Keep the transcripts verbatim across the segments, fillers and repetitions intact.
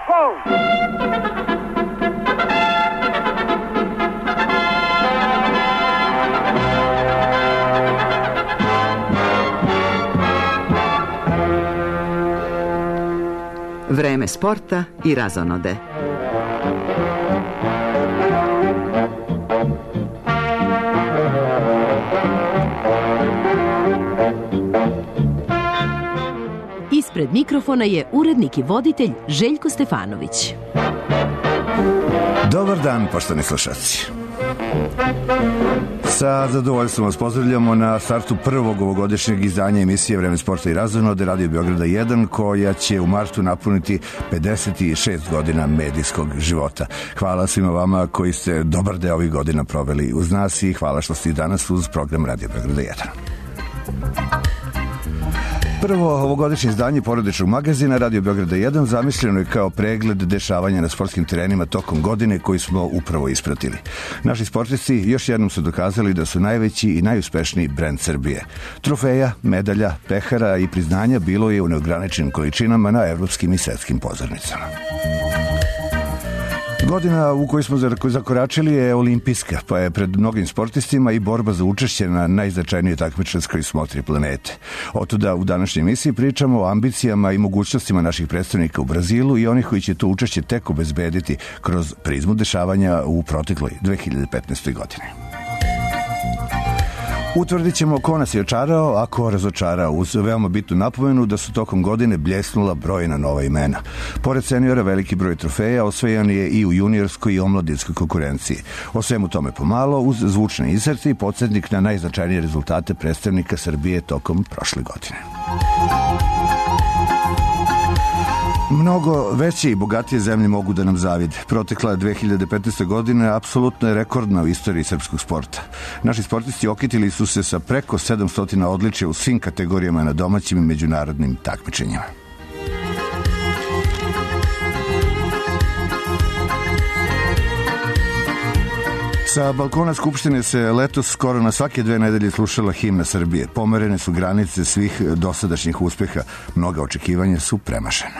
Markov! Vreme sporta i razonode. Ispred mikrofona je urednik i voditelj Željko Stefanović. Dobar dan, poštovani slušalci. Sa zadovoljstvom vas pozdravljamo na startu prvog ovogodišnjeg izdanja emisije Vreme sporta i razonode Radio Beograda jedan, koja će u martu napuniti pedeset šest godina medijskog života. Hvala svima vama koji ste dobar deo ovih godina proveli uz nas i hvala što ste i danas uz program Radio Beograda jedan. Prvo ovogodišnje izdanje porodičnog magazina Radio Beograda jedan zamišljeno je kao pregled dešavanja na sportskim terenima tokom godine koji smo upravo ispratili. Naši sportisti još jednom su dokazali da su najveći i najuspešniji brend Srbije. Trofeja, medalja, pehara i priznanja bilo je u neograničenim količinama na evropskim i svetskim pozornicama. Godina u kojoj smo zakoračili je olimpijska, pa je pred mnogim sportistima i borba za učešće na najznačajnijoj takmičarskoj smotri planete. Otuda u današnjoj emisiji pričamo o ambicijama i mogućnostima naših predstavnika u Brazilu i onih koji će to učešće tek obezbediti kroz prizmu dešavanja u protekloj dve hiljade petnaestoj. godine. Utvrdit ćemo ko nas je očarao, a ko razočarao, uz veoma bitnu napomenu da su tokom godine bljesnula brojna nova imena. Pored seniora, veliki broj trofeja osvojan je i u juniorskoj i omladinskoj konkurenciji. O svemu tome pomalo, uz zvučne inserte i podsjetnik na najznačajnije rezultate predstavnika Srbije tokom prošle godine. Mnogo veće i bogatije zemlje mogu da nam zavide. Protekla dve hiljade petnaesta. godina apsolutno je rekordna u istoriji srpskog sporta. Naši sportisti okitili su se sa preko sedamsto odličja u svim kategorijama na domaćim i međunarodnim takmičenjima. Sa balkona Skupštine se letos skoro na svake dve nedelje slušala himna Srbije. Pomerene su granice svih dosadašnjih uspeha. Mnoga očekivanja su premašena.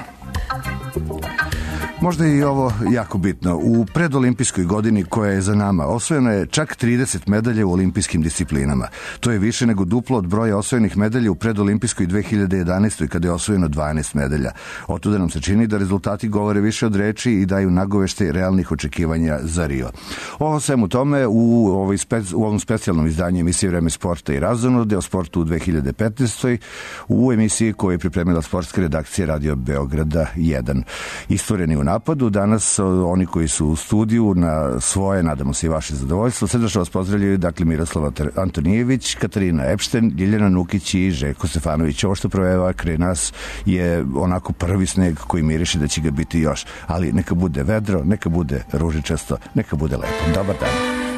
Možda je i ovo jako bitno. U predolimpijskoj godini koja je za nama osvojeno je čak trideset medalja u olimpijskim disciplinama. To je više nego duplo od broja osvojenih medalja u predolimpijskoj dve hiljade jedanaestoj. kada je osvojeno dvanaest medalja. Otuda nam se čini da rezultati govore više od reči i daju nagoveštaj realnih očekivanja za Rio. Ovo svemu tome u, ovoj spec, u ovom specijalnom izdanju emisije Vreme sporta i razonode o sportu u dve hiljade petnaestoj. u emisiji koju je pripremila sportska redakcija Radio Beograda jedan. Istoreni u napadu. Danas oni koji su u studiju na svoje, nadamo se i vaše zadovoljstvo, srdačno vas pozdravljaju, dakle, Miroslava Antonijević, Katarina Epšten, Ljiljana Nukić i Željko Stefanović. Ovo što proveva kraj nas je onako prvi sneg koji miriše da će ga biti još, ali neka bude vedro, neka bude ružičasto, neka bude lepo. Dobar dan.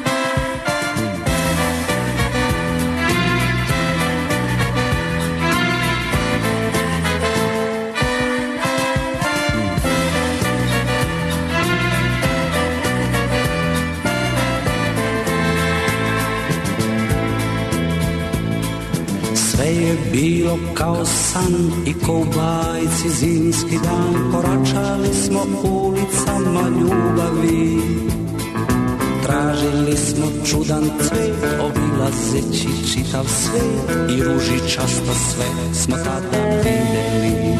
Sve je bilo kao san i ko u bajci zimski dan. Koračali smo ulicama ljubavi, tražili smo čudan cvet, obilazeći čitav svet i ružičasto sve smo tada videli.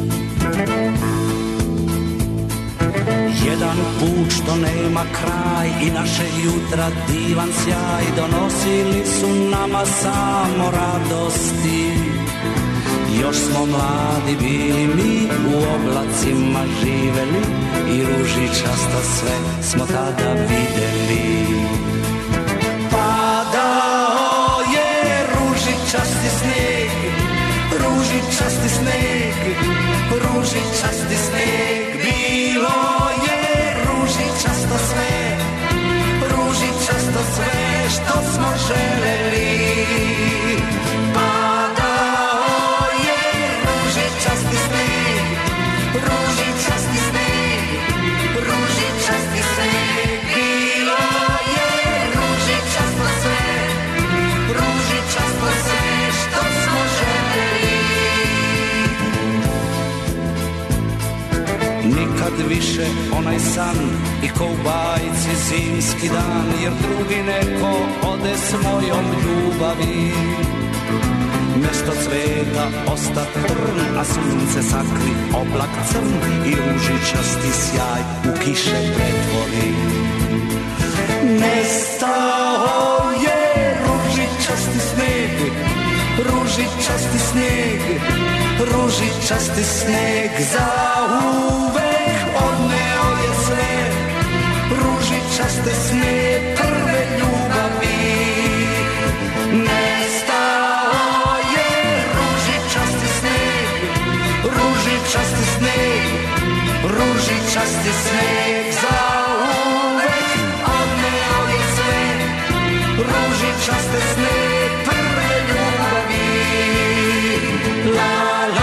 Jedan put što nema kraj i naše jutra divan sjaj donosili su nama samo radosti. Još smo mladi bili mi, u oblacima živeli i ružičasto sve smo tada videli. Padao je ružičasti sneg, ružičasti sneg, ružičasti sneg, bilo ružičasto sve, ružičasto sve što smo želeli. Padao je ružičasti sneg, ružičasti sneg, ružičasti sneg, bilo je ružičasto sve, ružičasto sve što smo želeli. nikad više onaj san i ko u bajci zimski dan, jer drugi neko ode s mojom ljubavi. Mesto cveta osta trn, a sunce sakri oblak crn i ružičasti sjaj u kiše pretvori. Nestao je ružičasti sneg, ružičasti sneg, ružičasti sneg, za uvek odneo je sve ružičaste sne prve ljubavi. Nestao je ružičasti sneg, ružičasti sneg, ružičasti sneg, za uvek odneo je sve ružičaste sne prve ljubavi. La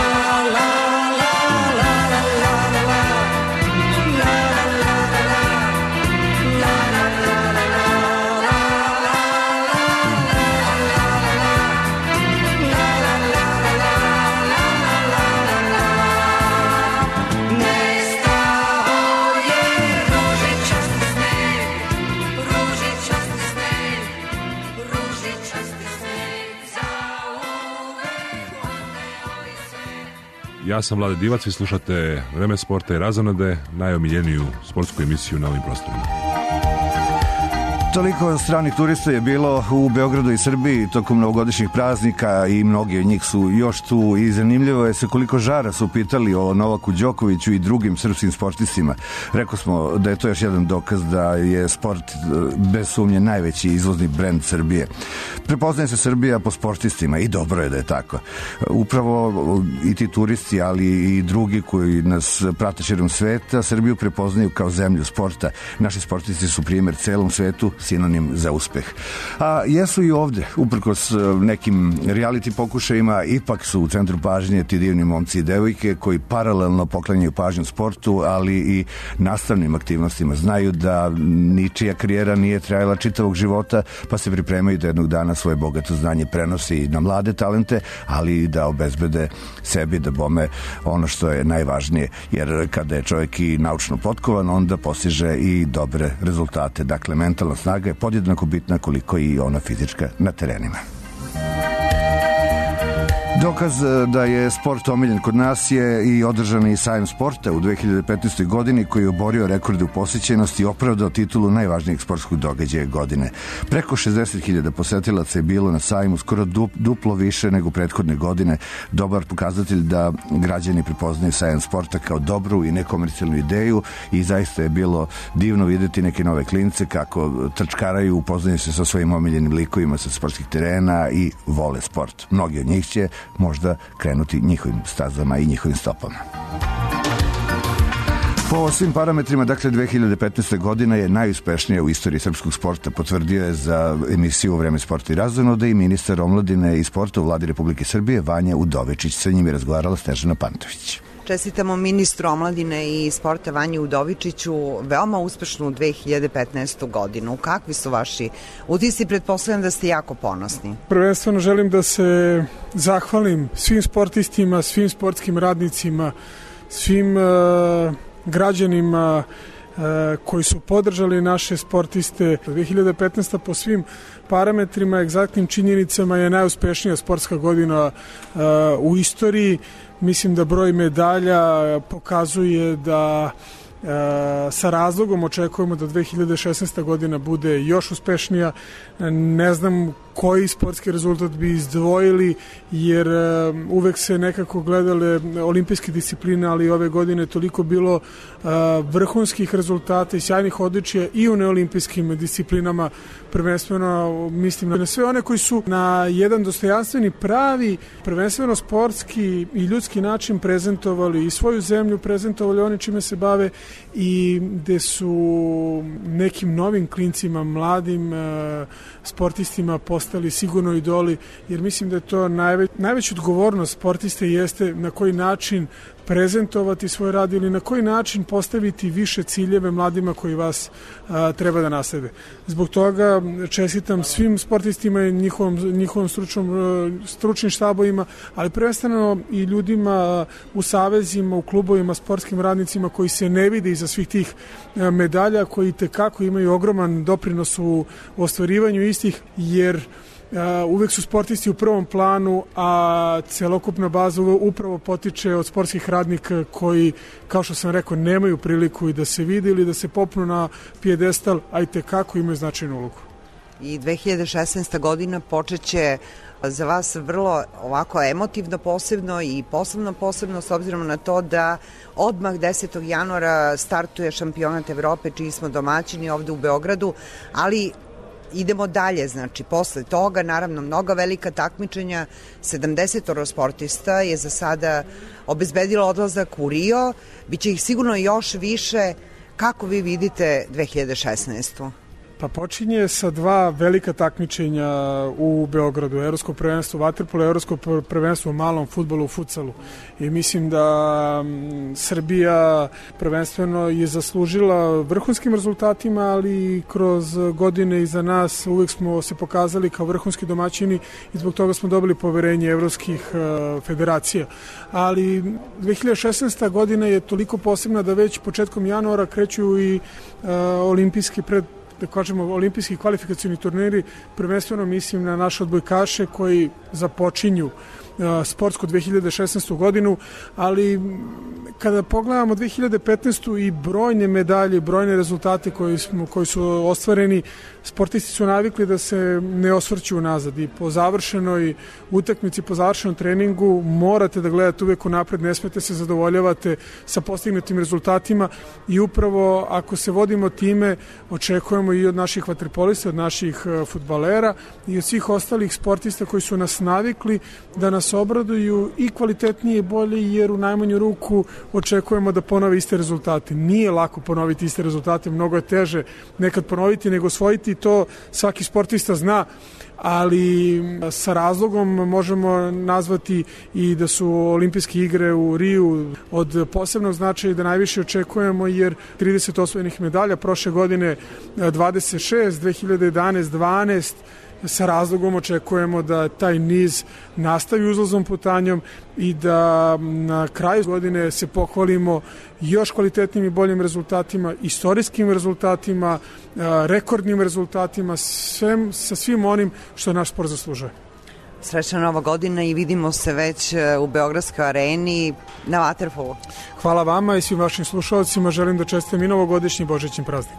Ja sam Vlade Divac, vi slušate Vreme sporta i razonode, najomiljeniju sportsku emisiju na ovim prostorima. Toliko stranih turista je bilo u Beogradu i Srbiji tokom novogodišnjih praznika i mnogi od njih su još tu i zanimljivo je se koliko žara su pitali o Novaku Đokoviću i drugim srpskim sportistima. Rekao smo da je to još jedan dokaz da je sport bez sumnje najveći izvozni brend Srbije. Prepoznaje se Srbija po sportistima i dobro je da je tako. Upravo i ti turisti, ali i drugi koji nas prate širom sveta, Srbiju prepoznaju kao zemlju sporta. Naši sportisti su primjer celom svetu, sinonim za uspeh. A jesu i ovde, uprkos nekim reality pokušajima, ipak su u centru pažnje ti divni momci i devojke koji paralelno poklanjaju pažnju sportu, ali i nastavnim aktivnostima. Znaju da ničija karijera nije trajala čitavog života, pa se pripremaju da jednog dana svoje bogato znanje prenosi i na mlade talente, ali i da obezbede sebi da bome ono što je najvažnije. Jer kada je čovjek i naučno potkovan, onda postiže i dobre rezultate. Dakle, mentalna snaga je podjednako bitna koliko i ona fizička na terenima. Dokaz da je sport omiljen kod nas je i održani sajam sporta u dve hiljade petnaestoj godini koji je oborio rekorde u posjećenosti i opravdao titulu najvažnijeg sportskog događaja godine. Preko šezdeset hiljada posetilaca je bilo na sajmu, skoro duplo više nego prethodne godine. Dobar pokazatelj da građani prepoznaju sajam sporta kao dobru i nekomercijalnu ideju i zaista je bilo divno vidjeti neke nove klince kako trčkaraju, upoznaju se sa svojim omiljenim likovima sa sportskih terena i vole sport. Mnogi od njih će možda krenuti njihovim stazama i njihovim stopama. Po svim parametrima, dakle, dve hiljade petnaeste godina je najuspešnija u istoriji srpskog sporta, potvrdio je za emisiju Vreme sporta i razonode i ministar omladine i sporta u Vladi Republike Srbije Vanja Udovičić. Sa njim je razgovarala Snežana Pantović. Čestitamo ministru omladine i sporta Vanji Udovičiću veoma uspešnu dve hiljade petnaestu godinu. Kakvi su vaši utisci? Pretpostavljam da ste jako ponosni. Prvenstveno želim da se zahvalim svim sportistima, svim sportskim radnicima, svim uh, građanima uh, koji su podržali naše sportiste. dve hiljade petnaesta po svim parametrima, egzaktnim činjenicama je najuspešnija sportska godina uh, u istoriji. Mislim da broj medalja pokazuje da e, sa razlogom očekujemo da dve hiljade šesnaesta godina bude još uspešnija. Ne znam koji sportski rezultat bi izdvojili, jer e, uvek se nekako gledale olimpijske discipline, ali ove godine toliko bilo e, vrhunskih rezultata i sjajnih odličija i u neolimpijskim disciplinama. Prvenstveno mislim na sve one koji su na jedan dostojanstveni, pravi, prvenstveno sportski i ljudski način prezentovali i svoju zemlju, prezentovali oni čime se bave i gde su nekim novim klincima, mladim e, sportistima postali sigurno idoli, jer mislim da je to najveć, najveća odgovornost sportiste jeste na koji način prezentovati svoj rad ili na koji način postaviti više ciljeve mladima koji vas a, treba da naslede. Zbog toga čestitam svim sportistima i njihovom, njihovom stručnom, stručnim štabovima, ali prvenstveno i ljudima u savezima, u klubovima, sportskim radnicima koji se ne vide iza svih tih medalja, koji tekako imaju ogroman doprinos u ostvarivanju istih, jer Uh, uvek su sportisti u prvom planu, a celokupna baza upravo potiče od sportskih radnika koji, kao što sam rekao, nemaju priliku i da se vide ili da se popnu na pijedestal, a i tekako imaju značajnu ulogu. I dve hiljade šesnaesta godina počeće za vas vrlo ovako emotivno posebno i posebno posebno s obzirom na to da odmah desetog januara startuje šampionat Evrope čiji smo domaćini ovde u Beogradu, ali idemo dalje, znači posle toga naravno mnoga velika takmičenja, sedamdeset sportista je za sada obezbedilo odlazak u Rio, biće ih sigurno još više. Kako vi vidite dve hiljade šesnaestu? Pa počinje sa dva velika takmičenja u Beogradu, evropsko prvenstvo u vaterpolu, evropsko prvenstvo u malom fudbalu, u futsalu. I mislim da Srbija prvenstveno je zaslužila vrhunskim rezultatima, ali kroz godine iza nas uvek smo se pokazali kao vrhunski domaćini i zbog toga smo dobili poverenje evropskih federacija. Ali dve hiljade šesnaesta godina je toliko posebna da već početkom januara kreću i olimpijski pred da kažemo, olimpijski kvalifikacioni turniri, prvenstveno mislim na naše odbojkaše koji započinju sportsku dve hiljade šesnaestu godinu, ali kada pogledamo dve hiljade petnaestu i brojne medalje, brojne rezultate koji, smo, koji su ostvareni, sportisti su navikli da se ne osvrću nazad i po završenoj utakmici, po završenom treningu morate da gledate uvek unapred, ne smete se zadovoljavate sa postignutim rezultatima i upravo ako se vodimo time očekujemo i od naših vaterpolista, od naših fudbalera i od svih ostalih sportista koji su nas navikli da nas obraduju i kvalitetnije i bolje, jer u najmanju ruku očekujemo da ponove iste rezultate. Nije lako ponoviti iste rezultate, mnogo je teže nekad ponoviti nego osvojiti, to svaki sportista zna, ali sa razlogom možemo nazvati i da su olimpijske igre u Riju od posebnog značaja i da najviše očekujemo, jer trideset osvojenih medalja, prošle godine dvadeset šest, dve hiljade jedanaeste dvanaest, sa razlogom očekujemo da taj niz nastavi uzlaznom putanjom i da na kraju godine se pohvalimo još kvalitetnim i boljim rezultatima, istorijskim rezultatima, rekordnim rezultatima, svem, sa svim onim što naš sport zaslužuje. Srećna nova godina i vidimo se već u Beogradskoj areni na vaterpolu. Hvala vama i svim vašim slušalcima, želim da čestitam i novogodišnji božićni praznik.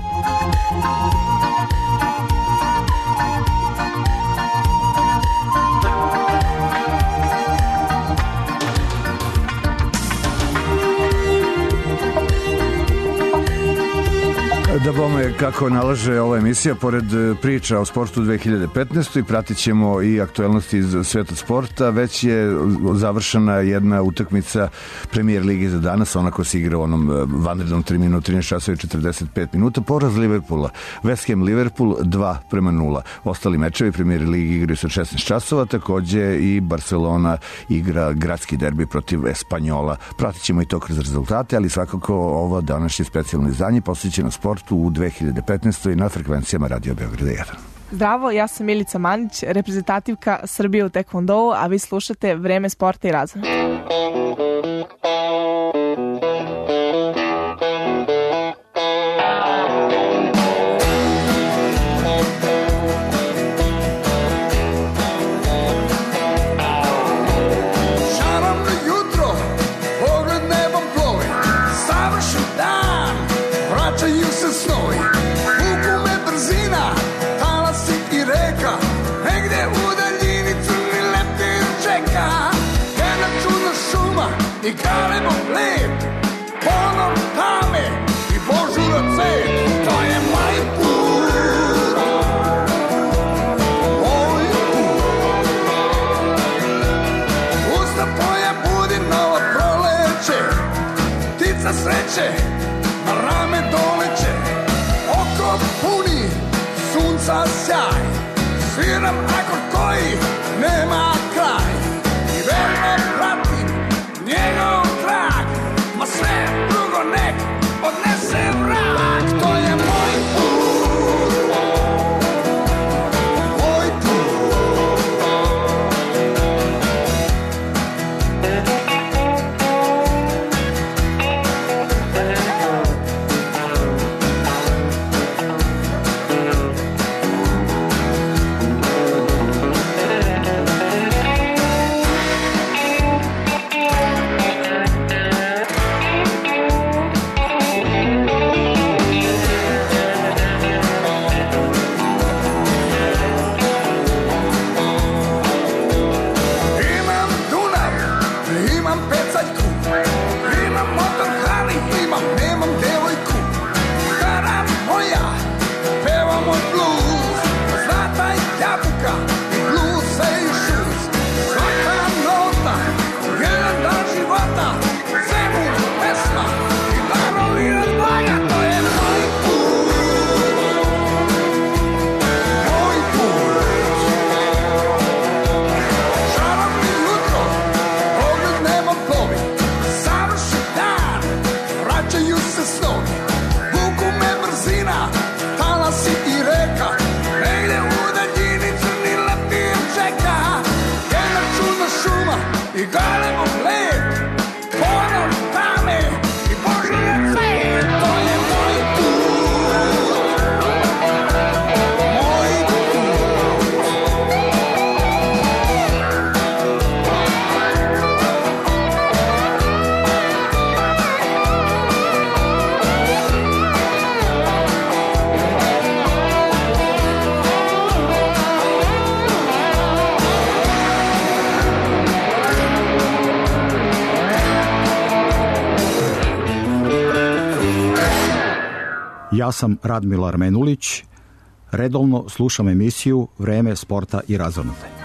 Da bome, kako nalaže ova emisija, pored priča o sportu dve hiljade petnaeste i pratit ćemo i aktuelnosti iz sveta sporta, već je završena jedna utakmica Premier Lige za danas, ona koja se igra u onom vanrednom terminu trinaest časova i četrdeset pet minuta, poraz Liverpoola. West Ham Liverpool dva prema nula. Ostali mečevi Premier Lige igraju sa šesnaest časova, takođe i Barcelona igra gradski derbi protiv Espanjola. Pratit ćemo i to kroz rezultate, ali svakako ovo današnje specijalno izdanje posvećeno sportu u dve hiljade petnaestoj na frekvencijama Radio Beograda jedan. Zdravo, ja sam Milica Mandić, reprezentativka Srbije u tekvondou, a vi slušate Vreme sporta i razvoja. I kalemo lep, ponor tame i božura cvet, to je moj put, moj put. Usta tvoja budi novo proleće, ptica sreće na rame doleće, oko puni sunca sjaj, sviram akord koji nema kraj i verno pratim njegov kraj. Ja sam Radmila Armenulić, redovno slušam emisiju Vreme sporta i razonode.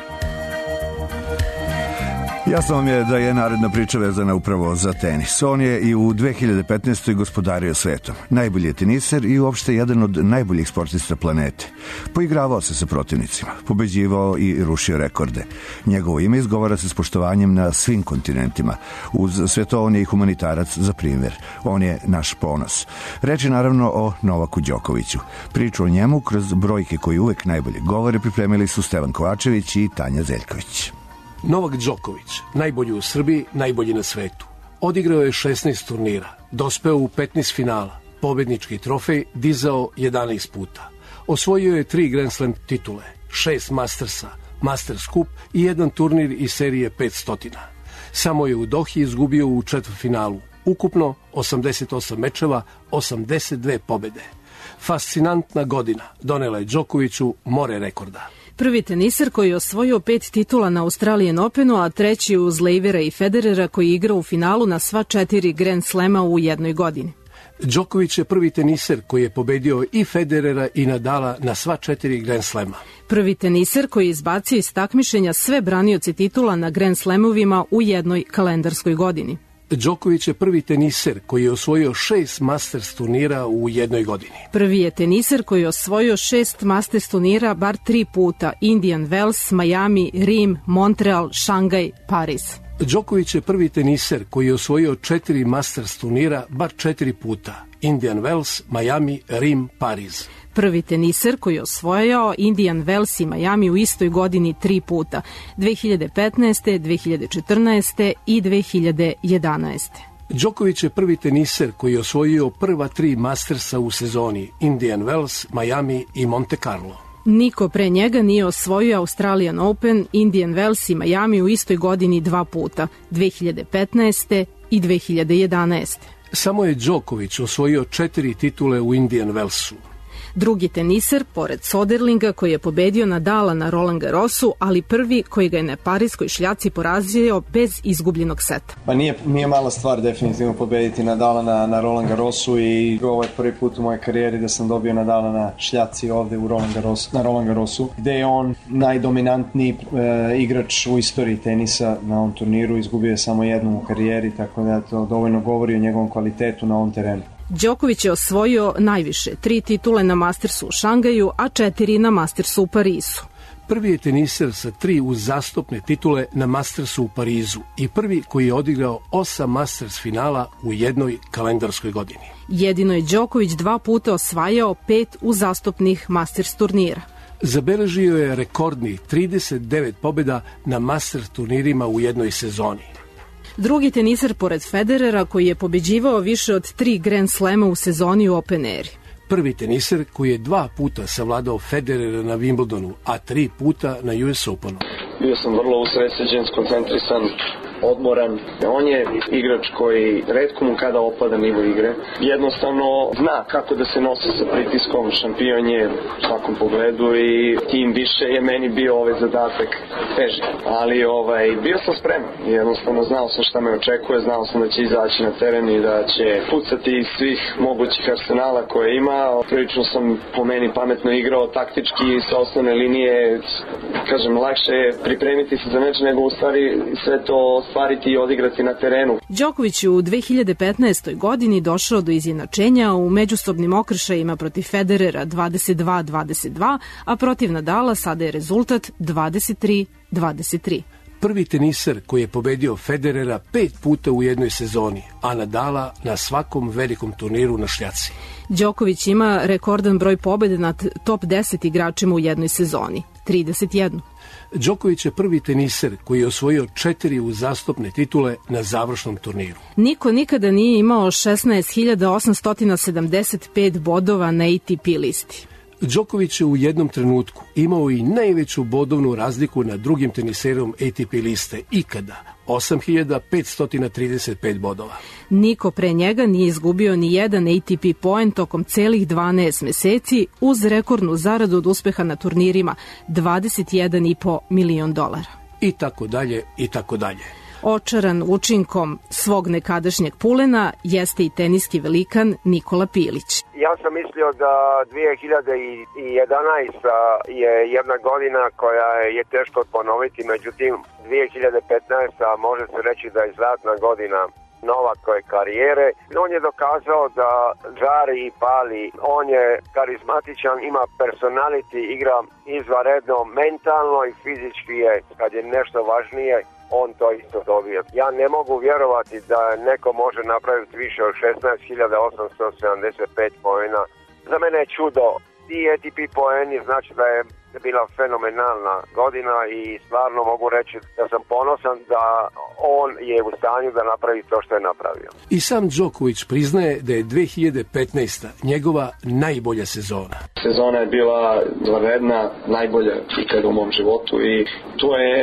Jasno vam je da je naredna priča vezana upravo za tenis. On je i u dve hiljade petnaestoj gospodario svetom. Najbolji je teniser i uopšte jedan od najboljih sportista planete. Poigravao se sa protivnicima, pobeđivao i rušio rekorde. Njegovo ime izgovara se s poštovanjem na svim kontinentima. Uz sve to on je i humanitarac za primjer. On je naš ponos. Reč je naravno o Novaku Đokoviću. Priču o njemu kroz brojke koji uvek najbolje govore pripremili su Stevan Kovačević i Tanja Zeljković. Novak Đoković, najbolji u Srbiji, najbolji na svetu. Odigrao je šesnaest turnira, dospeo u petnaest finala, pobednički trofej dizao jedanaest puta. Osvojio je tri Grand Slam titule, šest Mastersa, Masters Cup i jedan turnir iz serije petsto. Samo je u Dohi izgubio u četvrtfinalu. Ukupno osamdeset osam mečeva, osamdeset dve pobede. Fascinantna godina donela je Đokoviću more rekorda. Prvi teniser koji je osvojio pet titula na Australian Openu, a treći uz Leivera i Federera koji igra u finalu na sva četiri Grand Slema u jednoj godini. Đoković je prvi teniser koji je pobedio i Federera i Nadala na sva četiri Grand Slema. Prvi teniser koji je izbacio iz takmičenja sve branioce titula na Grand Slemovima u jednoj kalendarskoj godini. Đoković je prvi teniser koji je osvojio šest Masters turnira u jednoj godini. Prvi je teniser koji je osvojio šest Masters turnira bar tri puta: Indian Wells, Miami, Rim, Montreal, Šangaj, Pariz. Đoković je prvi teniser koji je osvojio četiri Masters turnira bar četiri puta: Indian Wells, Miami, Rim, Pariz. Prvi teniser koji je osvojio Indian Wells i Miami u istoj godini tri puta: dve hiljade petnaeste. dve hiljade četrnaeste. i dve hiljade jedanaeste. Đoković je prvi teniser koji je osvojio prva tri Mastersa u sezoni: Indian Wells, Miami i Monte Carlo. Niko pre njega nije osvojio Australian Open, Indian Wells i Miami u istoj godini dva puta: dve hiljade petnaeste. i dve hiljade jedanaeste. Samo je Đoković osvojio četiri titule u Indian Wellsu. Drugi teniser, pored Soderlinga, koji je pobedio Nadala na Roland Garrosu, ali prvi koji ga je na pariskoj šljaci porazio bez izgubljenog seta. Pa nije, nije mala stvar definitivno pobediti Nadala na, na Roland Garrosu i ovo je prvi put u mojoj karijeri da sam dobio Nadala na šljaci ovde u Roland Garros, na Roland Garrosu, gde je on najdominantniji e, igrač u istoriji tenisa na ovom turniru, izgubio je samo jednom u karijeri, tako da to dovoljno govori o njegovom kvalitetu na ovom terenu. Đoković je osvojio najviše, tri titule na Mastersu u Šangaju, a četiri na Mastersu u Parizu. Prvi je teniser sa tri uzastopne titule na Mastersu u Parizu i prvi koji je odigrao osam Masters finala u jednoj kalendarskoj godini. Jedino je Đoković dva puta osvajao pet uzastopnih Masters turnira. Zabeležio je rekordnih trideset devet pobjeda na Masters turnirima u jednoj sezoni. Drugi teniser pored Federera koji je pobeđivao više od tri Grand Slema u sezoni u Open Eri. Prvi teniser koji je dva puta savladao Federera na Wimbledonu, a tri puta na U S Openu. Bio sam vrlo usredsređen, skoncentrisan, odmoran. On je igrač koji retko mu kada opada nivo igre. Jednostavno zna kako da se nosi sa pritiskom, šampion je u svakom pogledu i tim više je meni bio ovaj zadatak teži. Ali ovaj, bio sam spreman. Jednostavno znao sam šta me očekuje, znao sam da će izaći na teren i da će pucati iz svih mogućih arsenala koje ima. Prilično sam po meni pametno igrao, taktički sa osnovne linije, kažem, lakše je pripremiti se za meč nego u stvari sve to ostvariti i odigrati na terenu. Đoković u dve hiljade petnaestoj godini došao do izjednačenja u međusobnim okršajima protiv Federera dvadeset dva dvadeset dva, a protiv Nadala sada je rezultat dvadeset tri dvadeset tri. Prvi teniser koji je pobedio Federera pet puta u jednoj sezoni, a Nadala na svakom velikom turniru na šljaci. Đoković ima rekordan broj pobjede nad top deset igračima u jednoj sezoni, trideset jedan. Đoković je prvi teniser koji je osvojio četiri uzastopne titule na završnom turniru. Niko nikada nije imao šesnaest hiljada osamsto sedamdeset pet bodova na A T P listi. Đoković je u jednom trenutku imao i najveću bodovnu razliku nad drugim teniserom A T P liste ikada, osam hiljada petsto trideset pet bodova. Niko pre njega nije izgubio ni jedan A T P poen tokom celih dvanaest meseci uz rekordnu zaradu od uspeha na turnirima dvadeset jedan i po milion dolara. I tako dalje, i tako dalje. Očaran učinkom svog nekadašnjeg pulena jeste i teniski velikan Nikola Pilić. Ja sam mislio da dve hiljade jedanaesta je jedna godina koja je teško ponoviti, međutim dve hiljade petnaesta može se reći da je zlatna godina Novakove karijere. On je dokazao da žari i pali, on je karizmatičan, ima personality, igra izvanredno, mentalno i fizički je, kad je nešto važnije, on to isto dobije. Ja ne mogu vjerovati da neko može napraviti više od šesnaest hiljada osamsto sedamdeset pet poena. Za mene je čudo. Ti A T P poeni znači da je bila fenomenalna godina i stvarno mogu reći da sam ponosan da on je u stanju da napravi to što je napravio. I sam Đoković priznaje da je dve hiljade petnaesta njegova najbolja sezona. Sezona je bila izvanredna, najbolja ikada u mom životu i to je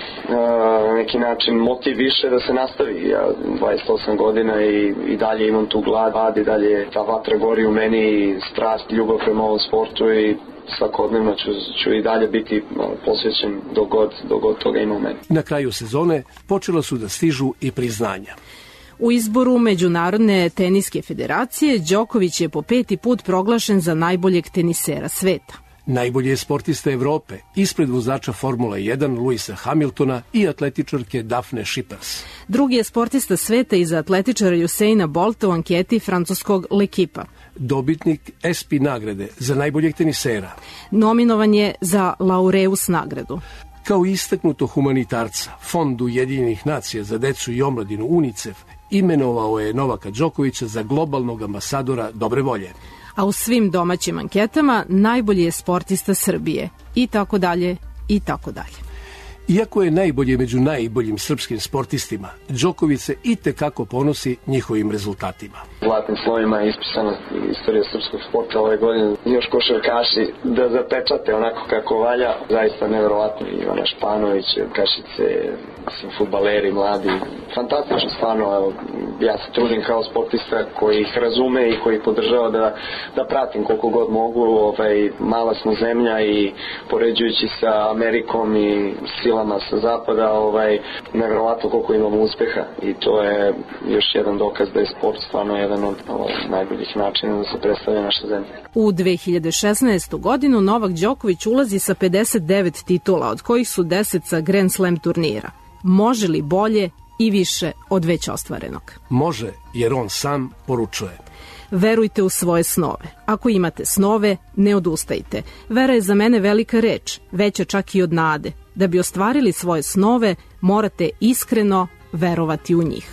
na neki način motiv više da se nastavi. Ja dvadeset osam godina i, i dalje imam tu glad i dalje ta vatra gori u meni i strast, ljubav prema ovom sportu i svakodnevno ću, ću i dalje biti posvećen dok god, dok god toga ima u meni. Na kraju sezone počelo su da stižu i priznanja. U izboru Međunarodne teniske federacije Đoković je po peti put proglašen za najboljeg tenisera sveta. Najbolji je sportista Evrope, ispred vozača Formula jedan Luisa Hamiltona i atletičarke Daphne Schippers. Drugi je sportista sveta iza atletičara Usaina Bolta u anketi francuskog L'Equipa. Dobitnik E S P I nagrade za najboljeg tenisera. Nominovan je za Laureus nagradu. Kao istaknuto humanitarca, Fond Ujedinjenih nacija za decu i omladinu UNICEF imenovao je Novaka Đokovića za globalnog ambasadora dobre volje. A u svim domaćim anketama najbolji je sportista Srbije i tako dalje i tako dalje. Iako je najbolji među najboljim srpskim sportistima, Đoković se itekako ponosi njihovim rezultatima. Zlatnim slovima je ispisana istorija srpskog sporta ove godine. Još košarkaši da zapečate onako kako valja, zaista neverovatno. Ivana Španović, Kašice, mislim, fudbaleri, mladi. Fantastično, stvarno. Evo, ja se trudim kao sportista koji ih razume i koji ih podržava da, da pratim koliko god mogu. Ovaj, mala smo zemlja i poređujući sa Amerikom i silama sa zapada, ovaj, neverovatno koliko imamo uspeha i to je još jedan dokaz da je sport stvarno jedan od ovaj, najboljih načina da se predstavlja naša zemlja. U dve hiljade šesnaestu. godinu Novak Đoković ulazi sa pedeset devet titula, od kojih su deset sa Grand Slam turnira. Može li bolje i više od već ostvarenog? Može, jer on sam poručuje. Verujte u svoje snove. Ako imate snove, ne odustajte. Vera je za mene velika reč, veća čak i od nade. Da bi ostvarili svoje snove, morate iskreno verovati u njih.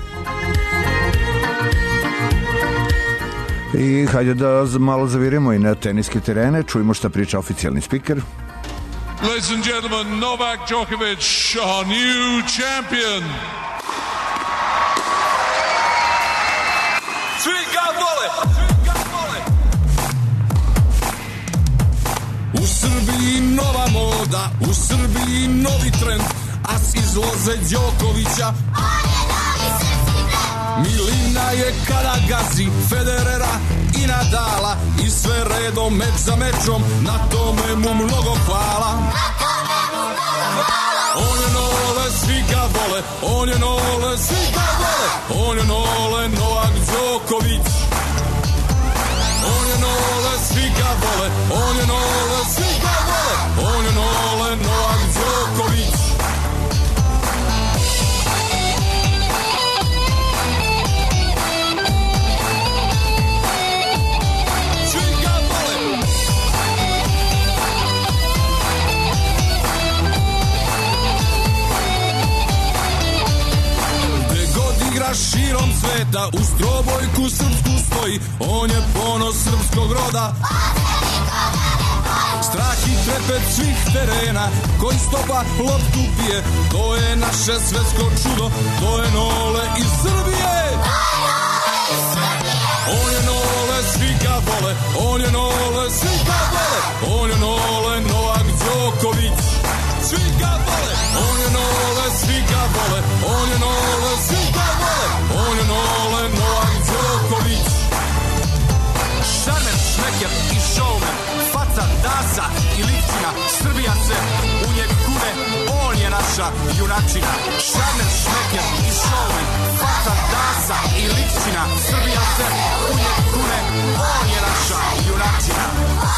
I hajde da malo zavirimo i na teniske terene, čujemo šta priča oficijalni spiker. Ladies and gentlemen, Novak Djokovic, our new champion. Svi ga vole! U Srbiji nova moda, u Srbiji novi trend, as iz loze Đokovića. Milina je kada gazi Federera i Nadala i sve redom meč za mečom, na tome mu mnogo hvala. On je nole, svi ga vole, on je nole, svi ga vole, on je nole, Novak Đoković. On je nole, svi ga vole, on je nole, svi ga vole, on je nole, Novak Đoković. Širom sveta u strobojku srpsku stoji, on je ponos srpskog roda. Strah i trepet svih terena, koji stopa loptu pije, to je naše svetsko čudo, to je Nole iz Srbije. On je Nole, svi ga vole, on je Nole, svi ga vole, on je Nole, Novak Đoković. Svi ga vole, on je Nole, svi ga vole, on je Nole, svi ga vole, on je Nole, Novak Đoković. Šarmer, šmeker i showman, faca, dasa i likcina, Srbija se u njeg kude, on je naša junačina. Šarmer, šmeker Joker i showman, faca Dasa i Likćina. Srbija se uvijek kune, on je naša junačina.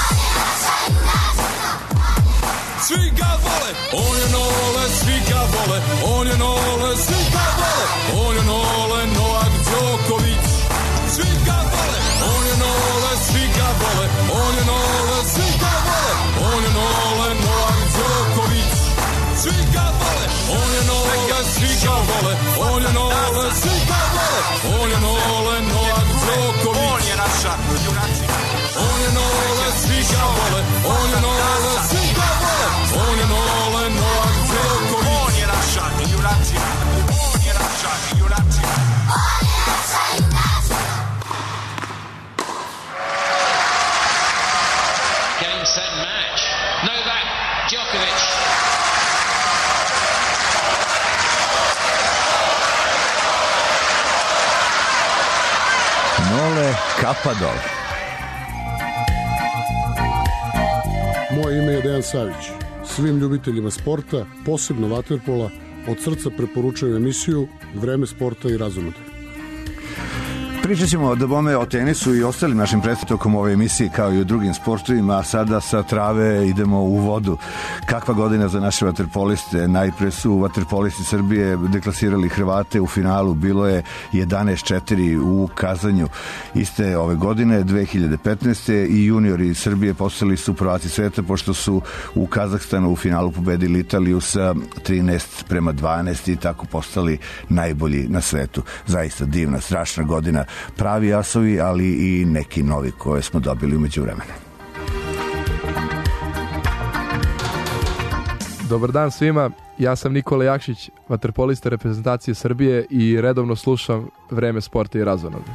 Svi ga vole, on je Nole, svi ga vole, on je Nole, svi ga vole, on je Nole, Novak Đoković. Svi ga vole, on je Nole, svi ga vole, on je Nole, svi ga vole, on je Nole, Novak Đoković. Svi ga vole, on je Nole, svi ga vole, on je Nole, svi ga vole, on je Nole, Novak Đoković. On je naša junačina. On je Nole, svi ga vole, on je Nole, svi ga vole, on je Nole, Novak Đoković. On je naša junačina. On je naša junačina. On je naša junačina. Game, set, match. Novak Djokovic. Nole Kapadol. Moje ime je Dejan Savić. Svim ljubiteljima sporta, posebno vaterpola, od srca preporučujem emisiju Vreme sporta i razonode. Pričat ćemo da bome o tenisu i ostalim našim predstavnikom ove emisije kao i u drugim sportovima, a sada sa trave idemo u vodu. Kakva godina za naše vaterpoliste? Najpre su vaterpolisti Srbije deklasirali Hrvate u finalu, bilo je jedanaest četiri u Kazanju. Iste ove godine, dve hiljade petnaeste. i juniori Srbije postali su prvaci sveta pošto su u Kazahstanu u finalu pobedili Italiju sa trinaest prema dvanaest i tako postali najbolji na svetu. Zaista divna, strašna godina. Pravi asovi, ali i neki novi koje smo dobili umeđu vremena. Dobar dan svima, ja sam Nikola Jakšić, vaterpolista reprezentacije Srbije i redovno slušam Vreme sporta i razonode.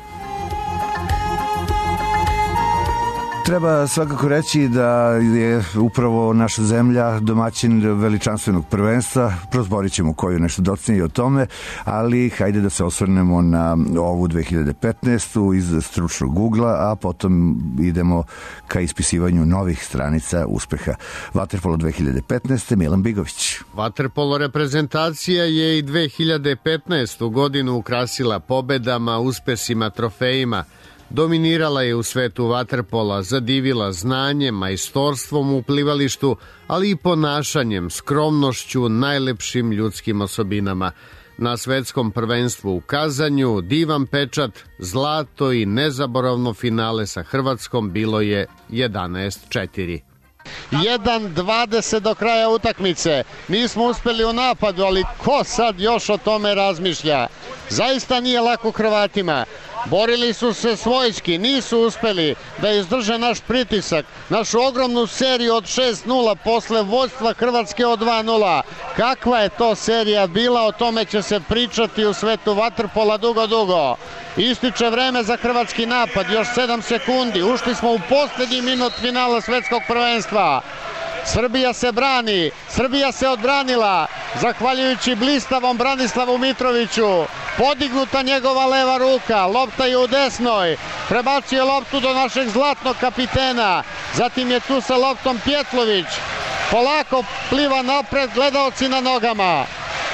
Treba svakako reći da je upravo naša zemlja domaćin veličanstvenog prvenstva. Prozborit ćemo koju nešto docnije o tome, ali hajde da se osvrnemo na ovu dve hiljade petnaestu iz stručnog ugla, a potom idemo ka ispisivanju novih stranica uspeha. Vaterpolo dve hiljade petnaeste. Milan Bigović. Vaterpolo reprezentacija je i dve hiljade petnaestu godinu ukrasila pobedama, uspesima, trofejima. Dominirala je u svetu vaterpola, zadivila znanjem, majstorstvom u plivalištu, ali i ponašanjem, skromnošću, najlepšim ljudskim osobinama. Na svetskom prvenstvu u Kazanju divan pečat, zlato i nezaboravno finale sa Hrvatskom bilo je jedanaest četiri. jedan dvadeset do kraja utakmice. Nismo uspeli u napadu, ali ko sad još o tome razmišlja? Zaista nije lako Hrvatima. Borili su se svojski, nisu uspeli da izdrže naš pritisak, našu ogromnu seriju od šest nula posle vođstva Hrvatske od dva nula. Kakva je to serija bila, o tome će se pričati u svetu vaterpola dugo, dugo. Ističe vreme za hrvatski napad, još sedam sekundi, ušli smo u posljednji minut finala svetskog prvenstva. Srbija se brani, Srbija se odbranila, zahvaljujući blistavom Branislavu Mitroviću. Podignuta njegova leva ruka, lopta je u desnoj, prebacio loptu do našeg zlatnog kapitena, zatim je tu sa loptom Pjetlović, polako pliva napred, gledaoci na nogama,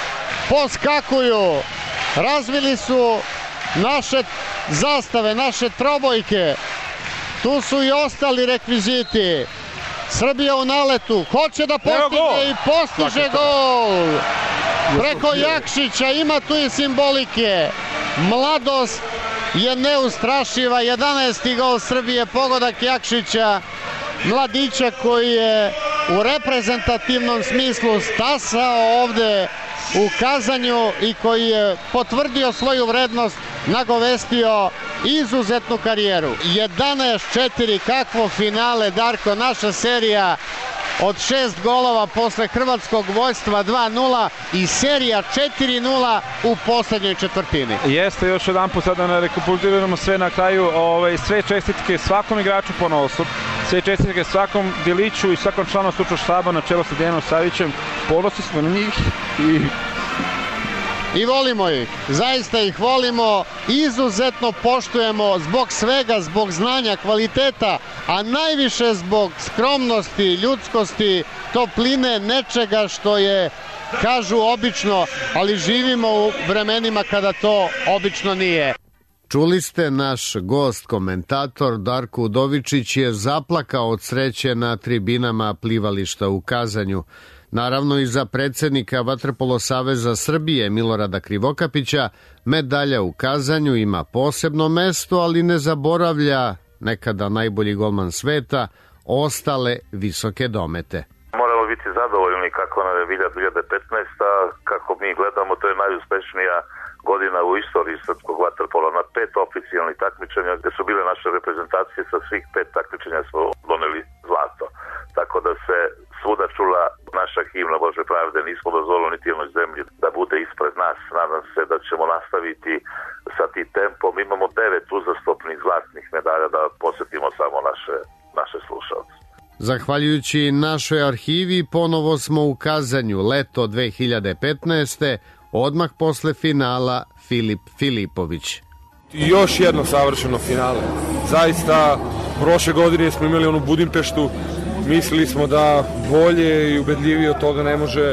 poskakuju, razvili su naše zastave, naše trobojke, tu su i ostali rekviziti. Srbija u naletu, hoće da postigne i postiže gol. Preko Jakšića, ima tu i simbolike. Mladost je neustrašiva, jedanaesti gol Srbije, pogodak Jakšića, mladića koji je u reprezentativnom smislu stasao ovde u Kazanju i koji je potvrdio svoju vrednost, nagovestio izuzetnu karijeru. jedanaest četiri, kakvo finale, Darko, naša serija od šest golova posle hrvatskog vođstva dva nula i serija četiri nula u poslednjoj četvrtini. Jeste, još jedan put sada ne rekapituliramo sve na kraju, ovaj, sve čestitke svakom igraču ponaosob, sve čestitke svakom deliću i svakom članu stručnog štaba na čelu sa Dejanom Savićem, ponosni smo na njih i I volimo ih, zaista ih volimo, izuzetno poštujemo zbog svega, zbog znanja, kvaliteta, a najviše zbog skromnosti, ljudskosti, topline, nečega što je kažu obično, ali živimo u vremenima kada to obično nije. Čuli ste, naš gost, komentator Darko Udovičić je zaplakao od sreće na tribinama plivališta u Kazanju. Naravno i za predsjednika Vaterpolo saveza Srbije Milorada Krivokapića medalja u Kazanju ima posebno mesto, ali ne zaboravlja nekada najbolji golman sveta ostale visoke domete. Moramo biti zadovoljni kako nam je dvije hiljade petnaesta. Kako mi gledamo, to je najuspešnija godina u istoriji srpskog vaterpola. Na pet oficijalnih takmičenja gdje su bile naše reprezentacije, sa svih pet takmičenja smo doneli zlato. Tako da se svuda čula naša himna Bože pravde, nismo dozvolili niti jednoj zemlji da bude ispred nas. Nadam se da ćemo nastaviti sa tim tempom. Imamo devet uzastopnih zlatnih medalja, da posjetimo samo naše, naše slušalce. Zahvaljujući našoj arhivi ponovo smo u Kazanju, leto dve hiljade petnaeste. Odmah posle finala Filip Filipović. I još jedno savršeno finale. Zaista, prošle godine smo imali onu Budimpeštu, mislili smo da bolje i ubedljivije od toga ne može.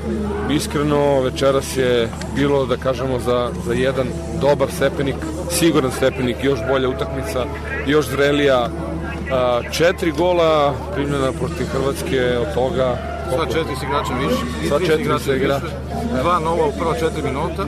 Iskreno, večeras je bilo, da kažemo, za, za jedan dobar stepenik, siguran stepenik, još bolja utakmica, još zrelija. A, četiri gola primljena protiv Hrvatske, od toga... Sva četiri s igračem više. Sva četiri s igračem. Dva nova u prva četiri minuta.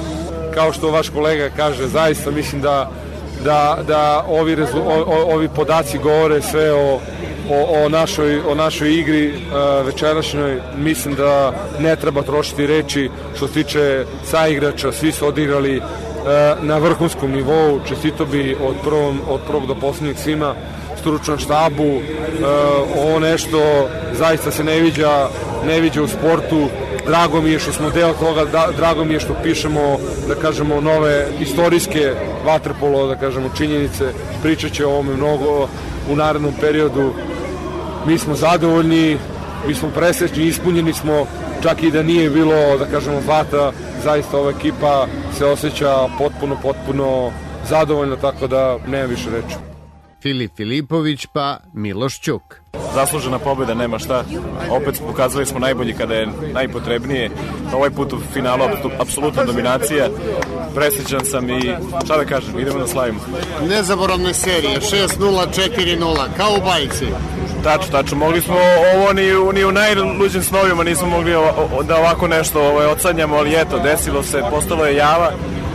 Kao što vaš kolega kaže, zaista mislim da, da, da ovi, rezu, o, ovi podaci govore sve o, o, o, našoj, o našoj igri uh, večerašnjoj. Mislim da ne treba trošiti reči što se tiče saigrača, svi su odigrali uh, na vrhunskom nivou. Čestito bi od, prvom, od prvog do posljednjeg svima, stručnom štabu. Uh, ovo nešto zaista se ne viđa, ne viđa u sportu. Drago mi je što smo deo toga, da, drago mi je što pišemo, da kažemo, nove istorijske vaterpolo, da kažemo, činjenice. Pričat će o ovome mnogo u narednom periodu. Mi smo zadovoljni, mi smo presrećni, ispunjeni smo, čak i da nije bilo, da kažemo, zlata, zaista ova ekipa se osjeća potpuno, potpuno zadovoljno, tako da nema više reči. Filip Filipović pa Miloš Ćuk. Zaslužena pobjeda, nema šta. Opet pokazali smo najbolji kada je najpotrebnije. Ovaj put u finalu apsolutna dominacija. Presrećan sam i šta da kažem, idemo da slavimo. Nezaboravne serije, šest nula, četiri nula, kao u bajci. Tačno, tačno. Mogli smo ovo ni u, ni u najluđim snovima nismo mogli da ovako nešto ovaj, odsanjamo, ali eto, desilo se, postalo je java.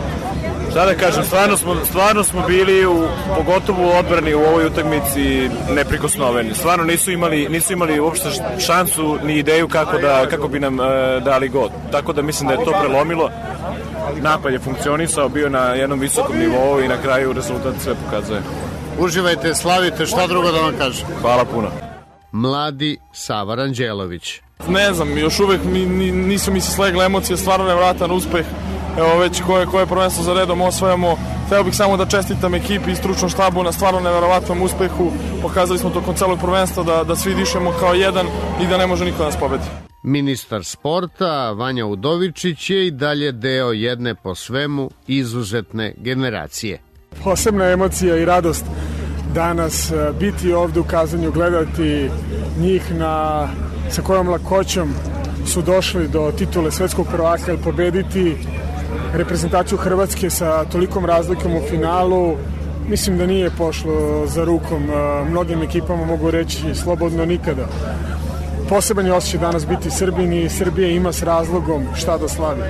Šta da kažem, stvarno smo, stvarno smo bili u, pogotovo u odbrani u ovoj utakmici neprikosnoveni. Stvarno nisu imali, nisu imali uopšte šansu ni ideju kako, da, kako bi nam e, dali gol. Tako da mislim da je to prelomilo. Napad je funkcionisao, bio na jednom visokom nivou i na kraju rezultat sve pokazuje. Uživajte, slavite, šta drugo da vam kažem. Hvala puno. Mladi Sava Ranđelović. Ne znam, još uvek mi, nisu mi se slegle emocije, stvarno nevratan uspeh. Evo već koje, koje prvenstvo za redom osvajamo. Hteo bih samo da čestitam ekipi i stručnom štabu na stvarno neverovatnom uspehu. Pokazali smo tokom celog prvenstva da, da svi dišemo kao jedan i da ne može niko nas pobedi. Ministar sporta Vanja Udovičić je i dalje deo jedne po svemu izuzetne generacije. Posebna emocija i radost danas biti ovde u Kazanju, gledati njih na, sa kojom lakoćom su došli do titule svetskog prvaka, pobediti reprezentaciju Hrvatske sa tolikom razlikom u finalu, mislim da nije pošlo za rukom mnogim ekipama, mogu reći slobodno nikada. Poseban je osjećaj danas biti Srbin i Srbija ima s razlogom šta da slavi.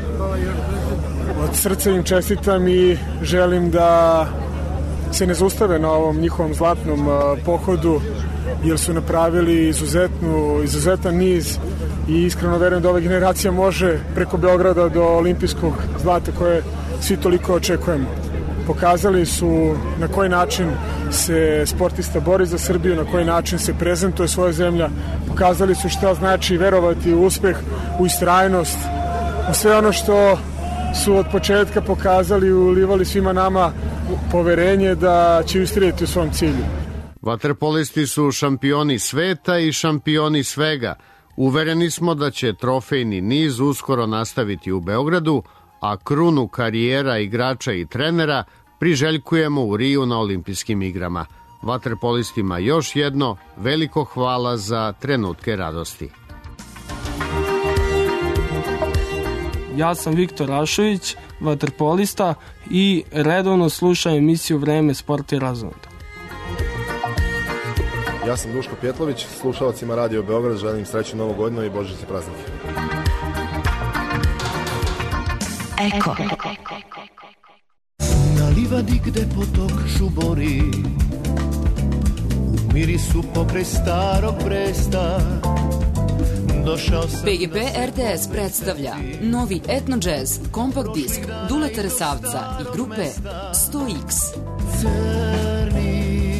Od srca im čestitam i želim da se ne zaustave na ovom njihovom zlatnom pohodu, jer su napravili izuzetnu, izuzetan niz i iskreno verujem da ova generacija može preko Beograda do olimpijskog zlata koje svi toliko očekujemo. Pokazali su na koji način se sportista bori za Srbiju, na koji način se prezentuje svoja zemlja, pokazali su šta znači verovati u uspeh, u istrajnost, u sve ono što su od početka pokazali i ulivali svima nama poverenje da će ustrajati u svom cilju. Vaterpolisti su šampioni sveta i šampioni svega. Uvereni smo da će trofejni niz uskoro nastaviti u Beogradu, a krunu karijera igrača i trenera priželjkujemo u Riju na olimpijskim igrama. Vaterpolistima još jedno veliko hvala za trenutke radosti. ja sam Viktor Rašović, vaterpolista i redovno slušam emisiju Vreme sporta i razonda. Ja sam Duško Pjetlović, slušalcima Radio Beograd želim srećnu novu godinu i božićne praznike. Eko. Na livadi gde potok žubori, u mirisu pokraj starog Bresta, došao sam... P G P R T S predstavlja novi etno jazz kompakt disk Duleta Resavca i grupe sto iks. Crni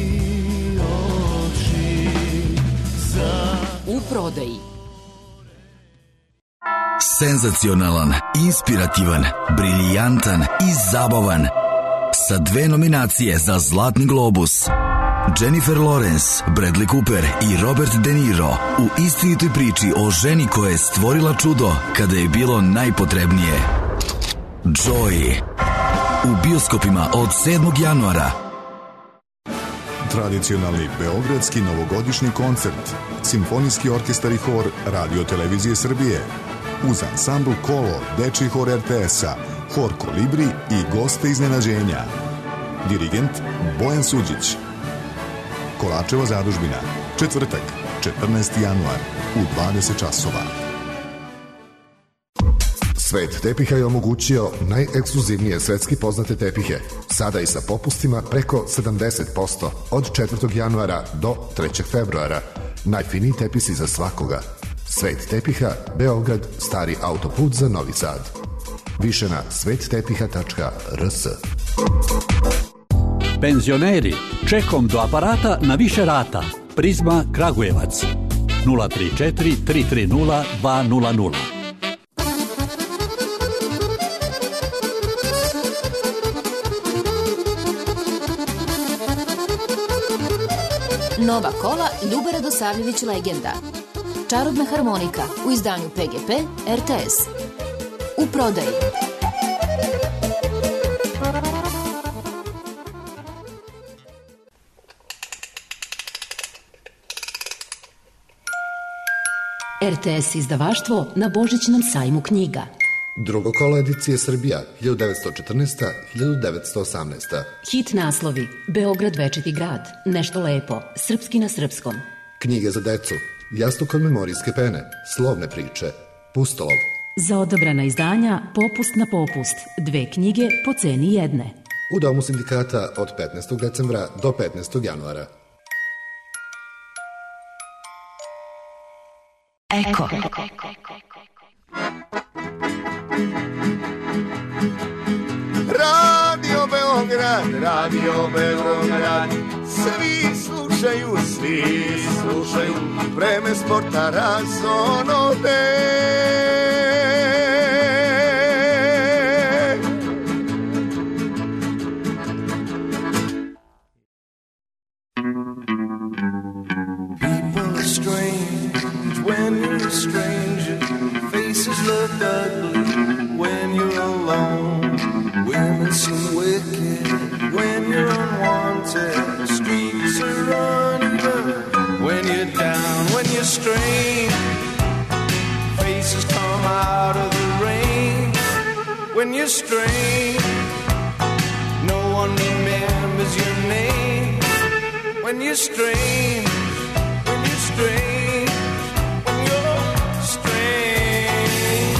oči za... U prodaji. Senzacionalan, inspirativan, briljantan i zabavan. Sa dve nominacije za Zlatni globus. Jennifer Lawrence, Bradley Cooper i Robert De Niro u istinitoj priči o ženi koja je stvorila čudo kada je bilo najpotrebnije. Joy. U bioskopima od sedmog januara. Tradicionalni beogradski novogodišnji koncert. Simfonijski orkestar i hor Radio Televizije Srbije. Uz ansambl Kolo, dečiji hor er te esa, hor Kolibri i goste iznenađenja. Dirigent Bojan Suđić. Kolačeva zadužbina, četvrtak, četrnaesti januar, u dvadeset časova. Svet tepiha je omogućio najekskluzivnije svetski poznate tepihe, sada i sa popustima preko sedamdeset posto od četvrtog januara do trećeg februara. Najfiniji tepisi za svakoga. Svet tepiha, Beograd, Stari autoput za Novi Sad. Više na svet tepiha tačka r s. Penzioneri, čekom do aparata na više rata. Prizma Kragujevac. nula tri četiri tri tri nula dva nula nula. Nova kola Ljuba Radosavljević legenda. Čarobna harmonika u izdanju P G P R T S. U prodaji. R T S izdavaštvo na Božićnom sajmu knjiga. Drugo kolo edicije Srbija, hiljadu devetsto četrnaesta do hiljadu devetsto osamnaesta. Hit naslovi: Beograd večiti grad, Nešto lepo, Srpski na srpskom. Knjige za decu, Jastuk od memorijske pene, Slovne priče, Pustolov. Za odabrana izdanja Popust na popust, dve knjige po ceni jedne. U Domu sindikata od petnaestog decembra do petnaestog januara. Eko. Radio Beograd, Radio Beograd, svi slušaju, svi slušaju, Vreme sporta razonode. People are strange when you're a stranger, faces look ugly when you're alone. Women seem wicked when you're unwanted. Streets are uneven when you're down, when you're strange. Faces come out of the rain when you're strange. No one remembers your name when you're strange. When you're strange. When you're strange.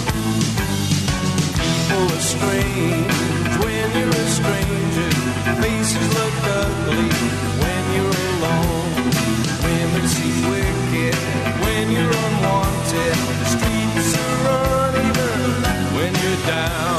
People are strange when you're a stranger. Faces look ugly when you're alone. Women seem wicked when you're unwanted. Streets are uneven when you're down.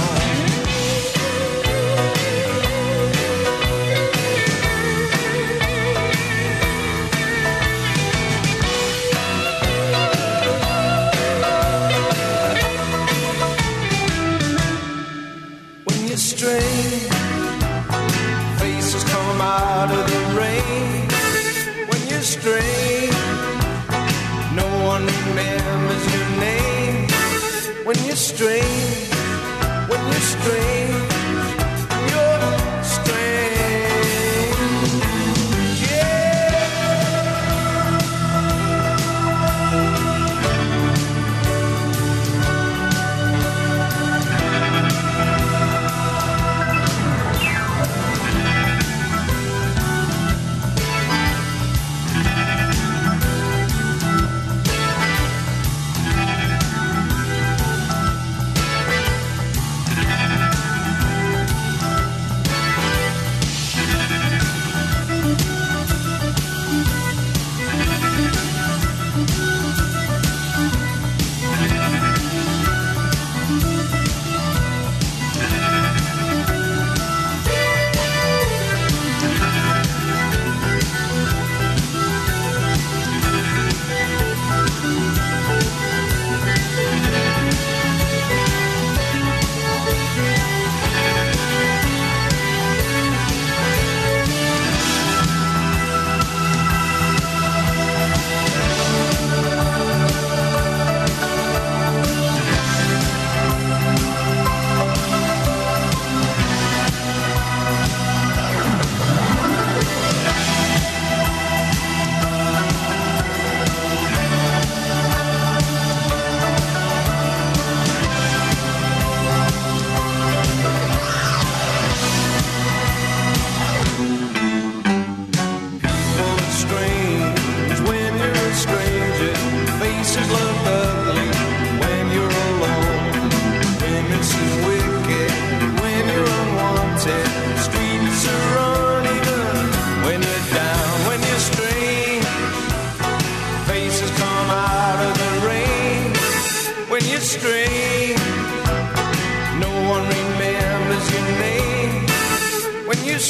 When you're strange, faces come out of the rain. When you're strange, no one remembers your name. When you're strange, when you're strange, you're strange. Yeah.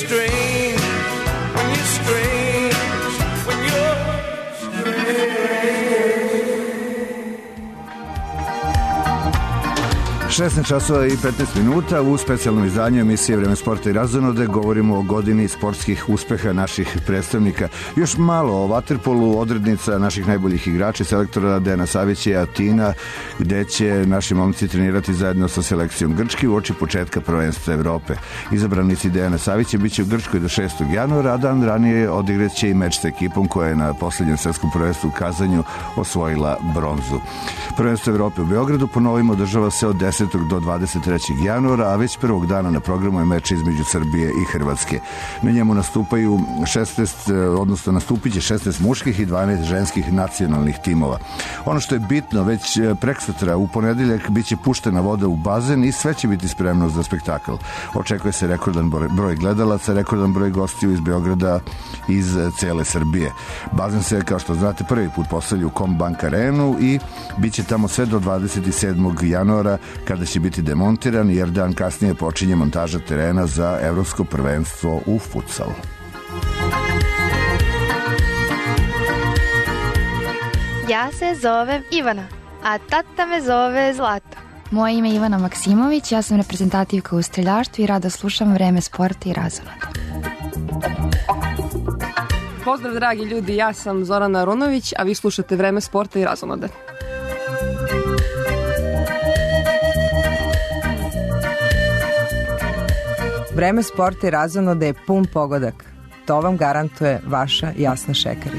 strange, when you're strange, when you're strange. šesnaest časova i petnaest minuta u specijalnom izdanju emisije Vreme sporta i razonode govorimo o godini sportskih uspeha naših predstavnika. Još malo o vaterpolu, odrednica naših najboljih igrača, selektora Dejana Savića i Atina, gde će naši momci trenirati zajedno sa selekcijom Grčke uoči početka prvenstva Evrope. Izabranici Dejana Savića biće u Grčkoj do šestog januara, a dan ranije odigraće i meč sa ekipom koja je na poslednjem svetskom prvenstvu u Kazanju osvojila bronzu. Prvenstvo Evrope u Beogradu po novim održava se od desetog do dvadeset trećeg januara, a već prvog dana na programu je meč između Srbije i Hrvatske. Na njemu nastupaju šesnaest, odnosno nastupiće šesnaest muških i dvanaest ženskih nacionalnih timova. Ono što je bitno, već preksutra u ponedeljak biće puštena voda u bazen i sve će biti spremno za spektakl. Očekuje se rekordan broj gledalaca, rekordan broj gostiju iz Beograda, iz cele Srbije. Bazen se, kao što znate, prvi put postavlja u Combank arenu i bit će tamo sve do dvadeset sedmog januara kada će biti demontiran, jer dan kasnije počinje montaža terena za evropsko prvenstvo u futsalu. Ja se zovem Ivana, a tata me zove Zlata. Moje ime je Ivana Maksimović, ja sam reprezentativka u streljaštvu i rado slušam Vreme sporta i razonode. Pozdrav dragi ljudi, ja sam Zorana Arunović, a vi slušate Vreme sporta i razonode. Vreme sporta i razonode je pun pogodak. To vam garantuje vaša Jasna Šekarić.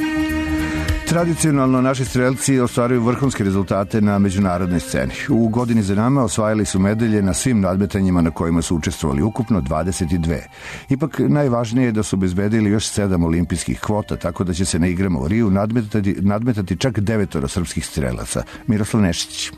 Tradicionalno naši strelci ostvaruju vrhunske rezultate na međunarodnoj sceni. U godini za nama osvajali su medalje na svim nadmetanjima na kojima su učestvovali, ukupno dvadeset dve. Ipak najvažnije je da su obezbedili još sedam olimpijskih kvota, tako da će se na igrama u Riju nadmetati, nadmetati čak devetoro srpskih strelaca. Miroslav Nešić.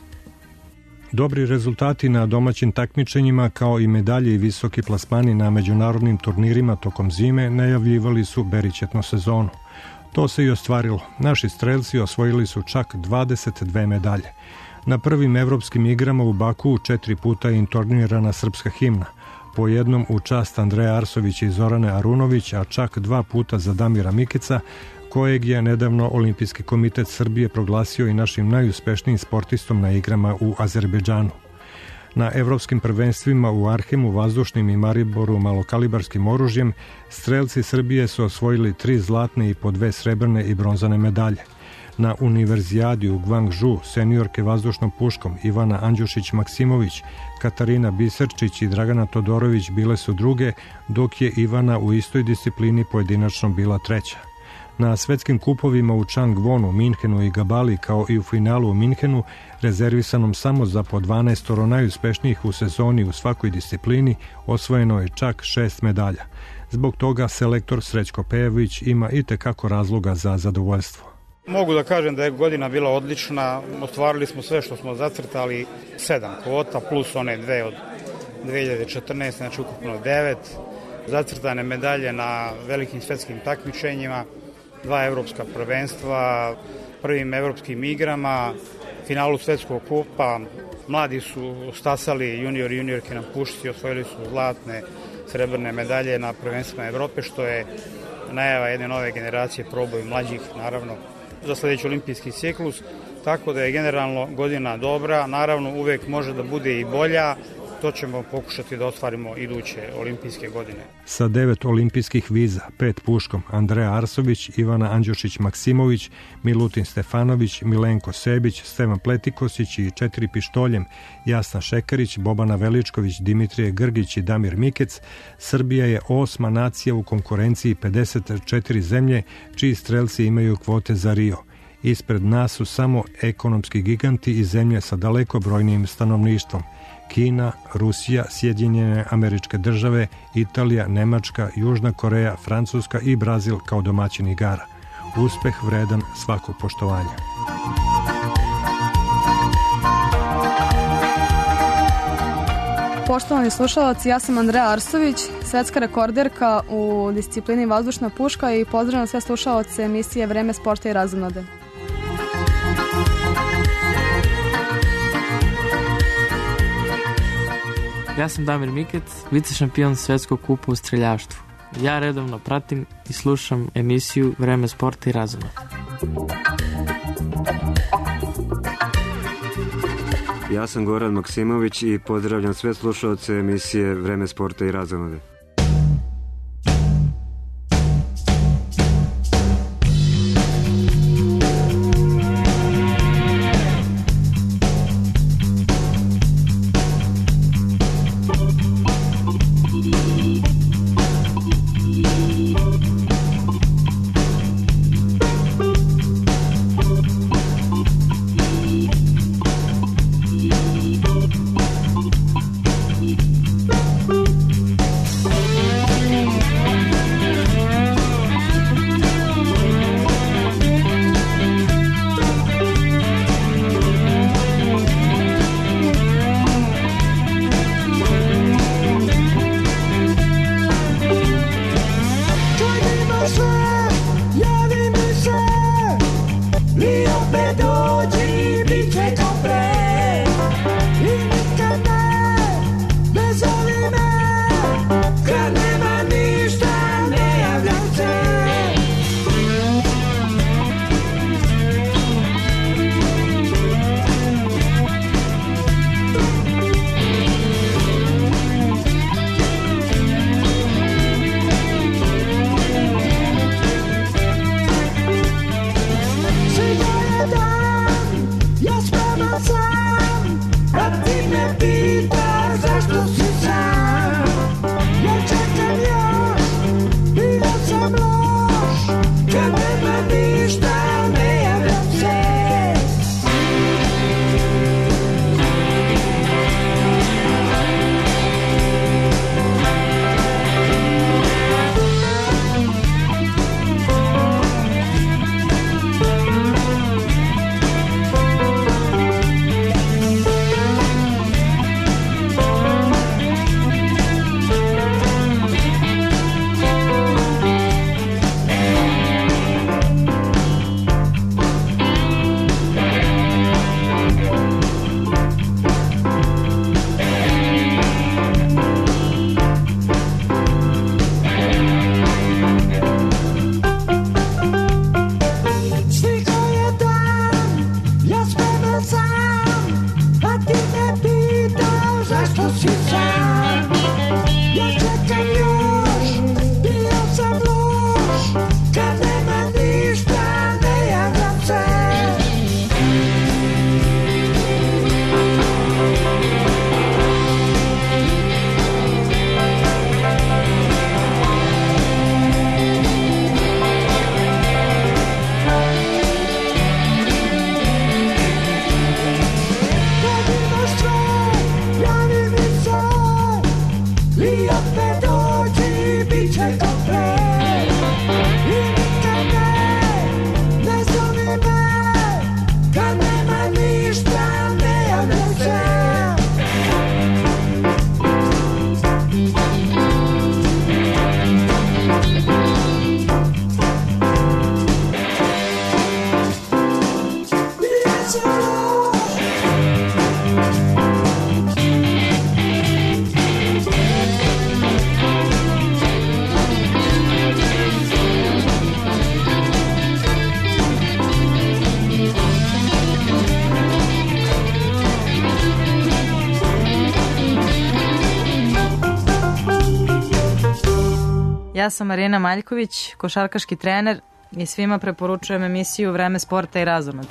Dobri rezultati na domaćim takmičenjima kao i medalje i visoki plasmani na međunarodnim turnirima tokom zime najavljivali su berićetnu sezonu. To se i ostvarilo. Naši strelci osvojili su čak dvadeset dve medalje. Na prvim evropskim igrama u Baku četiri puta je intonirana srpska himna. Po jednom u čast Andreja Arsovića i Zorane Arunović, a čak dva puta za Damira Mikica, kojeg je nedavno Olimpijski komitet Srbije proglasio i našim najuspešnijim sportistom na igrama u Azerbejdžanu. Na evropskim prvenstvima u Arhemu, vazdušnim i Mariboru malokalibarskim oružjem, strelci Srbije su osvojili tri zlatne i po dve srebrne i bronzane medalje. Na univerzijadi u Gvangžu seniorke vazdušnom puškom Ivana Andjušić-Maksimović, Katarina Biserčić i Dragana Todorović bile su druge, dok je Ivana u istoj disciplini pojedinačno bila treća. Na svetskim kupovima u Changwonu, Minhenu i Gabali, kao i u finalu u Minhenu, rezervisanom samo za po dvanaestoro najuspešnijih u sezoni u svakoj disciplini, osvojeno je čak šest medalja. Zbog toga selektor Srećko Pejović ima i tekako razloga za zadovoljstvo. Mogu da kažem da je godina bila odlična, ostvarili smo sve što smo zacrtali, sedam kvota plus one dve od dve hiljade četrnaeste, znači ukupno devet, zacrtane medalje na velikim svetskim takmičenjima, dva evropska prvenstva, prvim evropskim igrama, finalu svetskog kupa, mladi su stasali, junior i juniorke na pušci, osvojili su zlatne, srebrne medalje na prvenstvima Evrope, što je najava jedne nove generacije, proboj mlađih, naravno, za sledeći olimpijski ciklus, tako da je generalno godina dobra, naravno uvek može da bude i bolja, to ćemo pokušati da ostvarimo iduće olimpijske godine. Sa devet olimpijskih viza, pet puškom, Andreja Arsović, Ivana Andjušić-Maksimović, Milutin Stefanović, Milenko Sebić, Stevan Pletikosić i četiri pištoljem, Jasna Šekarić, Bobana Veličković, Dimitrije Grgić i Damir Mikec, Srbija je osma nacija u konkurenciji pedeset četiri zemlje, čiji strelci imaju kvote za Rio. Ispred nas su samo ekonomski giganti i zemlje sa daleko brojnijim stanovništvom. Kina, Rusija, Sjedinjene Američke Države, Italija, Nemačka, Južna Koreja, Francuska i Brazil kao domaćin igara. Uspeh vredan svakog poštovanja. Poštovani slušalci, ja sam Andreja Arsović, svetska rekorderka u disciplini vazdušna puška i pozdravljam sve slušalce emisije Vreme sporta i razonode. Ja sam Damir Mikec, vice šampion svetskog kupa u streljaštvu. Ja redovno pratim i slušam emisiju Vreme sporta i razonode. Ja sam Goran Maksimović i pozdravljam sve slušalce emisije Vreme sporta i razonode. Ja sam Marina Maljković, košarkaški trener i svima preporučujem emisiju Vreme sporta i razonode.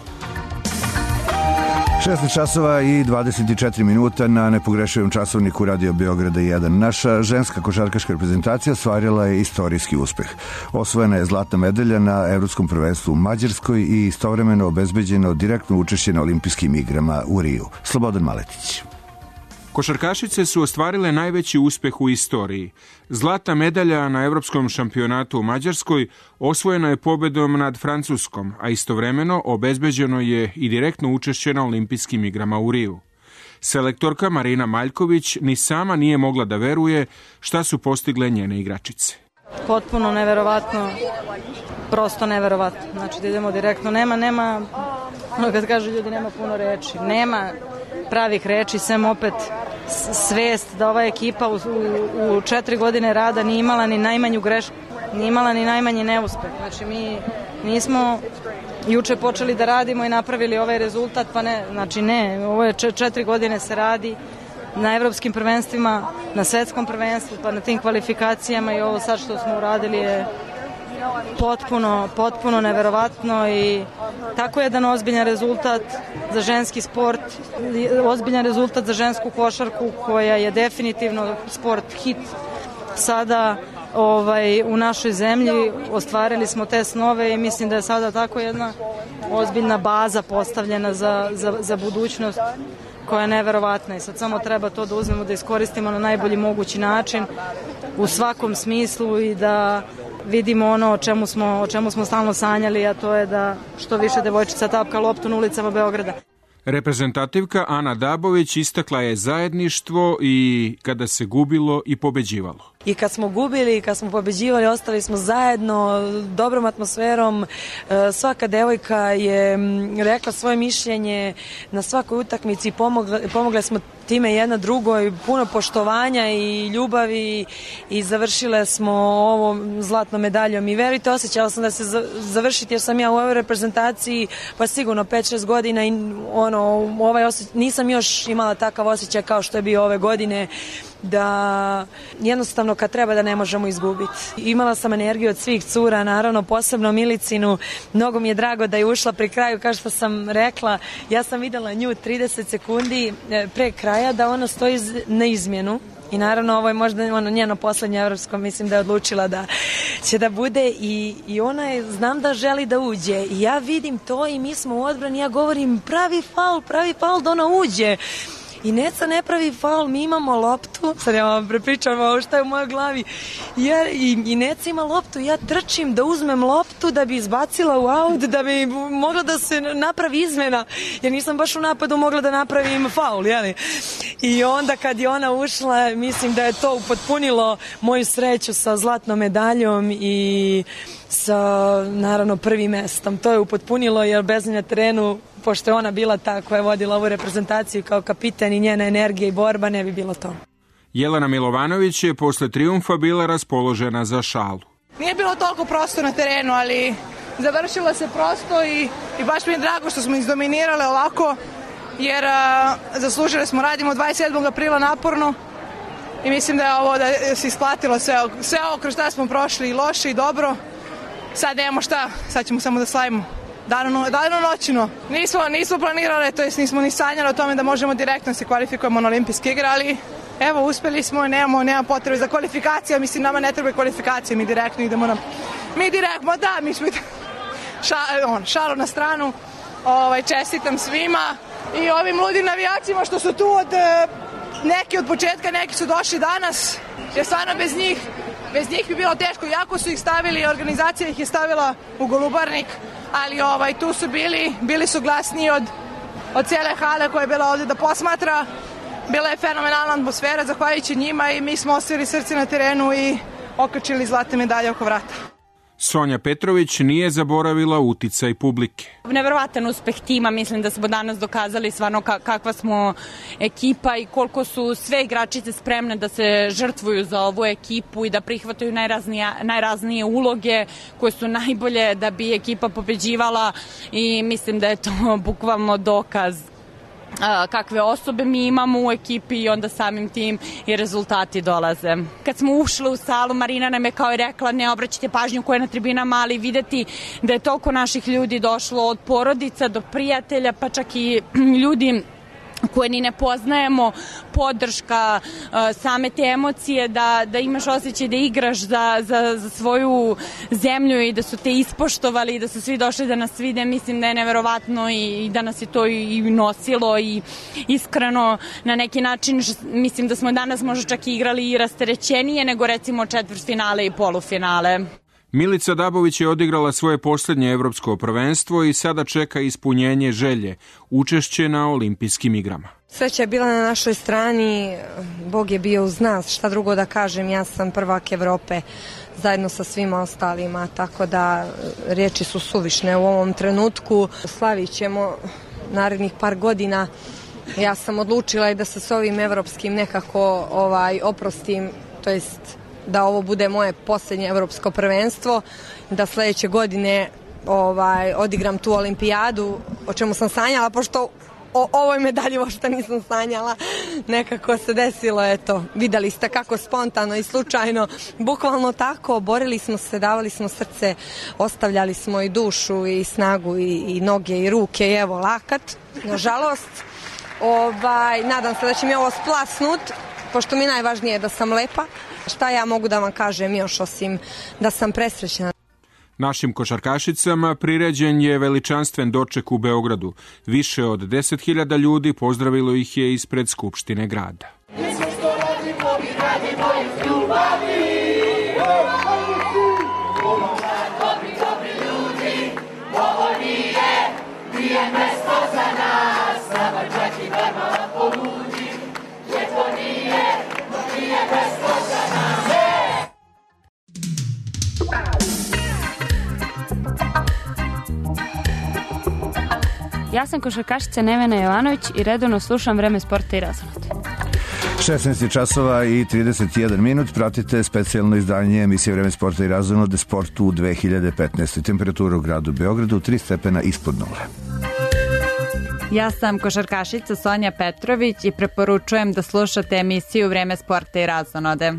šesnaest časova i dvadeset četiri minuta na nepogrešivom časovniku Radio Beograda jedan. Naša ženska košarkaška reprezentacija ostvarila je istorijski uspeh. Osvojena je zlatna medalja na Evropskom prvenstvu u Mađarskoj i istovremeno obezbeđeno direktno učešće na olimpijskim igrama u Riju. Slobodan Maletić. Košarkašice su ostvarile najveći uspeh u istoriji. Zlatna medalja na Evropskom šampionatu u Mađarskoj osvojena je pobedom nad Francuskom, a istovremeno obezbeđeno je i direktno učešće na olimpijskim igrama u Riju. Selektorka Marina Maljković ni sama nije mogla da veruje šta su postigle njene igračice. Potpuno neverovatno, prosto neverovatno. Znači da idemo direktno, nema, nema, ono kad kažu ljudi nema puno reči, nema pravih reči, sem opet svest da ova ekipa u, u, u četiri godine rada nije imala ni najmanju grešku, nije imala ni najmanji neuspeh. Znači mi nismo juče počeli da radimo i napravili ovaj rezultat, pa ne, znači ne, ovo je četiri godine se radi na evropskim prvenstvima, na svetskom prvenstvu, pa na tim kvalifikacijama i ovo sad što smo uradili je potpuno, potpuno neverovatno i tako jedan ozbiljan rezultat za ženski sport, ozbiljan rezultat za žensku košarku koja je definitivno sport hit sada ovaj, u našoj zemlji. Ostvarili smo te snove i mislim da je sada tako jedna ozbiljna baza postavljena za, za, za budućnost koja je neverovatna i sad samo treba to da uzmemo, da iskoristimo na najbolji mogući način u svakom smislu i da vidimo ono o čemu smo, o čemu smo stalno sanjali, a to je da što više devojčica tapka loptu na ulicama Beograda. Reprezentativka Ana Dabović istakla je zajedništvo i kada se gubilo i pobeđivalo. I kad smo gubili i kad smo pobeđivali, ostali smo zajedno, dobrom atmosferom. Svaka devojka je rekla svoje mišljenje na svakoj utakmici, pomogle, pomogle smo time jedna drugoj, puno poštovanja i ljubavi i završile smo ovo zlatnom medaljom. I verujte, osjećala sam da se završiti jer sam ja u ovoj reprezentaciji pa sigurno pet šest godina i ono, ovaj osjećaj, nisam još imala takav osjećaj kao što je bio ove godine, da jednostavno kad treba da ne možemo izgubiti. Imala sam energiju od svih cura, naravno posebno Milicinu. Mnogo mi je drago da je ušla pri kraju, kao što sam rekla, ja sam videla nju trideset sekundi pre kraja da ona stoji na izmjenu. I naravno ovo je možda ono, njeno poslednje evropsko, mislim da je odlučila da će da bude i, i ona je, znam da želi da uđe i ja vidim to i mi smo u odbrani, ja govorim pravi faul, pravi faul da ona uđe. I Neca ne pravi faul, mi imamo loptu, sad ja vam prepričam ovo šta je u mojoj glavi, ja, i, i Neca ima loptu, ja trčim da uzmem loptu da bi izbacila u aut, da bi mogla da se napravi izmena, jer nisam baš u napadu mogla da napravim faul, jeli? I onda kad je ona ušla, mislim da je to upotpunilo moju sreću sa zlatnom medaljom i sa, naravno, prvim mestom. To je upotpunilo, jer bez nje na terenu, pošto je ona bila ta koja je vodila ovu reprezentaciju kao kapiten i njena energija i borba, ne bi bilo to. Jelena Milovanović je posle trijumfa bila raspoložena za šalu. Nije bilo toliko prosto na terenu, ali završilo se prosto i, i baš mi je drago što smo izdominirale ovako, jer a, zaslužili smo, radimo dvadeset sedmog aprila naporno i mislim da je ovo, da se isplatilo sve, sve ovo kroz šta smo prošli, i loše i dobro. Sad nemamo šta, sad ćemo samo da slavimo. Dano, dano noćino. Nismo, nismo planirali, to jest nismo ni sanjali o tome da možemo direktno se kvalifikujemo na olimpijske igre, ali evo, uspeli smo, nemamo, nemamo potrebe za kvalifikacije, mislim, nama ne treba kvalifikacije, mi direktno idemo na... Mi direktno, da, mi smo... Ša, on, šalo na stranu, ovaj, čestitam svima i ovim ludim navijačima što su tu od... Neki od početka, neki su došli danas, jer stvarno bez njih, bez njih bi bilo teško, jako su ih stavili, organizacija ih je stavila u Golubarnik, ali ovaj, tu su bili, bili su glasniji od, od cijele hale koja je bila ovdje da posmatra. Bila je fenomenalna atmosfera, zahvaljujući njima i mi smo ostavili srce na terenu i okačili zlatne medalje oko vrata. Sonja Petrović nije zaboravila uticaj publike. Neverovatan uspeh tima, mislim da smo danas dokazali stvarno kakva smo ekipa i koliko su sve igračice spremne da se žrtvuju za ovu ekipu i da prihvataju najraznije, najraznije uloge koje su najbolje da bi ekipa pobeđivala i mislim da je to bukvalno dokaz kakve osobe mi imamo u ekipi i onda samim tim i rezultati dolaze. Kad smo ušli u salu, Marina nam je kao i rekla ne obraćajte pažnju ko je na tribinama, ali videti da je toliko naših ljudi došlo od porodica do prijatelja, pa čak i ljudi koje ni ne poznajemo, podrška, same te emocije, da, da imaš osjećaj da igraš za, za, za svoju zemlju i da su te ispoštovali i da su svi došli da nas vide, mislim da je neverovatno i, i da nas je to i nosilo i iskreno na neki način, mislim da smo danas možda čak i igrali i rasterećenije nego recimo četvrtfinale i polufinale. Milica Dabović je odigrala svoje posljednje evropsko prvenstvo i sada čeka ispunjenje želje, učešće na olimpijskim igrama. Sreća je bila na našoj strani, Bog je bio uz nas, šta drugo da kažem, ja sam prvak Evrope zajedno sa svima ostalima, tako da riječi su suvišne u ovom trenutku. Slavit ćemo narednih par godina Ja sam odlučila i da se s ovim evropskim nekako ovaj, oprostim, to jest da ovo bude moje posljednje evropsko prvenstvo, da sledeće godine ovaj, odigram tu olimpijadu, o čemu sam sanjala, pošto o ovoj medalji uopšte nisam sanjala, nekako se desilo, eto, videli ste kako spontano i slučajno, bukvalno tako, borili smo se, davali smo srce, ostavljali smo i dušu i snagu i, i noge i ruke i evo lakat, nažalost, ovaj, nadam se da će mi ovo splasnut, pošto mi je najvažnije da sam lepa, šta ja mogu da vam kažem još osim da sam presrećna. Našim košarkašicama priređen je veličanstven doček u Beogradu. Više od deset hiljada ljudi pozdravilo ih je ispred Skupštine grada. Mi sve što radimo, mi radimo iz ljubavi. Dobri, dobri ljudi, ovo nije, nije mesto za nas. Nama čak i vermala poludi, jer to nije, nije mesto za nas. Ja sam košarkašica Nevena Jovanović i redovno slušam Vreme sporta i razonode. šesnaest časova i trideset jedan minut. Pratite specijalno izdanje emisije Vreme sporta i razonode Sport u dve hiljade petnaestoj. Temperatura u gradu Beogradu tri stepena ispod nule. Ja sam košarkašica Sonja Petrović i preporučujem da slušate emisiju Vreme sporta i razonode.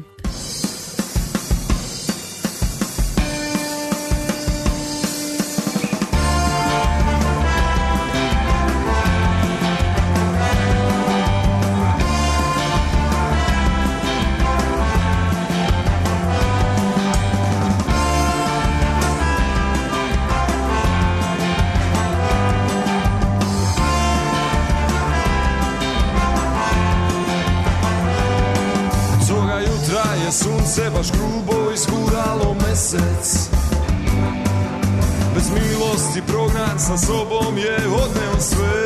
Sunce baš grubo izguralo mesec, bez milosti prognat sa sobom je odneo sve.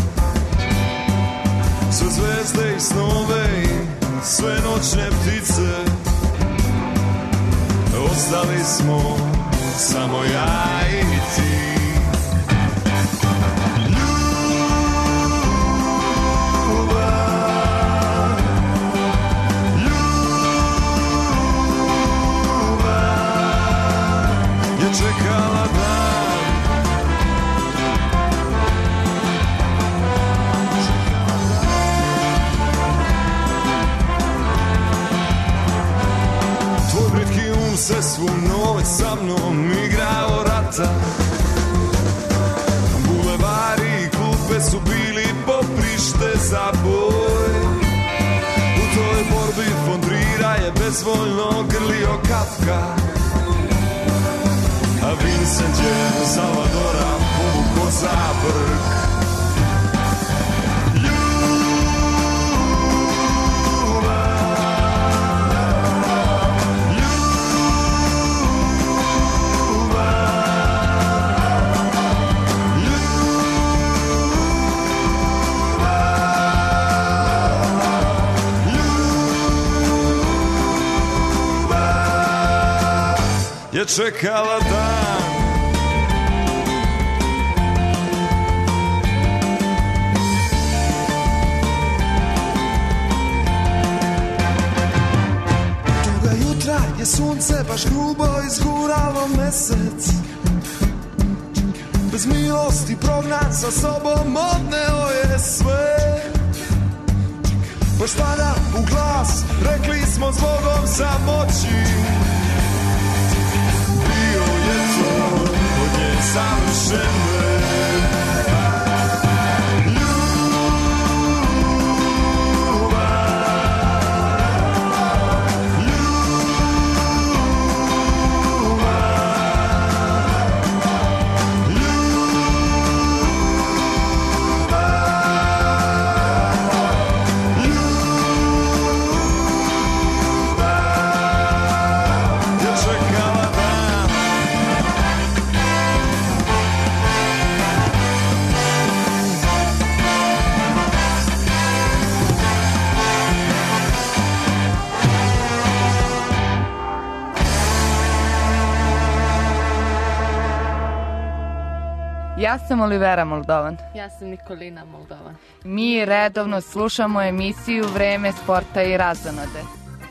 Sve zvezde i snove i sve noćne ptice, ostali smo samo ja i ti. Čekala dan, tvoj britki um se svu noć sa mnom igrao rata. Bulevari i klupe su bili poprište za boj. U toj borbi von Trira je bezvoljno grlio Kafka, a Vincent je Salvadora povukao za brk. Je čekala dan, toga jutra je sunce baš grubo izguralo mesec, bez milosti prognat sa sobom odneo je sve. Baš tada u glas rekli smo zbogom samoći, od nje savršene. Ja sam Olivera Moldovan. Ja sam Nikolina Moldovan. Mi redovno slušamo emisiju Vreme sporta i razonode.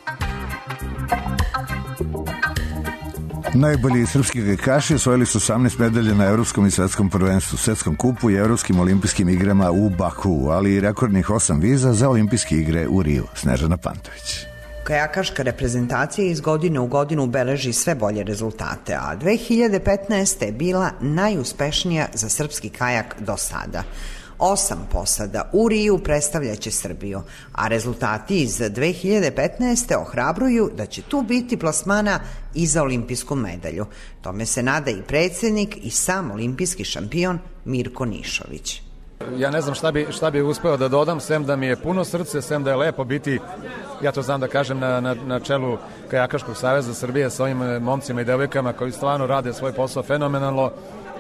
Najbolji srpski gajkaši osvojili su osamnaest medalja na Evropskom i svetskom prvenstvu, svetskom kupu i Evropskim olimpijskim igrama u Bakuu, ali i rekordnih osam viza za olimpijske igre u Riju. Snežana Pantović. Kajakaška reprezentacija iz godine u godinu beleži sve bolje rezultate, a dve hiljade petnaeste. je bila najuspešnija za srpski kajak do sada. Osam posada u Riju predstavljaće Srbiju, a rezultati iz dve hiljade petnaeste. ohrabruju da će tu biti plasmana i za olimpijsku medalju. Tome se nada i predsjednik i sam olimpijski šampion Mirko Nišović. Ja ne znam šta bi, šta bi uspeo da dodam, sem da mi je puno srce, sem da je lepo biti, ja to znam da kažem, na, na, na čelu Kajakaškog saveza Srbije sa ovim momcima i devojkama koji stvarno rade svoj posao fenomenalno,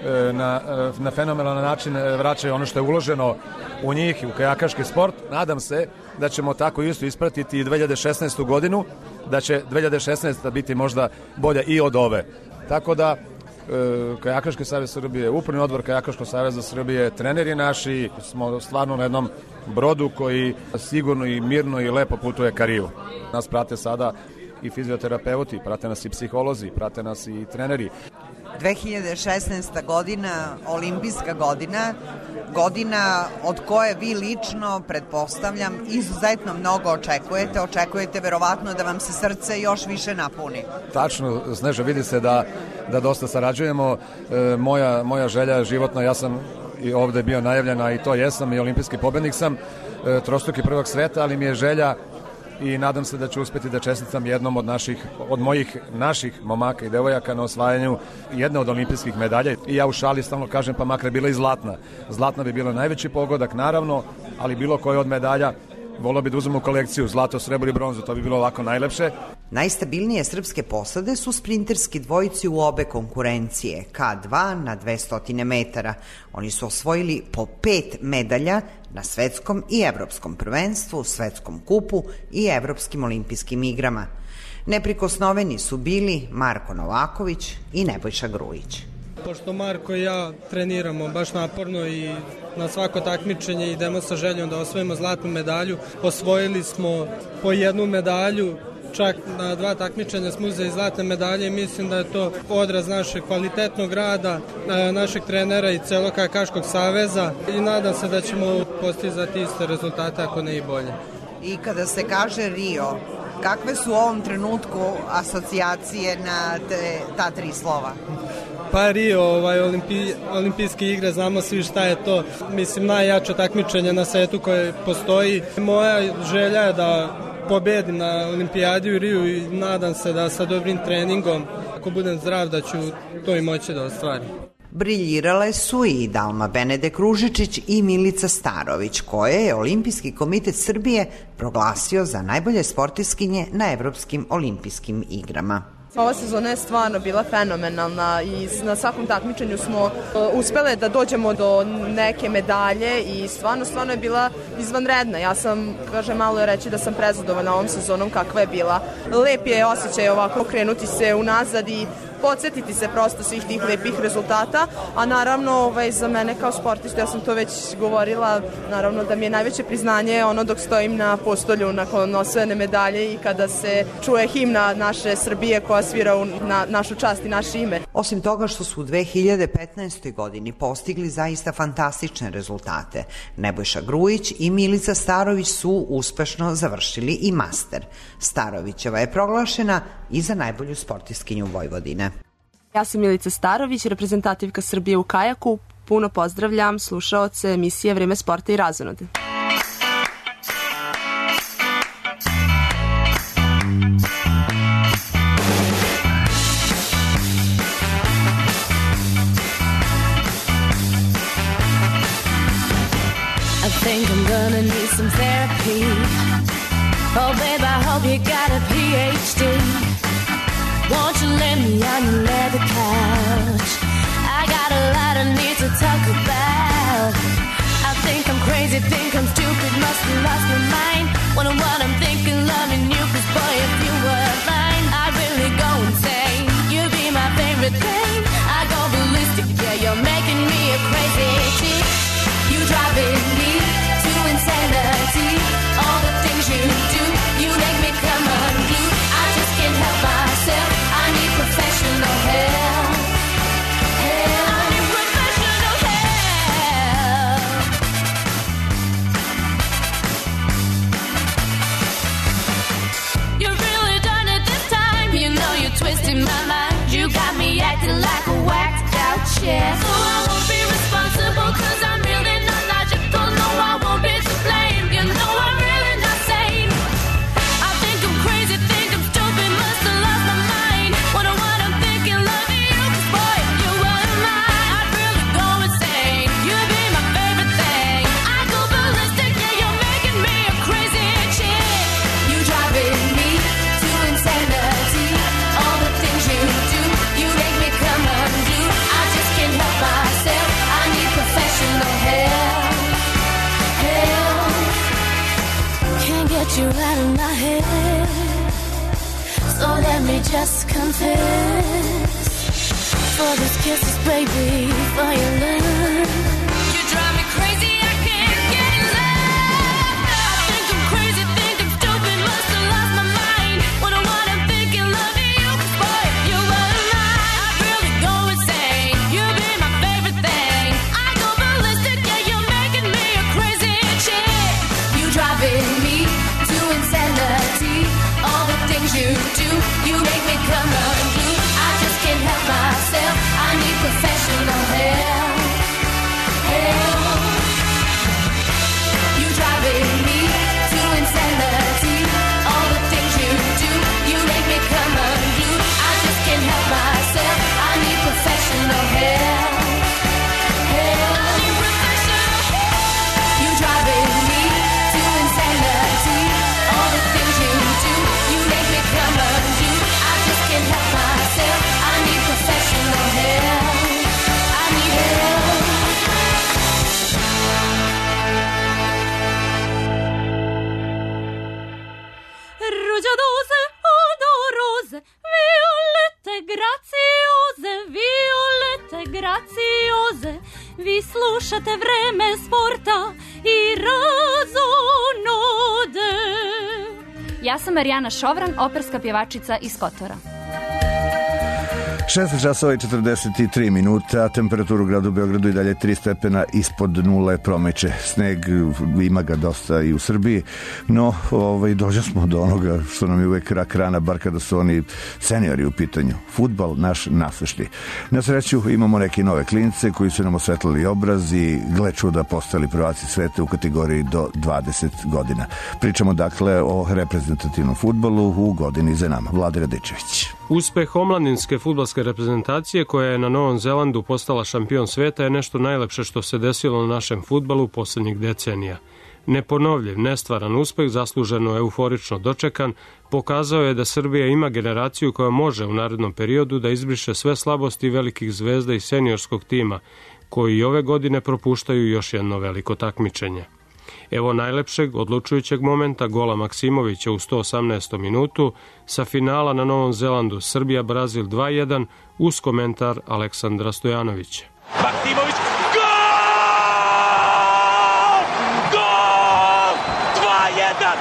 na, na fenomenalan način vraćaju ono što je uloženo u njih i u kajakaški sport. Nadam se da ćemo tako isto ispratiti i dve hiljade šesnaestu. godinu, da će dve hiljade šesnaesta. biti možda bolja i od ove. Tako da Kajakaški savez Srbije, upravni odbor Kajakaškog saveza Srbije, treneri naši, smo stvarno na jednom brodu koji sigurno i mirno i lepo putuje ka Riju. Nas prate sada i fizioterapeuti, prate nas i psiholozi, prate nas i treneri. dve hiljade šesnaesta. godina, olimpijska godina, godina od koje vi lično, pretpostavljam, izuzetno mnogo očekujete. Očekujete verovatno da vam se srce još više napuni. Tačno, Sneža, vidi se da, da dosta sarađujemo. E, moja, moja želja životna, ja sam i ovde bio najavljena i to jesam i olimpijski pobednik sam, e, trostruki prvak sveta, ali mi je želja i nadam se da ću uspeti da čestitam jednom od naših, od mojih naših momaka i devojaka na osvajanju jedne od olimpijskih medalja. I ja u šali stalno kažem, pa makar bila i zlatna. Zlatna bi bila najveći pogodak, naravno, ali bilo koje od medalja volio bi da uzmemo u kolekciju zlato, srebro i bronzu, to bi bilo ovako najlepše. Najstabilnije srpske posade su sprinterski dvojici u obe konkurencije, K dva na dvesta metara. Oni su osvojili po pet medalja na svetskom i evropskom prvenstvu, svetskom kupu i evropskim olimpijskim igrama. Neprikosnoveni su bili Marko Novaković i Nebojša Grujić. Pošto Marko i ja treniramo baš naporno i na svako takmičenje idemo sa željom da osvojimo zlatnu medalju, osvojili smo po jednu medalju, čak na dva takmičenja smo uzeli zlatne medalje i mislim da je to odraz našeg kvalitetnog rada, našeg trenera i celog Kajakaškog saveza i nadam se da ćemo postizati iste rezultate, ako ne i bolje. I kada se kaže Rio, kakve su u ovom trenutku asocijacije na te, ta tri slova? Pa Rio, ovaj, olimpi, olimpijske igre, znamo svi šta je to, mislim, najjače takmičenje na svetu koje postoji. Moja želja je da pobedim na olimpijadi u Riju i nadam se da sa dobrim treningom, ako budem zdrav, da ću to i moći da ostvarim. Briljirale su i Dalma Benedek Ružičić i Milica Starović, koje je Olimpijski komitet Srbije proglasio za najbolje sportiskinje na Evropskim olimpijskim igrama. Ova sezona je stvarno bila fenomenalna i na svakom takmičenju smo uh, uspele da dođemo do neke medalje i stvarno, stvarno je bila izvanredna. Ja sam, kažem, malo je reći da sam prezadovoljna ovom sezonom kakva je bila. Lep je osjećaj ovako krenuti se unazad i podsjetiti se prosto svih tih lepih rezultata, a naravno ovaj, za mene kao sportistu, ja sam to već govorila, naravno da mi je najveće priznanje ono dok stojim na postolju nakon osvojene medalje i kada se čuje himna naše Srbije koja svira u na našu čast i naše ime. Osim toga što su u dve hiljade petnaestoj. godini postigli zaista fantastične rezultate, Nebojša Grujić i Milica Starović su uspešno završili i master. Starovićeva je proglašena i za najbolju sportistkinju Vojvodine. Ja sam Milica Starović, reprezentativka Srbije u kajaku. Puno pozdravljam slušaoce emisije Vreme sporta i razonode. I think I'm gonna need some therapy. Oh babe, I hope you got a P H D. Won't you let me on your leather couch? I got a lot I need to talk about. I think I'm crazy, think I'm stupid, must have lost my mind. Wonder what I'm thinking, loving you, cause boy, if you were mine, I'd really go insane. You'd be my favorite thing. I go ballistic, yeah, you're making me a crazy share. So I won't be responsible cause I'm really not logical. No, I won't be to blame. You know I'm really not sane. I think I'm crazy, think I'm stupid, must have lost my mind. Wonder what I'm thinking, loving you, cause boy, if you weren't mine, I'd really go insane. You'd be my favorite thing. I go ballistic, yeah, you're making me a crazy chick. You driving me to insanity. All the things you do, you make me come undue. I just can't help myself, I need professional help. Help. Can't get you out of my head. So let me just confess. For these kisses, baby, for your love. You drive me crazy, I can't get enough. I think I'm crazy, think I'm stupid, must have lost my mind. Wonder what I'm thinking, loving you, cause boy, if you weren't mine, I'd really go insane. You'd be my favorite thing. I go ballistic, yeah, you're making me a crazy chick. You driving me to insanity. All the things you do, you make me come undue. I just can't help myself, I need professional help. Help. You driving me to insanity. All the things you do, you make me come undue. I just can't help myself, I need professional help. Help. You driving me to insanity. All the things you do, you make me come undue. I just can't help myself, I need professional help. I need help. Rugiadose, odorose, violette graziose, violette graziose. Vi slušate Vreme sporta i razonode. Ja sam Marijana Šovran, operska pjevačica iz Kotora. šesnaest časova i četrdeset tri minuta, temperaturu u gradu Beogradu i dalje tri stepena ispod nule promeće. Sneg, ima ga dosta i u Srbiji, no ovaj, dođe smo do onoga što nam je uvek rak rana, bar kada su oni seniori u pitanju. Fudbal naš nasvešni. Na sreću imamo neke nove klince koji su nam osvetlili obraz i gle čuda postali prvaci sveta u kategoriji do dvadeset godina. Pričamo dakle o reprezentativnom fudbalu u godini za nama. Vlada Radičević. Uspeh omladinske fudbalske reprezentacije koja je na Novom Zelandu postala šampion sveta je nešto najlepše što se desilo na našem fudbalu poslednjih decenija. Neponovljiv, nestvaran uspeh, zasluženo euforično dočekan, pokazao je da Srbija ima generaciju koja može u narednom periodu da izbriše sve slabosti velikih zvezda i seniorskog tima, koji i ove godine propuštaju još jedno veliko takmičenje. Evo najlepšeg, odlučujućeg momenta gola Maksimovića u sto osamnaestom minutu sa finala na Novom Zelandu Srbija-Brazil dva jedan uz komentar Aleksandra Stojanovića. Maksimović, gol! Gol! dva jedan!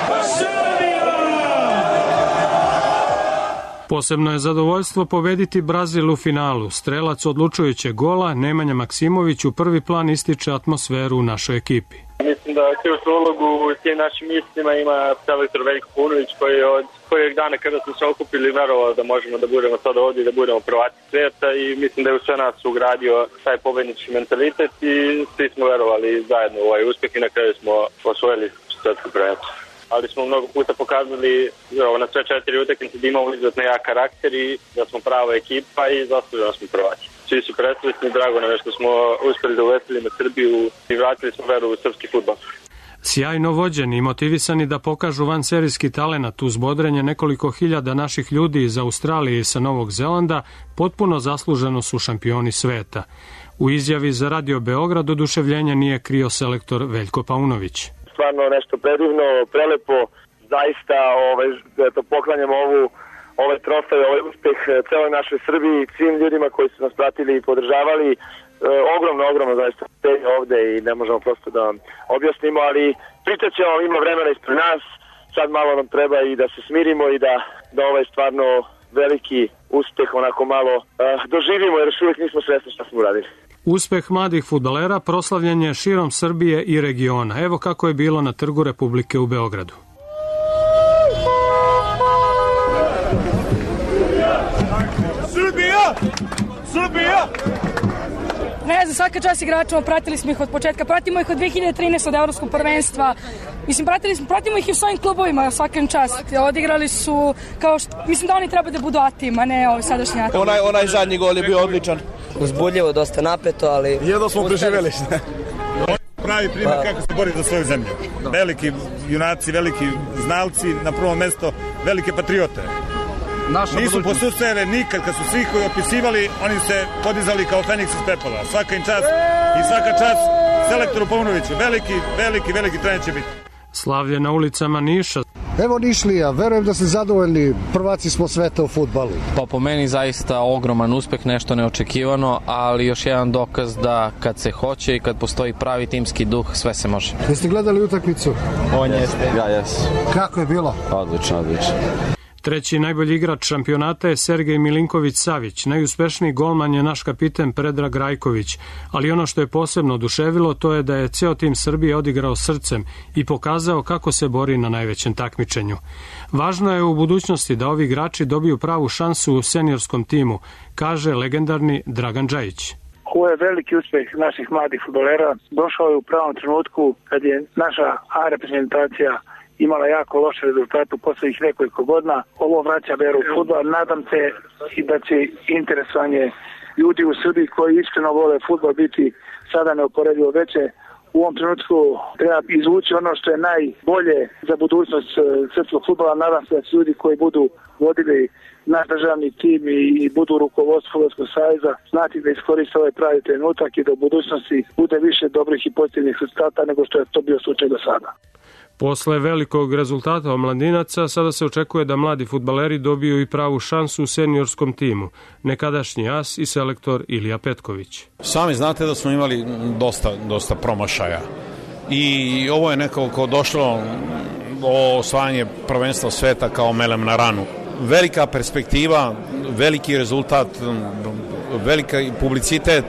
Posebno je zadovoljstvo pobediti Brazil u finalu. Strelac odlučujućeg gola, Nemanja Maksimović, u prvi plan ističe atmosferu u našoj ekipi. Mislim da ključnu ulogu u tim našim mislima ima selektor Veljko Paunović koji je od kojeg dana kada smo se okupili verovao da možemo da budemo sada ovdje i da budemo prvaci svijeta i mislim da je u sve nas ugradio taj pobednički mentalitet i svi smo verovali zajedno u ovaj uspjeh i na kraju smo osvojili svjetsko prvenstvo. Ali smo mnogo puta pokazali na sve četiri utakmice da imamo izuzetno jak karakter i da smo prava ekipa i zasluženo smo prvaci. Svi su presretni, drago nam je što smo uspjeli da uveselimo Srbiju i vratili smo veru u srpski fudbal. Sjajno vođeni i motivisani da pokažu vanserijski talenat uz bodrenje nekoliko hiljada naših ljudi iz Australije i sa Novog Zelanda, potpuno zasluženo su šampioni sveta. U izjavi za Radio Beograd oduševljenja nije krio selektor Veljko Paunović. Stvarno nešto predivno, prelepo, zaista ovaj, da poklanjamo ovu ovaj trofej, ovaj uspeh celoj našoj Srbiji, svim ljudima koji su nas pratili i podržavali. E, ogromno, ogromno zaista ovde i ne možemo prosto da objasnimo, ali pričat ćemo, ima vremena ispred nas, sad malo nam treba i da se smirimo i da, da ovaj stvarno veliki uspeh onako malo e, doživimo, jer još uvijek nismo svesni šta smo uradili. Uspeh mladih fudbalera proslavljen je širom Srbije i regiona. Evo kako je bilo na Trgu Republike u Beogradu. Srbija! Srbija! Srbija! Ne znam, svaka čast igračima, pratili smo ih od početka, pratimo ih od dve hiljade trinaeste od evropskog prvenstva. Mislim, pratili smo, pratimo ih i u svojim klubovima, svakim čast. Odigrali su, kao što, mislim da oni treba da budu atim, a ne ovi sadašnji atim. Onaj, onaj zadnji gol je bio odličan. Uzbudljivo, dosta napeto, ali... Jedno smo preživjeli. Pravi primjer pa... kako se bori za svoju zemlju. Da. Veliki junaci, veliki znalci, na prvo mesto velike patriote. Naša Nisu posustajale nikad, kad su svi koji opisivali, oni se podizali kao Feniks iz pepela. Svaka im čast i svaka čast selektoru Paunoviću. Veliki, veliki, veliki trener će biti. Slavlje na ulicama Niša. Evo Nišlija, verujem da ste zadovoljni, prvaci smo sveta u fudbalu. Pa po meni zaista ogroman uspeh, nešto neočekivano, ali još jedan dokaz da kad se hoće i kad postoji pravi timski duh, sve se može. Jeste gledali utakmicu? On jeste. Ja jes. Kako je bilo? Odlično, odlično. Treći najbolji igrač šampionata je Sergej Milinković-Savić. Najuspešniji golman je naš kapiten Predrag Rajković. Ali ono što je posebno oduševilo, to je da je ceo tim Srbije odigrao srcem i pokazao kako se bori na najvećem takmičenju. Važno je u budućnosti da ovi igrači dobiju pravu šansu u seniorskom timu, kaže legendarni Dragan Džajić. Ovo je veliki uspeh naših mladih fudbalera. Došao je u pravom trenutku kad je naša A reprezentacija imala jako loše rezultate u poslednjih nekoliko godina. Ovo vraća veru u fudbal. Nadam se i da će interesovanje ljudi u Srbiji koji iskreno vole fudbal biti sada neuporedivo veće. U ovom trenutku treba izvući ono što je najbolje za budućnost srpskog fudbala. Nadam se da će ljudi koji budu vodili naš državni tim i budu rukovodstvo Fudbalskog saveza znati da iskoriste ovaj pravi trenutak i da u budućnosti bude više dobrih i pozitivnih rezultata nego što je to bio slučaj do sada. Posle velikog rezultata omladinaca, sada se očekuje da mladi fudbaleri dobiju i pravu šansu u seniorskom timu. Nekadašnji as i selektor Ilija Petković. Sami znate da smo imali dosta, dosta promašaja. I ovo je nekako došlo o osvajanje prvenstva sveta kao melem na ranu. Velika perspektiva, veliki rezultat, velika publicitet,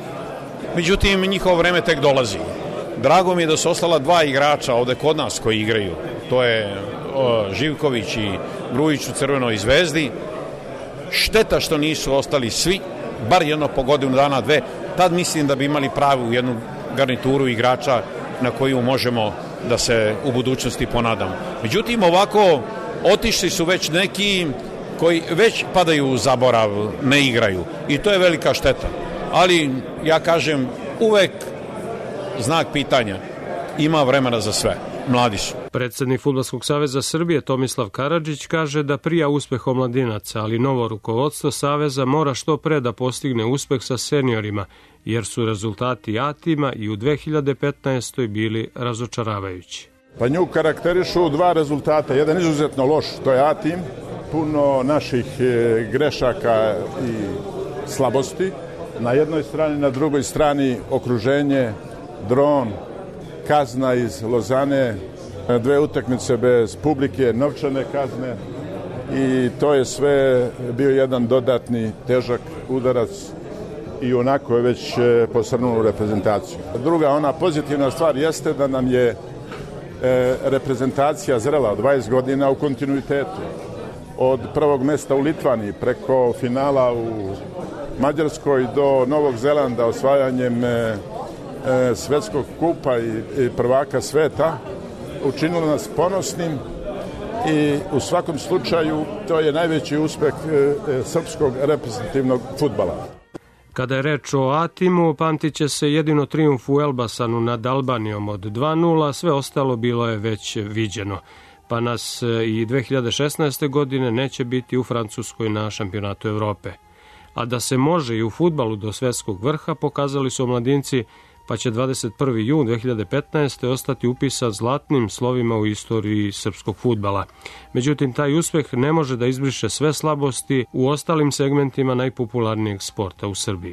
međutim njihovo vreme tek dolazi. Drago mi je da su ostala dva igrača ovde kod nas koji igraju. To je o, Živković i Grujić u Crvenoj zvezdi. Šteta što nisu ostali svi, bar jedno po godinu dana, dve. Tad mislim da bi imali pravu jednu garnituru igrača na koju možemo da se u budućnosti ponadamo. Međutim, ovako otišli su već neki koji već padaju u zaborav, ne igraju. I to je velika šteta. Ali, ja kažem, uvek znak pitanja. Ima vremena za sve. Mladi su. Predsednik Fudbalskog saveza Srbije Tomislav Karadžić kaže da prija uspeh omladinaca, ali novo rukovodstvo saveza mora što pre da postigne uspeh sa seniorima, jer su rezultati A tima i u dve hiljade petnaestoj bili razočaravajući. Pa nju karakterišu dva rezultata. Jedan izuzetno loš, to je A tim, puno naših grešaka i slabosti. Na jednoj strani, na drugoj strani okruženje, dron, kazna iz Lozane, dve utakmice bez publike, novčane kazne i to je sve bio jedan dodatni težak udarac i onako je već posrnulo reprezentaciju. Druga, ona pozitivna stvar jeste da nam je reprezentacija zrela od dvadeset godina u kontinuitetu. Od prvog mesta u Litvani preko finala u Mađarskoj do Novog Zelanda osvajanjem svetskog kupa i prvaka sveta učinilo nas ponosnim i u svakom slučaju to je najveći uspeh srpskog reprezentativnog fudbala. Kada je reč o A timu, pamtit će se jedino trijumf u Elbasanu nad Albanijom od dva nula, sve ostalo bilo je već viđeno. Pa nas i dve hiljade šesnaeste. godine neće biti u Francuskoj na šampionatu Evrope. A da se može i u fudbalu do svetskog vrha pokazali su omladinci, pa će dvadeset prvi jun dve hiljade petnaeste. ostati upisan zlatnim slovima u istoriji srpskog fudbala. Međutim, taj uspeh ne može da izbriše sve slabosti u ostalim segmentima najpopularnijeg sporta u Srbiji.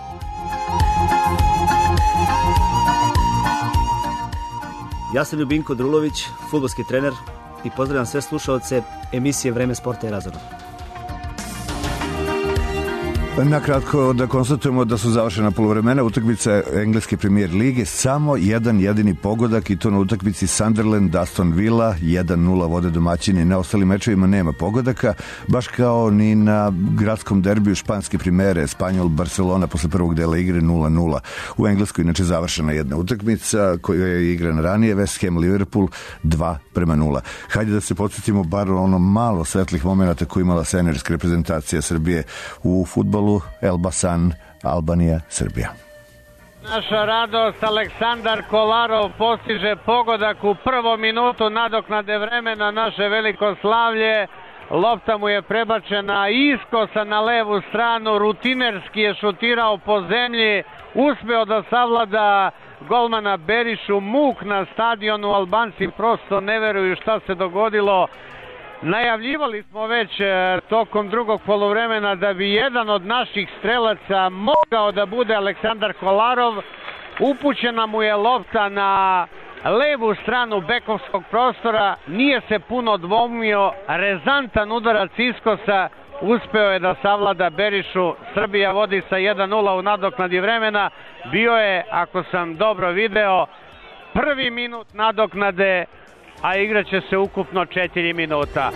Ja sam Ljubinko Drulović, fudbalski trener i pozdravljam sve slušaoce emisije Vreme sporta i razona. Nakratko da konstatujemo da su završena poluvremena utakmice engleske premijer lige, samo jedan jedini pogodak i to na utakmici Sunderland Aston Villa, jedan nula vode domaćini, na ostalim mečevima nema pogodaka, baš kao ni na gradskom derbiju španske primere Espanjol Barcelona posle prvog dela igre nula nula. U Engleskoj inače završena jedna utakmica koja je igrana ranije, West Ham Liverpool dva prema nula. Hajde da se podsjetimo bar ono malo svetlih momenata koje imala seniorska reprezentacija Srbije u fudbalu. Elbasan, Albanija, Srbija. Naša radost, Aleksandar Kolarov postiže pogodak u prvom minutu nadoknade vremena, naše veliko slavlje. Lopta mu je prebačena iskosa na levu stranu, rutinerski je šutirao po zemlji, uspeo da savlada golmana Berišu. Muk na stadionu, Albanci prosto ne veruju šta se dogodilo. Najavljivali smo već tokom drugog poluvremena da bi jedan od naših strelaca mogao da bude Aleksandar Kolarov. Upućena mu je lopta na levu stranu bekovskog prostora, nije se puno dvomio, rezantan udarac iskosa, uspeo je da savlada Berišu. Srbija vodi sa jedan nula u nadoknadi vremena. Bio je, ako sam dobro video, prvi minut nadoknade, a igraće se ukupno četiri minuta.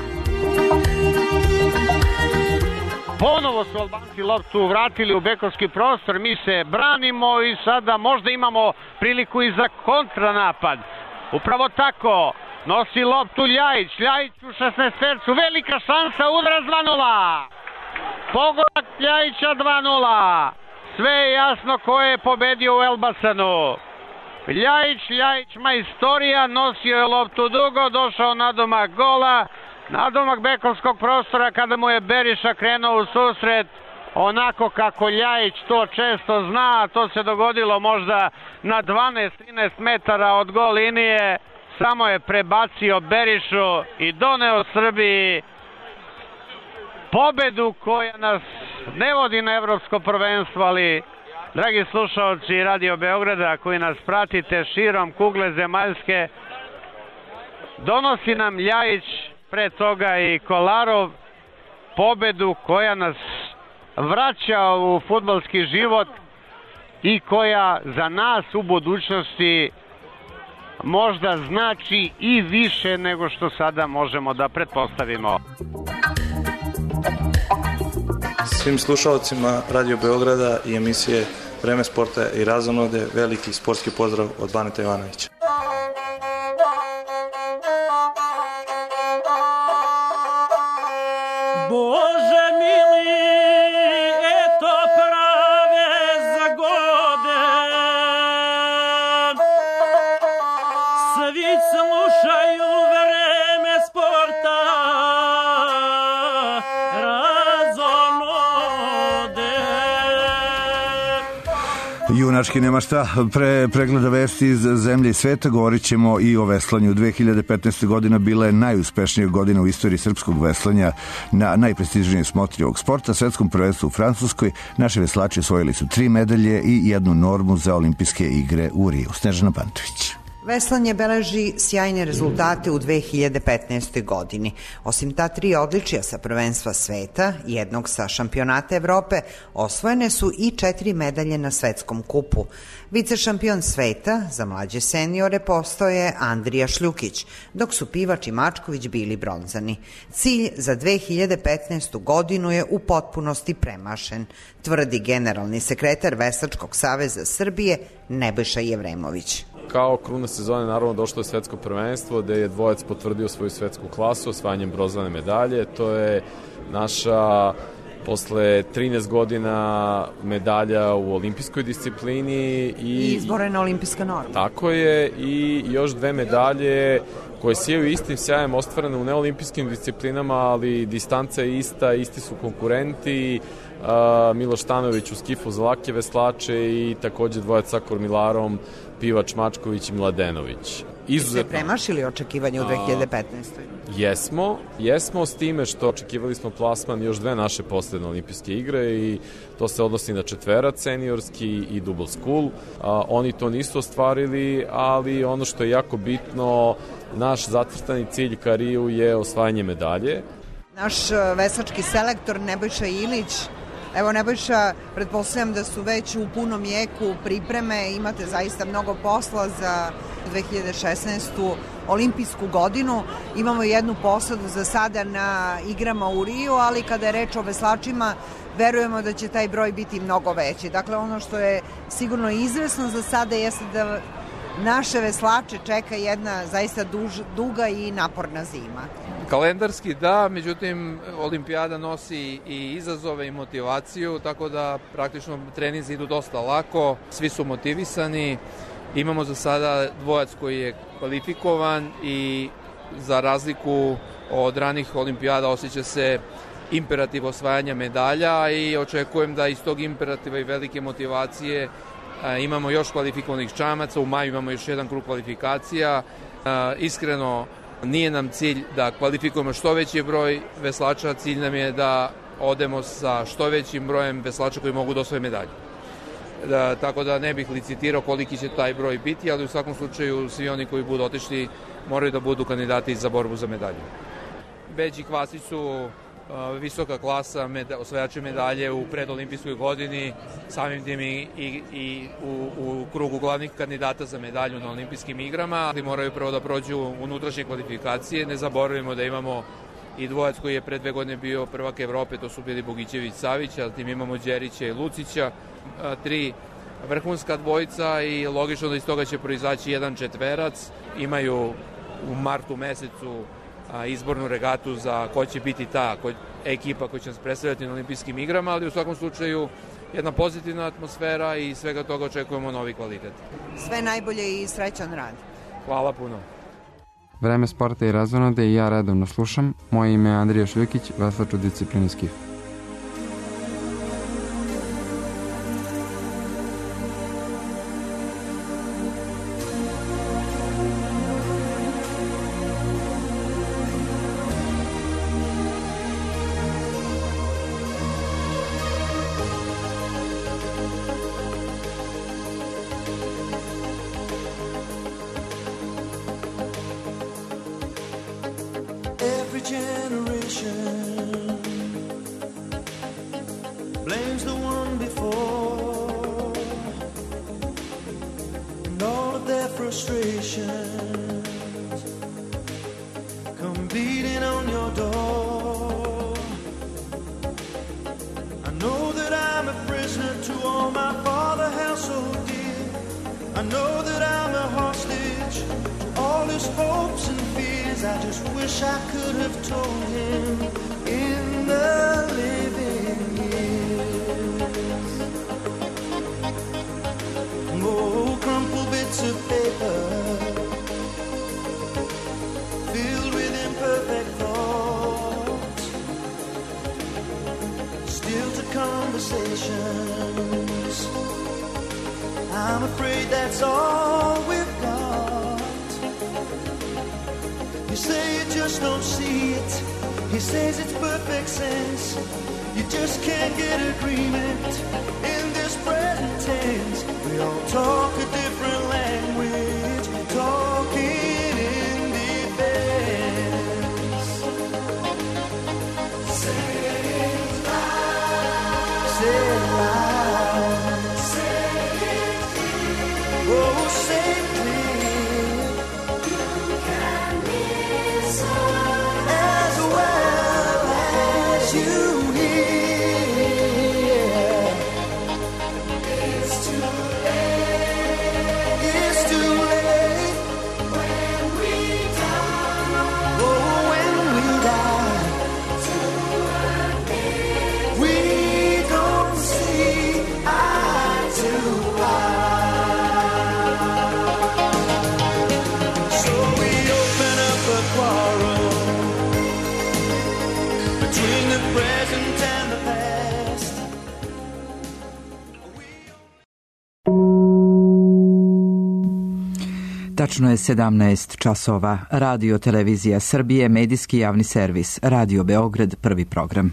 Ponovo su Albanci loptu vratili u bekovski prostor, mi se branimo i sada možda imamo priliku i za kontranapad. Upravo tako, nosi loptu Ljajić, Ljajić u šesnaestercu, velika šansa, udarac dva nula. Pogodak Ljajića dva nula. Sve je jasno ko je pobedio u Elbasanu. Ljajić, Ljajić majstorija, nosio je loptu dugo, došao nadomak gola, nadomak bekovskog prostora kada mu je Beriša krenuo u susret, onako kako Ljajić to često zna, to se dogodilo možda na dvanaest trinaest metara od gol linije, samo je prebacio Berišu i doneo Srbiji pobedu koja nas ne vodi na evropsko prvenstvo, ali dragi slušaoci Radio Beograda koji nas pratite širom kugle zemaljske, donosi nam Ljajić, pre toga i Kolarov, pobedu koja nas vraća u fudbalski život i koja za nas u budućnosti možda znači i više nego što sada možemo da pretpostavimo. Svim slušalcima Radio Beograda i emisije Vreme sporta i razonode veliki sportski pozdrav od Baneta Ivanovića. Bože mili, eto prave zagode, svi slušaju Vreme sporta, razonode. Junački nema šta, pre pregleda vesti iz zemlje i sveta govorit ćemo i o veslanju. dve hiljade petnaeste. godina bila je najuspešnija godina u istoriji srpskog veslanja na najprestižnijoj smotri ovog sporta, svetskom prvenstvu u Francuskoj. Naši veslači osvojili su tri medalje i jednu normu za olimpijske igre u Riju. Snežana Pantović. Veslanje beleži sjajne rezultate u dve hiljade petnaestoj. godini. Osim ta tri odličija sa prvenstva sveta i jednog sa šampionata Evrope, osvojene su i četiri medalje na svetskom kupu. Vice šampion sveta za mlađe seniore postao je Andrija Šljukić, dok su Pivač i Mačković bili bronzani. Cilj za dve hiljade petnaestu. godinu je u potpunosti premašen, tvrdi generalni sekretar Veslačkog saveza Srbije Nebojša Jevremović. Kao kruna sezone naravno došlo je svetsko prvenstvo gde je dvojac potvrdio svoju svetsku klasu osvajanjem bronzane medalje. To je naša posle trinaest godina medalja u olimpijskoj disciplini. I, I izborena olimpijska norma. Tako je, i još dve medalje koje sijaju istim sjajem ostvarene u neolimpijskim disciplinama, ali distanca je ista, isti su konkurenti. Uh, Miloš Stanojević u skifu za lake veslače i takođe dvojac sa kormilarom Pivač, Mačković i Mladenović. Izuzetno. Ste premašili očekivanje u dve hiljade petnaestoj. Jesmo, jesmo s time što očekivali smo plasman još dve naše posledne olimpijske igre i to se odnosi na četverac seniorski i double school. Uh, oni to nisu ostvarili, ali ono što je jako bitno, naš zacrtani cilj ka Riju je osvajanje medalje. Naš veslački selektor Nebojša Ilić Evo Nebojša, pretpostavljam da su već u punom jeku pripreme, imate zaista mnogo posla za dve hiljade šesnaestu olimpijsku godinu. Imamo jednu posadu za sada na igrama u Riju, ali kada je reč o veslačima, verujemo da će taj broj biti mnogo veći. Dakle, ono što je sigurno izvesno za sada jeste da naše veslače čeka jedna zaista duž, duga i naporna zima. Kalendarski da, međutim olimpijada nosi i izazove i motivaciju, tako da praktično treninzi idu dosta lako, svi su motivisani, imamo za sada dvojac koji je kvalifikovan i za razliku od ranih olimpijada osjeća se imperativ osvajanja medalja i očekujem da iz tog imperativa i velike motivacije a, imamo još kvalifikovanih čamaca, u maju imamo još jedan krug kvalifikacija. A, iskreno, nije nam cilj da kvalifikujemo što veći broj veslača, cilj nam je da odemo sa što većim brojem veslača koji mogu da osvoje medalje. Da, tako da ne bih licitirao koliki će taj broj biti, ali u svakom slučaju svi oni koji budu otišli moraju da budu kandidati za borbu za medalje. Beđ i Kvasić su visoka klasa med, osvajači medalje u predolimpijskoj godini, samim tim i, i, i u, u krugu glavnih kandidata za medalju na olimpijskim igrama, ali moraju prvo da prođu unutrašnje kvalifikacije. Ne zaboravimo da imamo i dvojac koji je pre dve godine bio prvak Evrope, to su bili Bogićević-Savić, a tim imamo Đerića i Lucića, tri vrhunska dvojica i logično da iz toga će proizaći jedan četverac. Imaju u martu mesecu izbornu regatu za ko će biti ta ko, ekipa koja će nas predstavljati na olimpijskim igrama, ali u svakom slučaju jedna pozitivna atmosfera i svega toga očekujemo novi kvalitet. Sve najbolje i srećan rad. Hvala puno. Vreme sporta i razonode i ja redovno slušam. Moje ime je Andrija Švikić, veslač u disciplini skif. I'm afraid that's all we've got. You say you just don't see it. He says it's perfect sense. You just can't get agreement in this present tense. We all talk a different language, talking in defense. Say it loud. Say it loud. Say it clear. Oh, say it clear. You can listen as well as you hear. It's too late. It's too late when we die. Oh, when we die. To admit we don't see eye to eye. So we open up a quarrel between the present and the past. Tačno je sedamnaest časova. Radio Televizija Srbije, medijski javni servis. Radio Beograd, prvi program.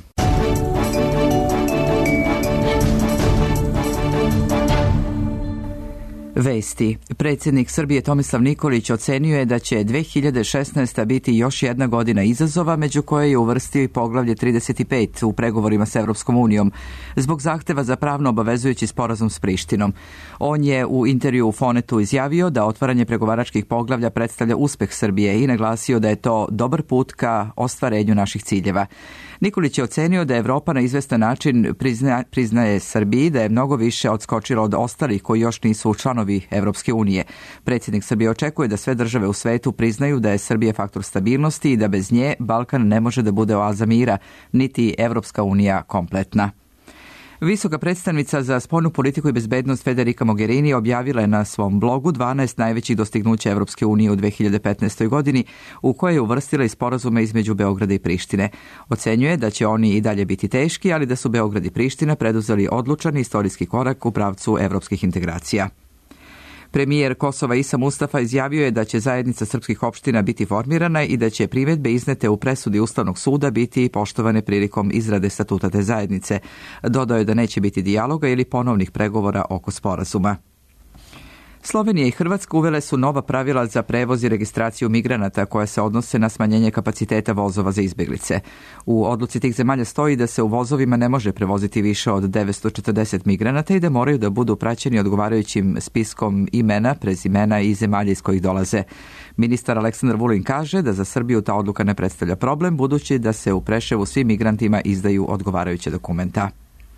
Vesti. Predsjednik Srbije Tomislav Nikolić ocenio je da će dve hiljade šesnaesta. biti još jedna godina izazova, među koje je uvrstio i poglavlje trideset pet u pregovorima s Evropskom unijom, zbog zahteva za pravno obavezujući sporazum s Prištinom. On je u intervju u Fonetu izjavio da otvaranje pregovaračkih poglavlja predstavlja uspeh Srbije i naglasio da je to dobar put ka ostvarenju naših ciljeva. Nikolić je ocenio da Evropa na izvestan način prizna, priznaje Srbiji da je mnogo više odskočila od ostalih koji još nisu članovi Evropske unije. Predsjednik Srbije očekuje da sve države u svetu priznaju da je Srbija faktor stabilnosti i da bez nje Balkan ne može da bude oaza mira, niti Evropska unija kompletna. Visoka predstavnica za spoljnu politiku i bezbednost Federica Mogherini objavila je na svom blogu dvanaest najvećih dostignuća Evropske unije u dve hiljade petnaestoj. godini, u koje je uvrstila i sporazume između Beograda i Prištine. Ocenjuje da će oni i dalje biti teški, ali da su Beograd i Priština preduzeli odlučan istorijski korak u pravcu evropskih integracija. Premijer Kosova Isa Mustafa izjavio je da će zajednica srpskih opština biti formirana i da će primjedbe iznete u presudi Ustavnog suda biti poštovane prilikom izrade statuta te zajednice. Dodao je da neće biti dijaloga ili ponovnih pregovora oko sporazuma. Slovenija i Hrvatska uvele su nova pravila za prevoz i registraciju migranata koja se odnose na smanjenje kapaciteta vozova za izbjeglice. U odluci tih zemalja stoji da se u vozovima ne može prevoziti više od devetsto četrdeset migranata i da moraju da budu praćeni odgovarajućim spiskom imena, prezimena i zemalja iz kojih dolaze. Ministar Aleksandar Vulin kaže da za Srbiju ta odluka ne predstavlja problem, budući da se u Preševu svim migrantima izdaju odgovarajuće dokumenta.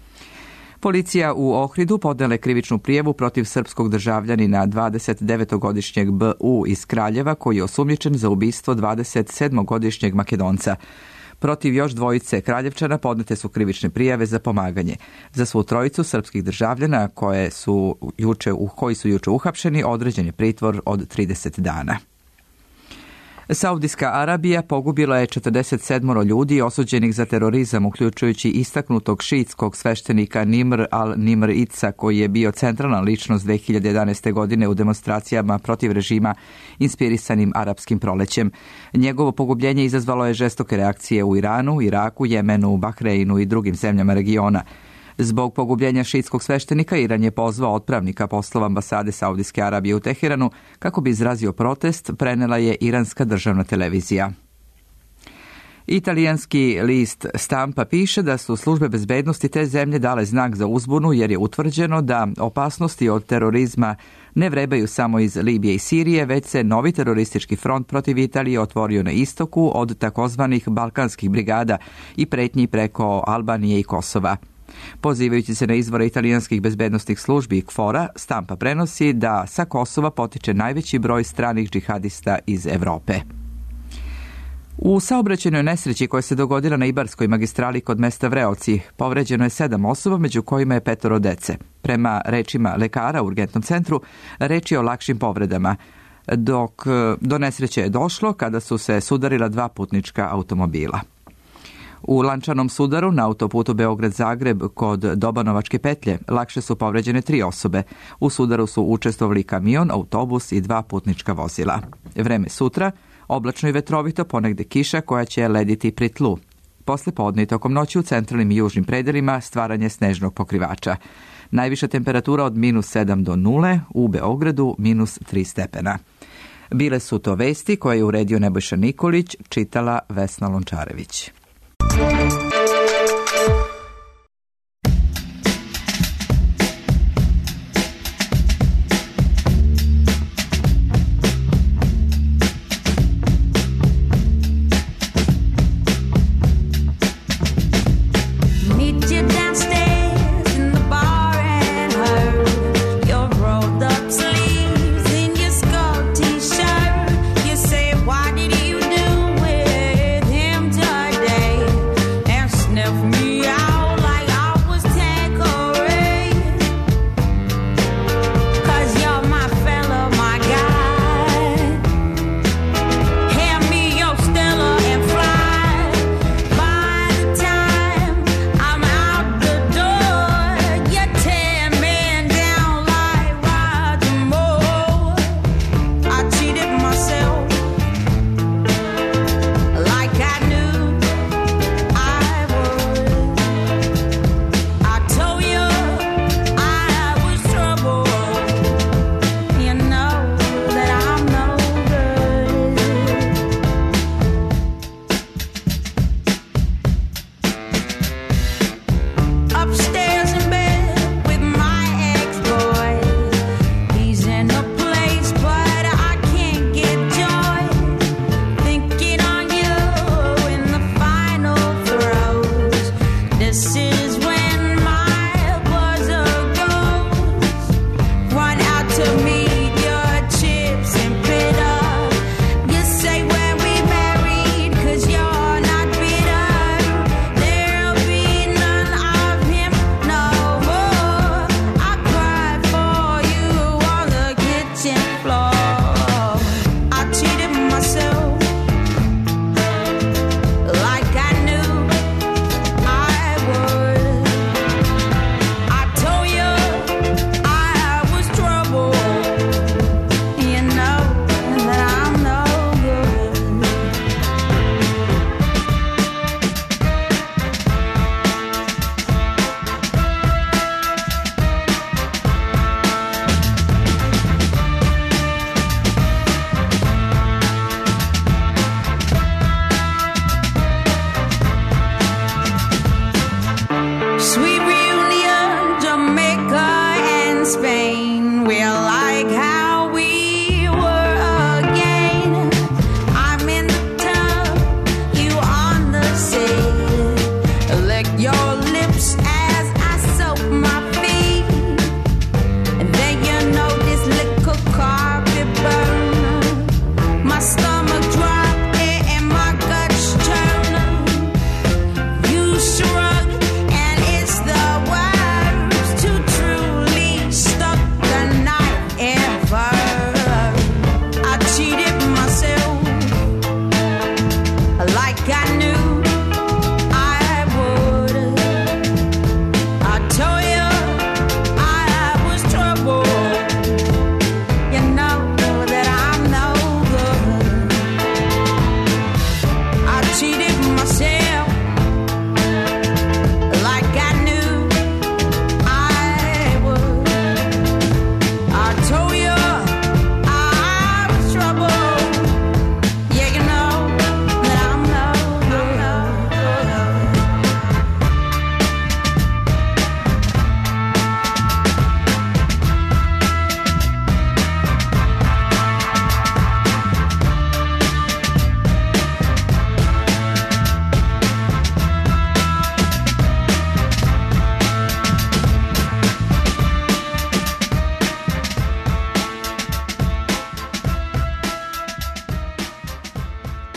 Policija u Ohridu podnela je krivičnu prijavu protiv srpskog državljanina dvadesetdevetogodišnjeg B U iz Kraljeva, koji je osumnjičen za ubistvo dvadesetsedmogodišnjeg Makedonca. Protiv još dvojice Kraljevčana podnete su krivične prijave za pomaganje. Za svu trojicu srpskih državljana koje su juče, koji su juče uhapšeni određen je pritvor od trideset dana. Saudijska Arabija pogubila je četrdeset sedam ljudi osuđenih za terorizam, uključujući istaknutog šiitskog sveštenika Nimr al-Nimr Itsa, koji je bio centralna ličnost dve hiljade jedanaeste. godine u demonstracijama protiv režima inspirisanim arapskim prolećem. Njegovo pogubljenje izazvalo je žestoke reakcije u Iranu, Iraku, Jemenu, Bahreinu i drugim zemljama regiona. Zbog pogubljenja šiitskog sveštenika, Iran je pozvao otpravnika poslova ambasade Saudijske Arabije u Teheranu kako bi izrazio protest, prenela je iranska državna televizija. Italijanski list Stampa piše da su službe bezbednosti te zemlje dale znak za uzbunu jer je utvrđeno da opasnosti od terorizma ne vrebaju samo iz Libije i Sirije, već se novi teroristički front protiv Italije otvorio na istoku od takozvanih balkanskih brigada i pretnji preko Albanije i Kosova. Pozivajući se na izvore italijanskih bezbednostnih službi K F O R-a, Stampa prenosi da sa Kosova potiče najveći broj stranih džihadista iz Evrope. U saobraćajnoj nesreći koja se dogodila na Ibarskoj magistrali kod mesta Vreoci povređeno je sedam osoba, među kojima je petoro dece. Prema rečima lekara u urgentnom centru, reč je o lakšim povredama, dok do nesreće je došlo kada su se sudarila dva putnička automobila. U lančanom sudaru na autoputu Beograd-Zagreb kod Dobanovačke petlje lakše su povređene tri osobe. U sudaru su učestvovali kamion, autobus i dva putnička vozila. Vreme sutra, oblačno i vetrovito, ponegde kiša koja će lediti pri tlu. Posle podne i tokom noći u centralnim i južnim predelima stvaranje snežnog pokrivača. Najviša temperatura od minus sedam do nule, u Beogradu minus tri stepena. Bile su to vesti koje je uredio Nebojša Nikolić, čitala Vesna Lončarević. Why did you do with him today?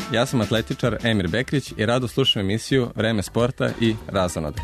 ja sam atletičar Emir Bekrić i rado slušam emisiju Vreme sporta i razonode.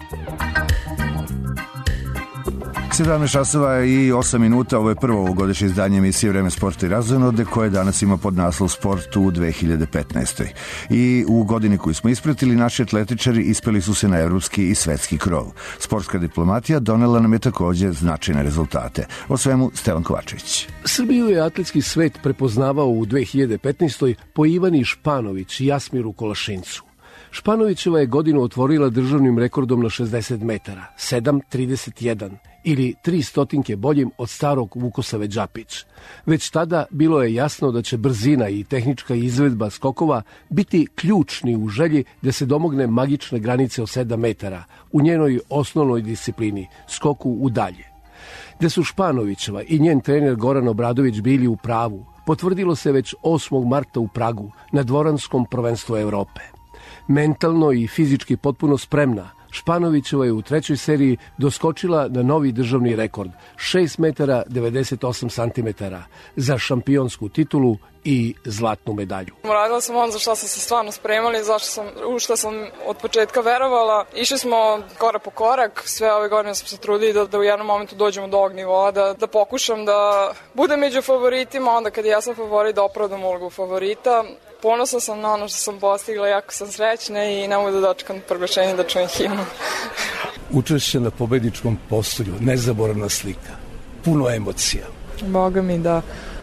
sedamnaest časova i osam minuta, ovo je prvo ovogodišnje izdanje emisije Vreme sporta i razonode koje danas ima pod naslov Sport u dve hiljade petnaestoj. I u godini koju smo ispratili, naši atletičari ispeli su se na evropski i svetski krov. Sportska diplomatija donela nam je takođe značajne rezultate. O svemu Stevan Kovačević. Srbiju je atletski svet prepoznavao u dve hiljade petnaestoj po Ivani Španović i Jasmiru Kolašincu. Španovićeva je godinu otvorila državnim rekordom na šezdeset metara, sedam trideset jedan, ili tri stotinke boljim od starog Vukosave Đapić. Već tada bilo je jasno da će brzina i tehnička izvedba skokova biti ključni u želji da se domogne magične granice od sedam metara u njenoj osnovnoj disciplini, skoku u dalje. Da su Španovićeva i njen trener Goran Obradović bili u pravu, potvrdilo se već osmog marta u Pragu na dvoranskom prvenstvu Evrope. Mentalno i fizički potpuno spremna, Španovićeva je u trećoj seriji doskočila na novi državni rekord, šest metara devedeset osam santimetara, za šampionsku titulu i zlatnu medalju. Radila sam ono za što sam se stvarno spremali, zašto sam, u što sam od početka verovala. Išli smo korak po korak, sve ove godine sam se trudili da, da u jednom momentu dođemo do ovog nivoa, da, da pokušam da budem među favoritima, onda kad ja sam favorit da opravdam ulogu favorita. Ponosna sam na ono što sam postigla, jako sam srećna i ne mogu da dočekam proglašenje da čujem himnu. Učešće na pobedničkom postolju, nezaboravna slika, puno emocija. Boga mi da,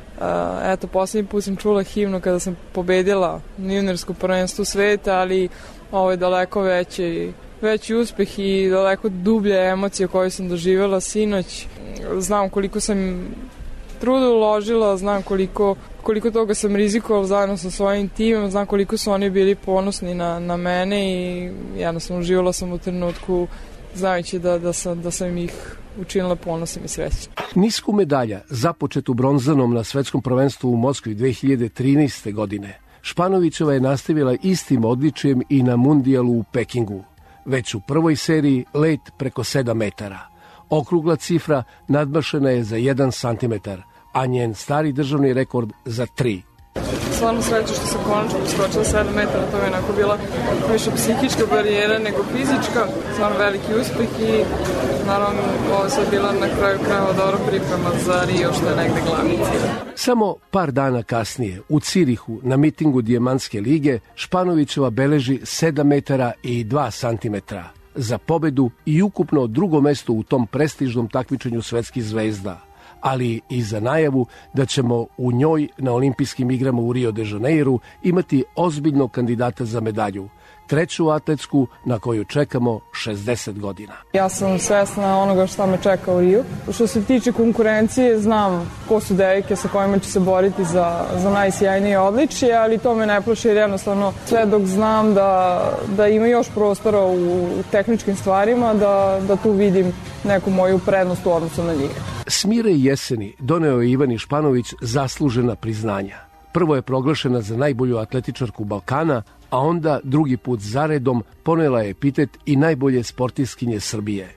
eto, posljednji put sam čula himnu kada sam pobedila na juniorskom prvenstvu sveta, ali ovo je daleko veći, veći uspeh i daleko dublje emocije koje sam doživjela sinoć. Znam koliko sam truda uložila, znam koliko, koliko toga sam rizikovala zajedno sa svojim timom, znam koliko su oni bili ponosni na, na mene i jednostavno uživala sam u trenutku znajući da, da, sam, da sam ih učinila ponosnim i srećnim. Nisku medalja, započetu bronzanom na svetskom prvenstvu u Moskvi dve hiljade trinaeste. godine, Španovićeva je nastavila istim odličjem i na mundijalu u Pekingu. Već u prvoj seriji let preko sedam metara. Okrugla cifra nadmašena je za jedan santimetar, a njen stari državni rekord za tri. Stvarno sreću što sam konačno poskočila sedam metara, to je onako bila više psihička barijera nego fizička, stvarno veliki uspeh i naravno ovo je sad bila na kraju krajeva dobra priprema za Rio, što je negde glavni cilj. Samo par dana kasnije, u Cirihu, na mitingu Dijamantske lige, Španovićeva beleži sedam metara i dva santimetra za pobedu i ukupno drugo mesto u tom prestižnom takmičenju svetskih zvezda, ali i za najavu da ćemo u njoj na olimpijskim igrama u Rio de Janeiru imati ozbiljnog kandidata za medalju, treću atletsku na koju čekamo šezdeset godina. Ja sam svesna onoga što me čeka u Rio. Što se tiče konkurencije, znam ko su devojke sa kojima će se boriti za, za najsjajnije odličje, ali to me ne plaši jer jednostavno sve dok znam da, da ima još prostora u, u tehničkim stvarima, da, da tu vidim neku moju prednost u odnosu na njih. Smire i jeseni doneo je Ivani Španović zaslužena priznanja. Prvo je proglašena za najbolju atletičarku Balkana, a onda drugi put zaredom ponela je epitet i najbolje sportiskinje Srbije.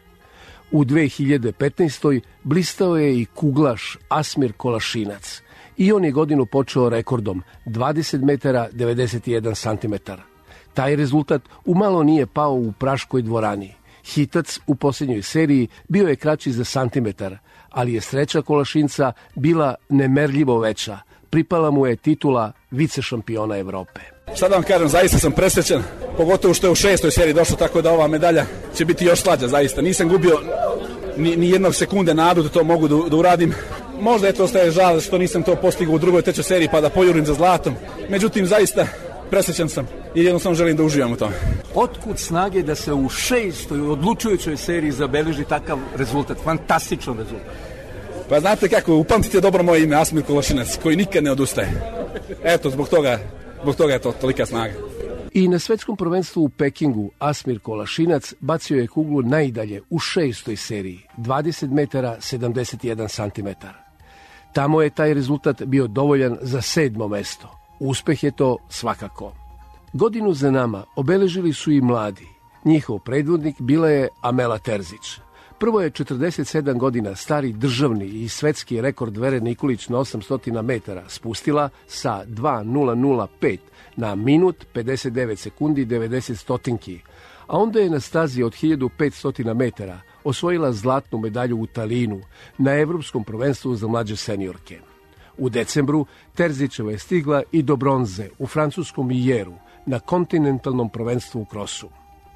U dve hiljade petnaestoj. blistao je i kuglaš Asmir Kolašinac i on je godinu počeo rekordom dvadeset metara devedeset jedan santimetar. Taj rezultat umalo nije pao u Praškoj dvorani. Hitac u posljednjoj seriji bio je kraći za santimetar, ali je sreća Kolašinca bila nemerljivo veća. Pripala mu je titula vice šampiona Evrope. Šta da vam kažem, zaista sam presrećan, pogotovo što je u šestoj seriji došlo, tako da ova medalja će biti još slađa, zaista. Nisam gubio ni, ni jednog sekunde nadu da to mogu da, da uradim. Možda je to ostaje žal što nisam to postigao u drugoj, trećoj seriji pa da pojurim za zlatom. Međutim, zaista presrećan sam i jednostavno želim da uživam u tome. Otkud snage da se u šestoj odlučujućoj seriji zabeleži takav rezultat, fantastičan rezultat? Pa znate kako, upamtite dobro moje ime, Asmir Kolašinac, koji nikad ne odustaje. Eto, zbog toga, zbog toga je to tolika snaga. I na svetskom prvenstvu u Pekingu Asmir Kolašinac bacio je kuglu najdalje u šestoj seriji, dvadeset metara sedamdeset jedan santimetar. Tamo je taj rezultat bio dovoljan za sedmo mesto. Uspeh je to svakako. Godinu za nama obeležili su i mladi. Njihov predvodnik bila je Amela Terzić. Prvo je četrdeset sedam godina stari državni i svetski rekord Vere Nikolić na osamsto metara spustila sa dva nula nula pet na minut pedeset devet sekundi i devedeset stotinki, a onda je na stazi od hiljadu petsto metara osvojila zlatnu medalju u Talinu na Evropskom prvenstvu za mlađe seniorke. U decembru Terzićeva je stigla i do bronze u francuskom Ijeru na kontinentalnom prvenstvu u krosu.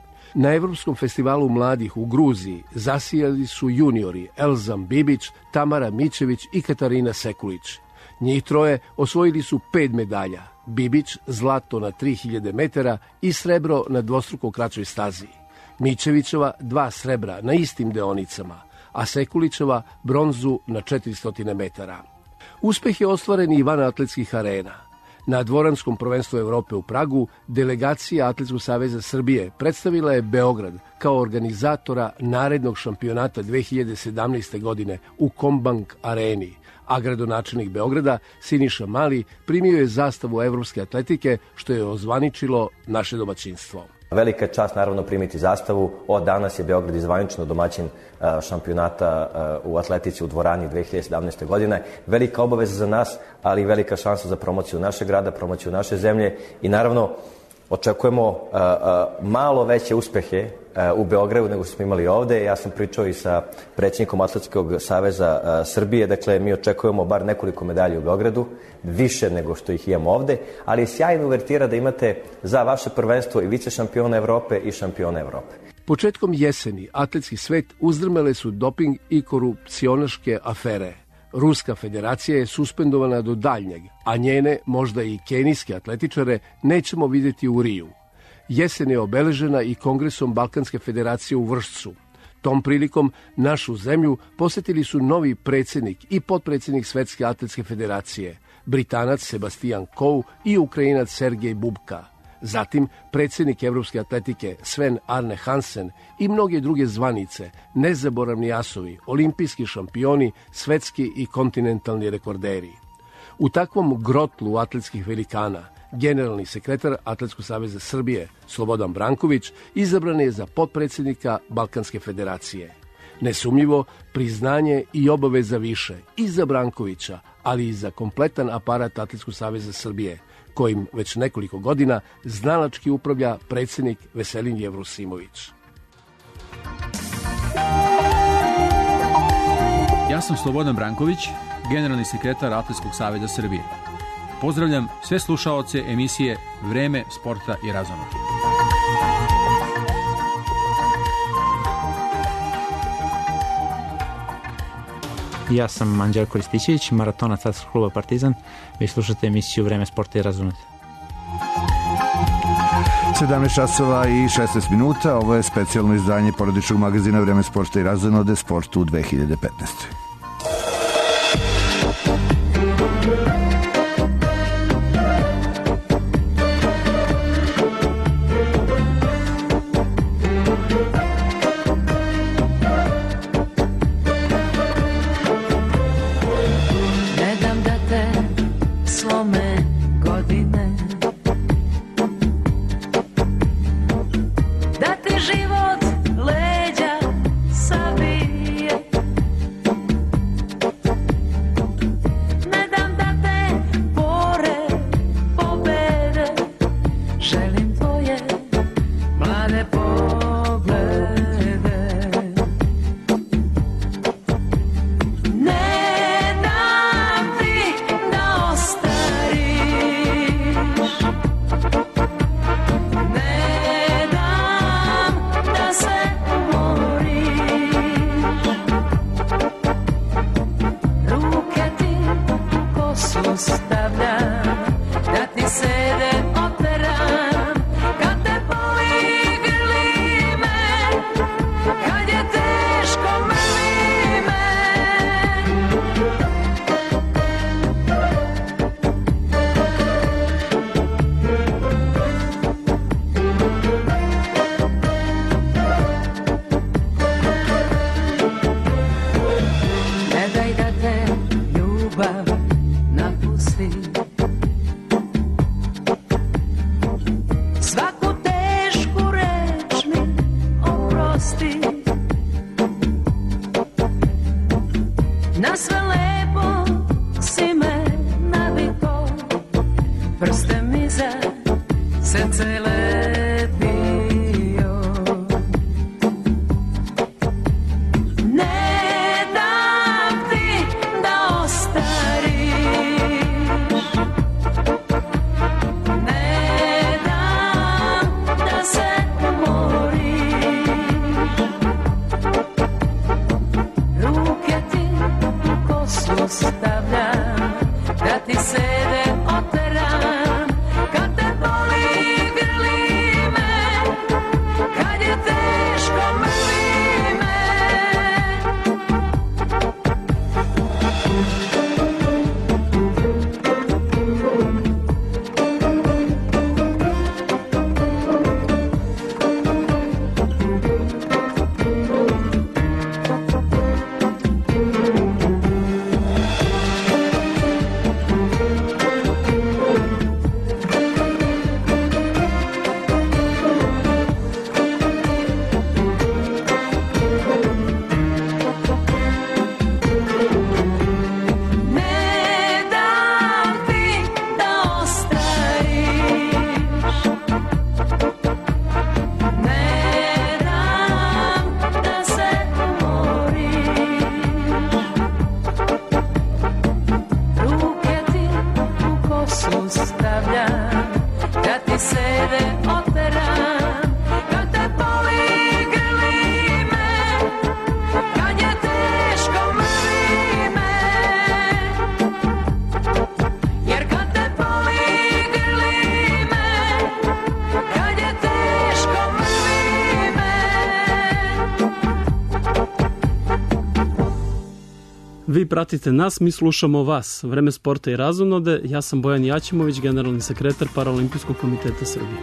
Na Evropskom festivalu mladih u Gruziji zasijali su juniori Elzam Bibić, Tamara Mićević i Katarina Sekulić. Njih troje osvojili su pet medalja, Bibić zlato na tri hiljade metara i srebro na dvostruko kraćoj stazi. Mićevićeva dva srebra na istim deonicama, a Sekulićeva bronzu na četiristo metara. Uspeh je ostvaren i van atletskih arena. Na dvoranskom prvenstvu Evrope u Pragu delegacija Atletskog saveza Srbije predstavila je Beograd kao organizatora narednog šampionata dve hiljade sedamnaeste. godine u Kombank areni, a gradonačelnik Beograda Siniša Mali primio je zastavu evropske atletike, što je ozvaničilo naše domaćinstvo. Velika je čast naravno primiti zastavu. Od danas je Beograd izvanično domaćin šampionata u atletici u dvorani dve hiljade sedamnaeste. godine. Velika obaveza za nas, ali i velika šansa za promociju našeg grada, promociju naše zemlje i naravno očekujemo malo veće uspehe u Beogradu nego što smo imali ovde. Ja sam pričao i sa predsjednikom Atletskog saveza Srbije, dakle mi očekujemo bar nekoliko medalja u Beogradu, više nego što ih imamo ovde, ali je sjajna uvertira da imate za vaše prvenstvo i vice šampiona Evrope i šampiona Evrope. Početkom jeseni atletski svet uzdrmale su doping i korupcionaške afere. Ruska federacija je suspendovana do daljnjeg, a njene, možda i kenijske atletičare, nećemo vidjeti u Riju. Jesen je obeležena i Kongresom Balkanske federacije u Vršcu. Tom prilikom našu zemlju posjetili su novi predsjednik i potpredsjednik Svetske atletske federacije, Britanac Sebastian Coe i Ukrajinac Sergej Bubka. Zatim predsjednik Evropske atletike Sven Arne Hansen i mnoge druge zvanice, nezaboravni asovi, olimpijski šampioni, svetski i kontinentalni rekorderi. U takvom grotlu atletskih velikana generalni sekretar Atletskog saveza Srbije Slobodan Branković izabran je za potpredsjednika Balkanske federacije. Nesumnjivo priznanje i obaveza više i za Brankovića, ali i za kompletan aparat Atletskog saveza Srbije, kojim već nekoliko godina znalački upravlja predsjednik Veselin Jevrosimović. Ja sam Slobodan Branković, generalni sekretar Atletskog saveza Srbije. Pozdravljam sve slušaoce emisije Vreme sporta i razonode. Ja sam Anđelko Ristićević, maratonac Atletskog kluba Partizan. Vi slušate emisiju Vreme sporta i razonode. sedamnaest časova i šesnaest minuta. Ovo je specijalno izdanje porodičnog magazina Vreme sporta i razonode Sport u dve hiljade petnaestoj. Život leđa sabije Na sve lepo si me naviko, prste mi za srce lepio. Ne dam ti da ostariš, ne dam da se umoriš. Ruke ti u kosu stavljam, da ti sede oteram. Kad te boli grli me, kad je teško mrli me. Ne dam ti da ostariš, ne dam da se umoriš. Ruke ti u kosu stavljam, da ti sede oteram. Kad te boli grli me, kad je teško mrli me. Jer kad te boli grli me, kad je teško mrli me. Vi pratite nas, mi slušamo vas. Vreme sporta i razonode. Ja sam Bojan Jaćimović, generalni sekretar Paraolimpijskog komiteta Srbije.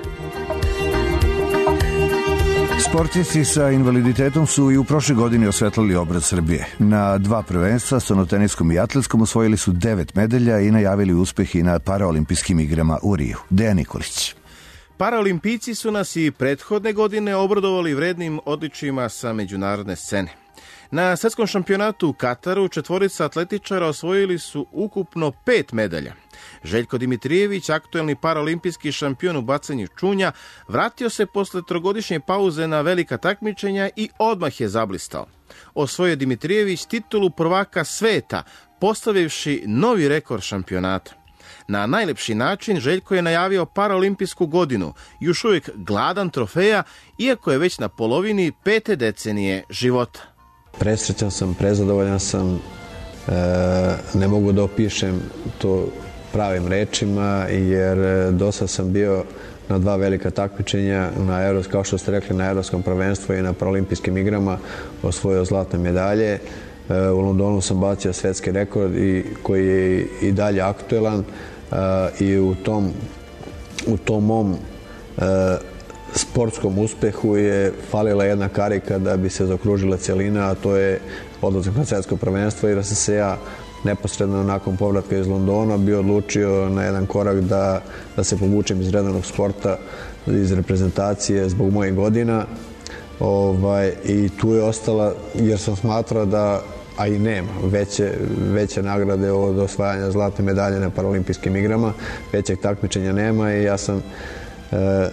Sportisti sa invaliditetom su i u prošle godini osvetlili obraz Srbije. Na dva prvenstva, stenoteniskom i atletskom, osvojili su devet medalja i najavili uspeh i na paraolimpijskim igrama u Riju. Dejan Nikolić. Paraolimpijci su nas i prethodne godine obradovali vrednim odličjima sa međunarodne scene. Na svetskom šampionatu u Kataru četvorica atletičara osvojili su ukupno pet medalja. Željko Dimitrijević, aktuelni paraolimpijski šampion u bacanju čunja, vratio se posle trogodišnje pauze na velika takmičenja i odmah je zablistao. Osvojio Dimitrijević titulu prvaka sveta, postavivši novi rekord šampionata. Na najlepši način Željko je najavio paraolimpijsku godinu, još uvijek gladan trofeja, iako je već na polovini pete decenije života. Presrećan sam, prezadovoljan sam, e, ne mogu da opišem to pravim rečima, jer dosta sam bio na dva velika takmičenja, na Evros, kao što ste rekli, na Evropskom prvenstvu i na paraolimpijskim igrama, osvojio zlatne medalje. E, u Londonu sam bacio svetski rekord i, koji je i dalje aktuelan, e, i u tom, u tom mom e, sportskom uspehu je falila jedna karika da bi se zaokružila celina, a to je odlazak na svetsko prvenstvo, jer sam se ja neposredno nakon povratka iz Londona bio odlučio na jedan korak da, da se povučem iz redovnog sporta, iz reprezentacije zbog mojih godina. Ovaj, I tu je ostala, jer sam smatrao da, a i nema, veće, veće nagrade od osvajanja zlatne medalje na paraolimpijskim igrama, većeg takmičenja nema i ja sam e,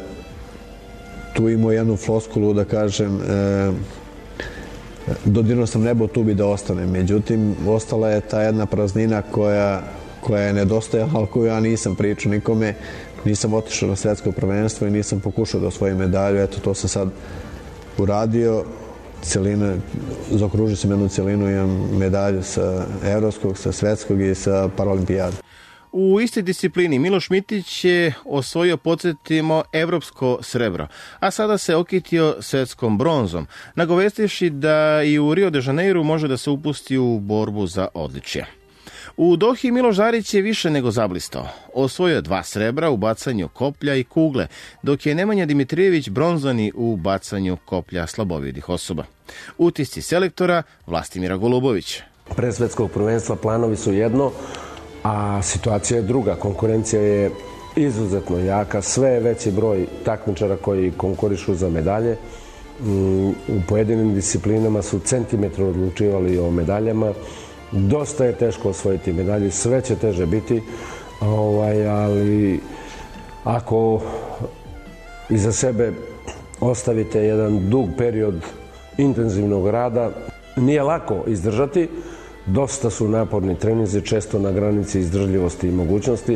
tu imao jednu floskulu da kažem, e, dodirnuo sam nebo, tu bi da ostane. Međutim, ostala je ta jedna praznina koja, koja je nedostajala, ali koju ja nisam pričao nikome. Nisam otišao na svetsko prvenstvo i nisam pokušao da osvojim medalju. Eto, to sam sad uradio. Celina, zaokružio sam jednu celinu, imam medalju sa evropskog, sa svetskog i sa paraolimpijada. U istoj disciplini Miloš Mitić je osvojio, podsjetimo, evropsko srebro, a sada se okitio svetskom bronzom, nagovestivši da i u Rio de Janeiru može da se upusti u borbu za odličje. U Dohi Miloš Zarić je više nego zablistao. Osvojio dva srebra u bacanju koplja i kugle, dok je Nemanja Dimitrijević bronzani u bacanju koplja slabovidih osoba. Utisci selektora Vlastimira Golubovića. Pre svetskog prvenstva planovi su jedno, a situacija je druga. Konkurencija je izuzetno jaka, sve je veći broj takmičara koji konkurišu za medalje. U pojedinim disciplinama su centimetri odlučivali o medaljama Dosta je teško osvojiti medalje, sve će teže biti, ovaj, ali ako iza sebe ostavite jedan dug period intenzivnog rada, nije lako izdržati, dosta su naporni treninzi, često na granici izdržljivosti i mogućnosti,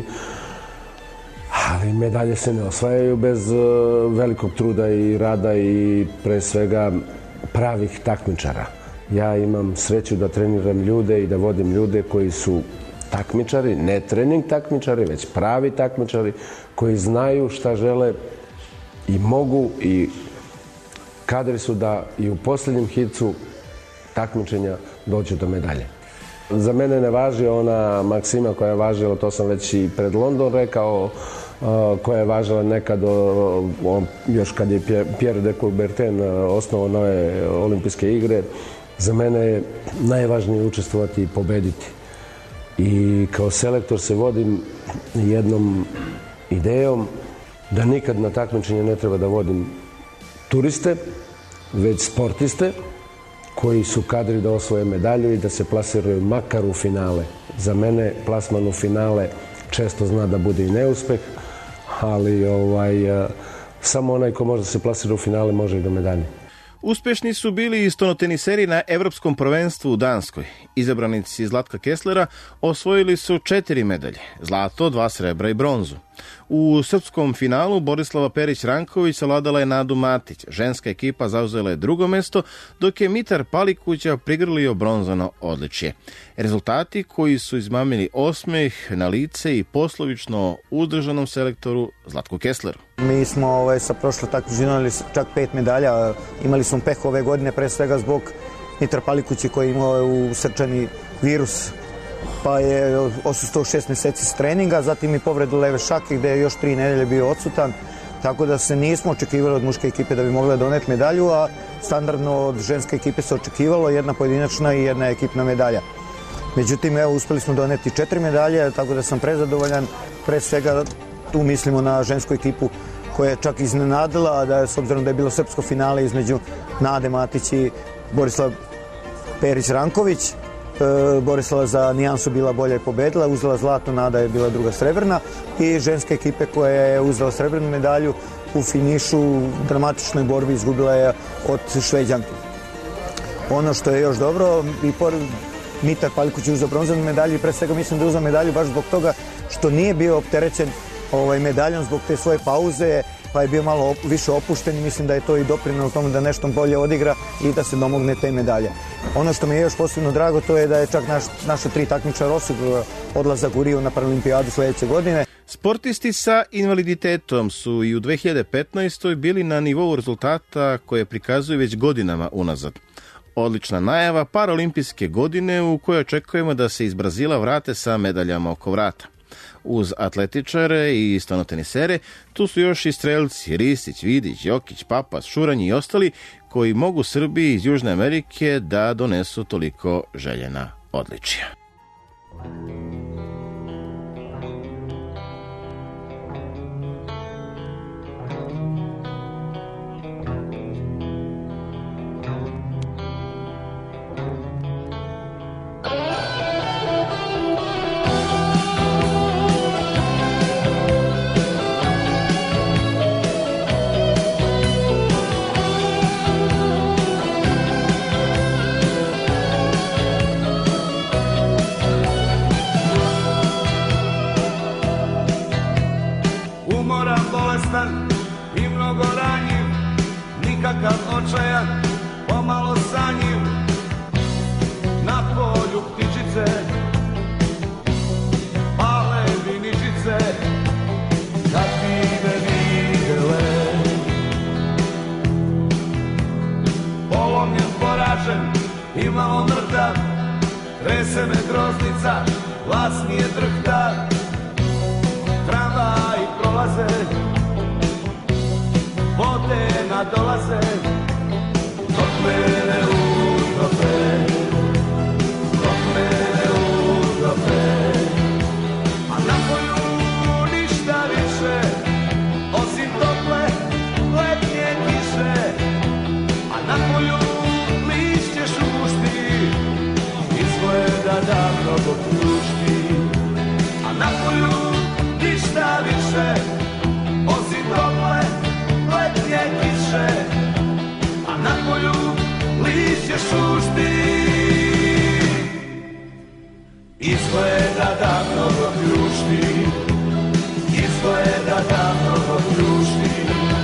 ali medalje se ne osvajaju bez velikog truda i rada i pre svega pravih takmičara. Ja imam sreću da treniram ljude i da vodim ljude koji su takmičari, ne trening takmičari, već pravi takmičari koji znaju šta žele i mogu i kadri su da i u posljednjem hicu takmičenja dođu do medalje. Za mene ne važi ona maksima koja je važila, to sam već i pred London rekao, koja je važila nekad, još kad je Pierre de Coubertin osnovao nove olimpijske igre. Za mene je najvažnije učestvovati i pobediti. I kao selektor se vodim jednom idejom da nikad na takmičenje ne treba da vodim turiste, već sportiste koji su kadri da osvoje medalju i da se plasiraju makar u finale. Za mene plasman u finale često zna da bude i neuspeh, ali ovaj, samo onaj ko može da se plasira u finale može i do medalje. Uspešni su bili i stonoteniseri na Evropskom prvenstvu u Danskoj. Izabranici Zlatka Kesslera osvojili su četiri medalje, zlato, dva srebra i bronzu. U srpskom finalu Borislava Perić-Ranković savladala je Nadu Matić. Ženska ekipa zauzela je drugo mesto, dok je Mitar Palikuća prigrlio bronzano odličje. Rezultati koji su izmamili osmeh na lice i poslovično uzdržanom selektoru Zlatku Kessleru. Mi smo ovaj, sa prošle takmičenja imali čak pet medalja. Imali smo peh ove godine pre svega zbog Mitra Palikući koji imao u srčani virus, pa je odsustao šest meseci s treninga, zatim i povredu leve šake gde je još tri nedelje bio odsutan, tako da se nismo očekivali od muške ekipe da bi mogla doneti medalju, a standardno od ženske ekipe se očekivalo jedna pojedinačna i jedna ekipna medalja. Međutim, evo, uspeli smo doneti četiri medalje, tako da sam prezadovoljan. Pre svega tu mislimo na žensku ekipu koja je čak iznenadila, da je, s obzirom da je bilo srpsko finale između Nade Matić i Borislav Perić-Ranković. E, Borislava za nijansu bila bolja i pobedila, uzela zlato, Nada je bila druga srebrna i ženska ekipe koja je uzela srebrnu medalju u finišu u dramatičnoj borbi izgubila je od Šveđanke. Ono što je još dobro, i pored Mitar Palikuć je uzeo bronzanu medalju i pre svega mislim da je uzeo medalju baš zbog toga što nije bio opterećen ovaj, medaljom zbog te svoje pauze, pa je bio malo op, više opušten i mislim da je to i doprinelo tomu da nešto bolje odigra i da se domogne te medalje. Ono što mi je još posebno drago to je da je čak naš, naša tri takmičara osigurala odlazak u Rio na Paralimpijadu sledeće godine. Sportisti sa invaliditetom su i u dve hiljade petnaestoj bili na nivou rezultata koje prikazuju već godinama unazad. Odlična najava paraolimpijske godine u kojoj očekujemo da se iz Brazila vrate sa medaljama oko vrata. Uz atletičare i stonotenisere, tu su još i strelci Ristić, Vidić, Jokić, Papas, Šuranj i ostali koji mogu Srbiji iz Južne Amerike da donesu toliko željena odličja. I mnogo ranjiv, nikakav očajan, pomalo sanjiv. Na polju ptičice pale viničice, kad bi me videle. Polomljen, poražen, imao mrtav, trese me groznica, glas mi je drhta. Tramvaj prolaze, vode nadolaze, dok mene utope, dok mene utope. A na polju ništa više, osim tople letnje kiše. A na polju lišće šušti, izgleda da mnogo pljušti, a na polju ništa više osim tople letnje kiše, a na polju lišće šušti. Izgleda da mnogo pljušti, izgleda da mnogo pljušti.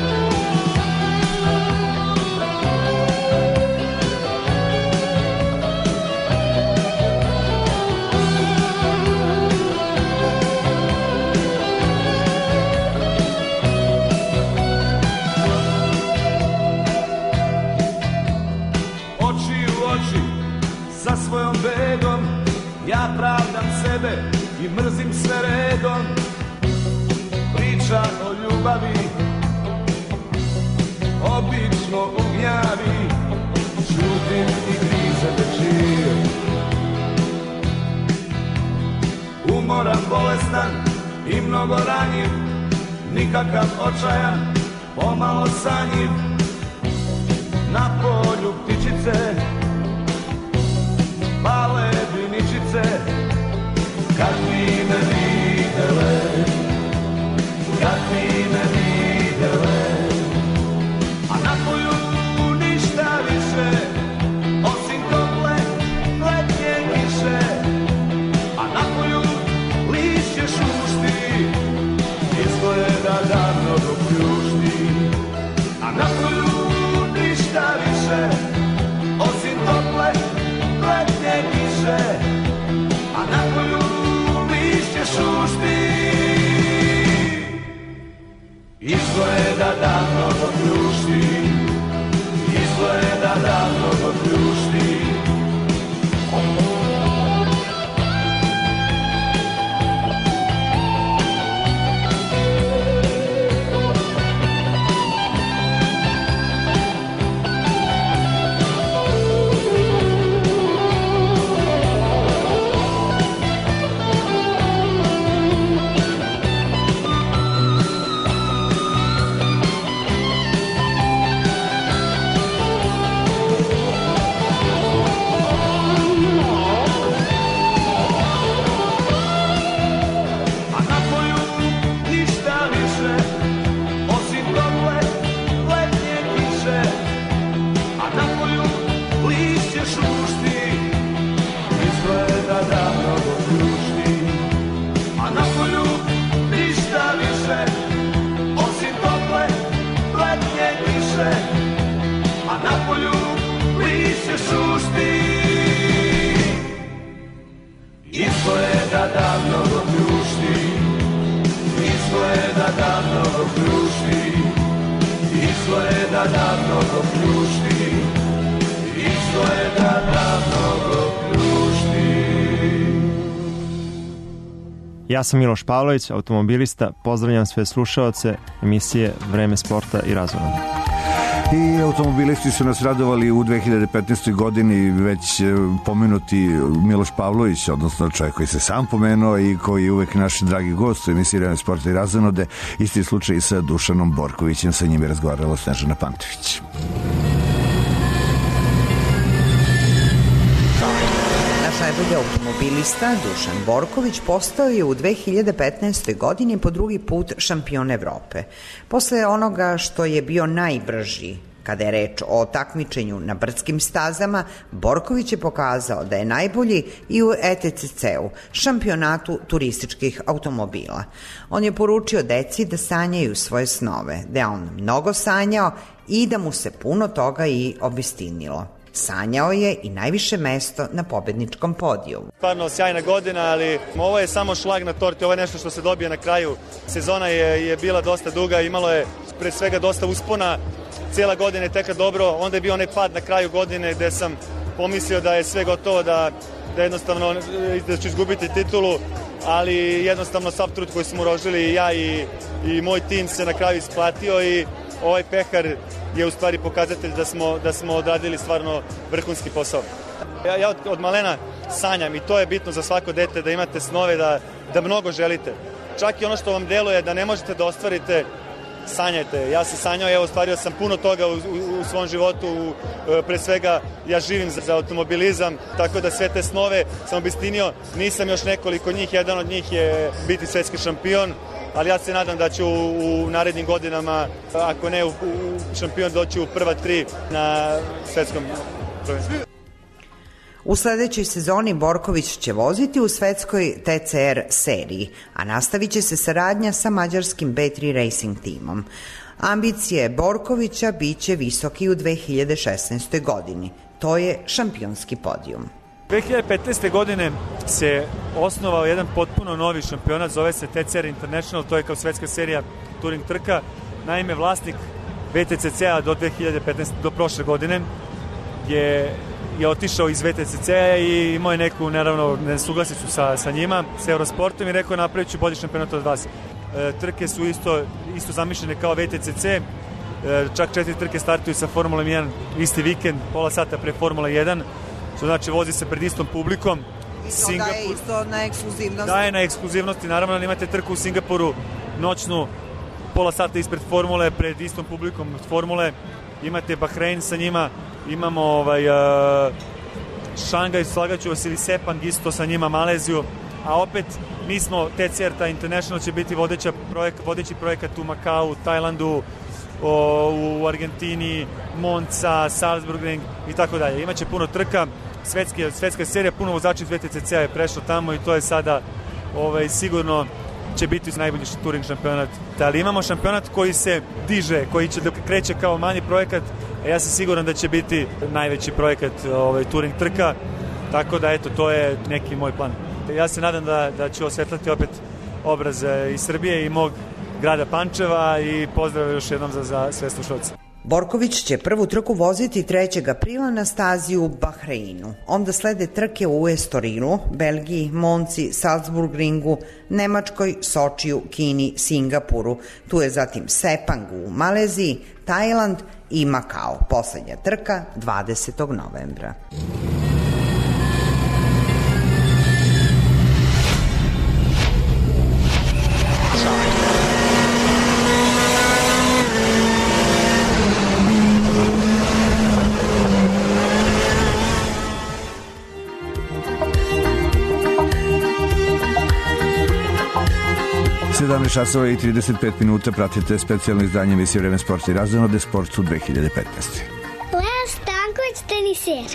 Oči u oči sa svojom begom ja pravdam sebe i mrzim sve redom. Priča o ljubavi obično u gnjavi, čutim i grize večir. Umoran, bolestan i mnogo ranjiv, nikakav očajan, pomalo sanjiv. Na polju ptičice pale viničice, kad bi me videle, kad bi me videle, a na polju ništa više osim tople letnje kiše, a na polju lišće šušti, izgleda da mnogo pljušti, a na polju ništa više osim tople letnje kiše, a na polju lišće šušti. Izgleda da mnogo pljušti, izgleda da mnogo pljušti. Izgleda da mnogo pljušti, izgleda da mnogo pljušti, izgleda da mnogo pljušti, izgleda da mnogo pljušti. Ja sam Miloš Pavlović, automobilista. Pozdravljam sve slušaoce emisije Vreme sporta i razvoja. I automobilisti su nas radovali u dve hiljade petnaestoj godini, već pomenuti Miloš Pavlović, odnosno čovjek koji se sam pomenuo i koji je uvek naš dragi gost u emisiji Vreme sporta i razonode. Isti slučaj i sa Dušanom Borkovićem, sa njim je razgovarala Snežana Pantović. Naš najbolji automobilista Dušan Borković postao je u dve hiljade petnaestoj godini po drugi put šampion Evrope. Posle onoga što je bio najbrži kada je reč o takmičenju na brdskim stazama, Borković je pokazao da je najbolji i u E T C C-u, šampionatu turističkih automobila. On je poručio deci da sanjaju svoje snove, da je on mnogo sanjao i da mu se puno toga i obistinilo. Sanjao je i najviše mesto na pobedničkom podiju. Stvarno sjajna godina, ali ovo je samo šlag na torti, ovo je nešto što se dobije na kraju. Sezona je, je bila dosta duga, imalo je pre svega dosta uspona, cijela godina je teka dobro, onda je bio onaj pad na kraju godine gde sam pomislio da je sve gotovo, da, da jednostavno da ću izgubiti titulu, ali jednostavno sav trud koji smo uložili ja i, i moj tim se na kraju isplatio i ovaj pehar je u stvari pokazatelj da smo, da smo odradili stvarno vrhunski posao. Ja, ja od, od malena sanjam i to je bitno za svako dete, da imate snove, da, da mnogo želite. Čak i ono što vam deluje da ne možete da ostvarite, sanjajte. Ja sam sanjao, evo, ostvario sam puno toga u, u, u svom životu, u, pre svega ja živim za, za automobilizam, tako da sve te snove sam obistinio, nisam još nekoliko njih, jedan od njih je biti svetski šampion, ali ja se nadam da ću u, u narednim godinama, ako ne u, u šampion, doći u prva tri na svetskom prvenstvu. U sledećoj sezoni Borković će voziti u svetskoj T C R seriji, a nastavit će se saradnja sa mađarskim B tri Racing timom. Ambicije Borkovića biće visoki u dve hiljade šesnaestoj godini. To je šampionski podijum. dve hiljade petnaeste. godine se osnovao jedan potpuno novi šampionat, zove se T C R International, to je kao svetska serija Turing trka. Naime, vlasnik V T C C-a do dve hiljade petnaeste. do prošle godine je je otišao iz V T C C-a i imao je neku, naravno, nesuglasicu sa, sa njima, sa Eurosportom, i rekao napravit ću bolji šampionat od vas. E, trke su isto, isto zamišljene kao V T C C, e, čak četiri trke startuju sa Formulom jedan isti vikend, pola sata pre Formula jedan, što znači vozi se pred istom publikom. I to Singapur daje isto na ekskluzivnosti. Daje na ekskluzivnosti, naravno, ali imate trku u Singapuru noćnu, pola sata ispred Formule, pred istom publikom od Formule, imate Bahrein sa njima, imamo ovaj, uh, Šangaj, slagaću vas, ili Sepang isto sa njima, Maleziju, a opet mi smo, T C R, ta International će biti vodeća projek, vodeći projekat u Makau, Tajlandu, o, u Argentini, Monza, Salzburg i tako dalje. Imaće puno trka, svetski, svetska serija, puno vozača iz V T C C-a je prešlo tamo i to je sada ovaj, sigurno će biti najbolji Turing šampionat. Ali imamo šampionat koji se diže, koji će da kreće kao manji projekat, a ja sam siguran da će biti najveći projekat ovaj, Turing trka, tako da eto, to je neki moj plan. Ja se nadam da, da ću osvetlati opet obraz iz Srbije i mog grada Pančeva i pozdrav još jednom za, za sve slušalce. Borković će prvu trku voziti trećeg aprila na stazi u Bahreinu. Onda slede trke u Estorinu, Belgiji, Monci, Salzburg-ringu, Nemačkoj, Sočiju, Kini, Singapuru. Tu je zatim Sepang u Maleziji, Tajland i Makao. Poslednja trka dvadesetog novembra. sedamnaest časova i trideset pet minuta, pratite specijalno izdanje emisije Vreme sporta i razonode Sportsu dve hiljade petnaeste. Leja Stanković, teniser.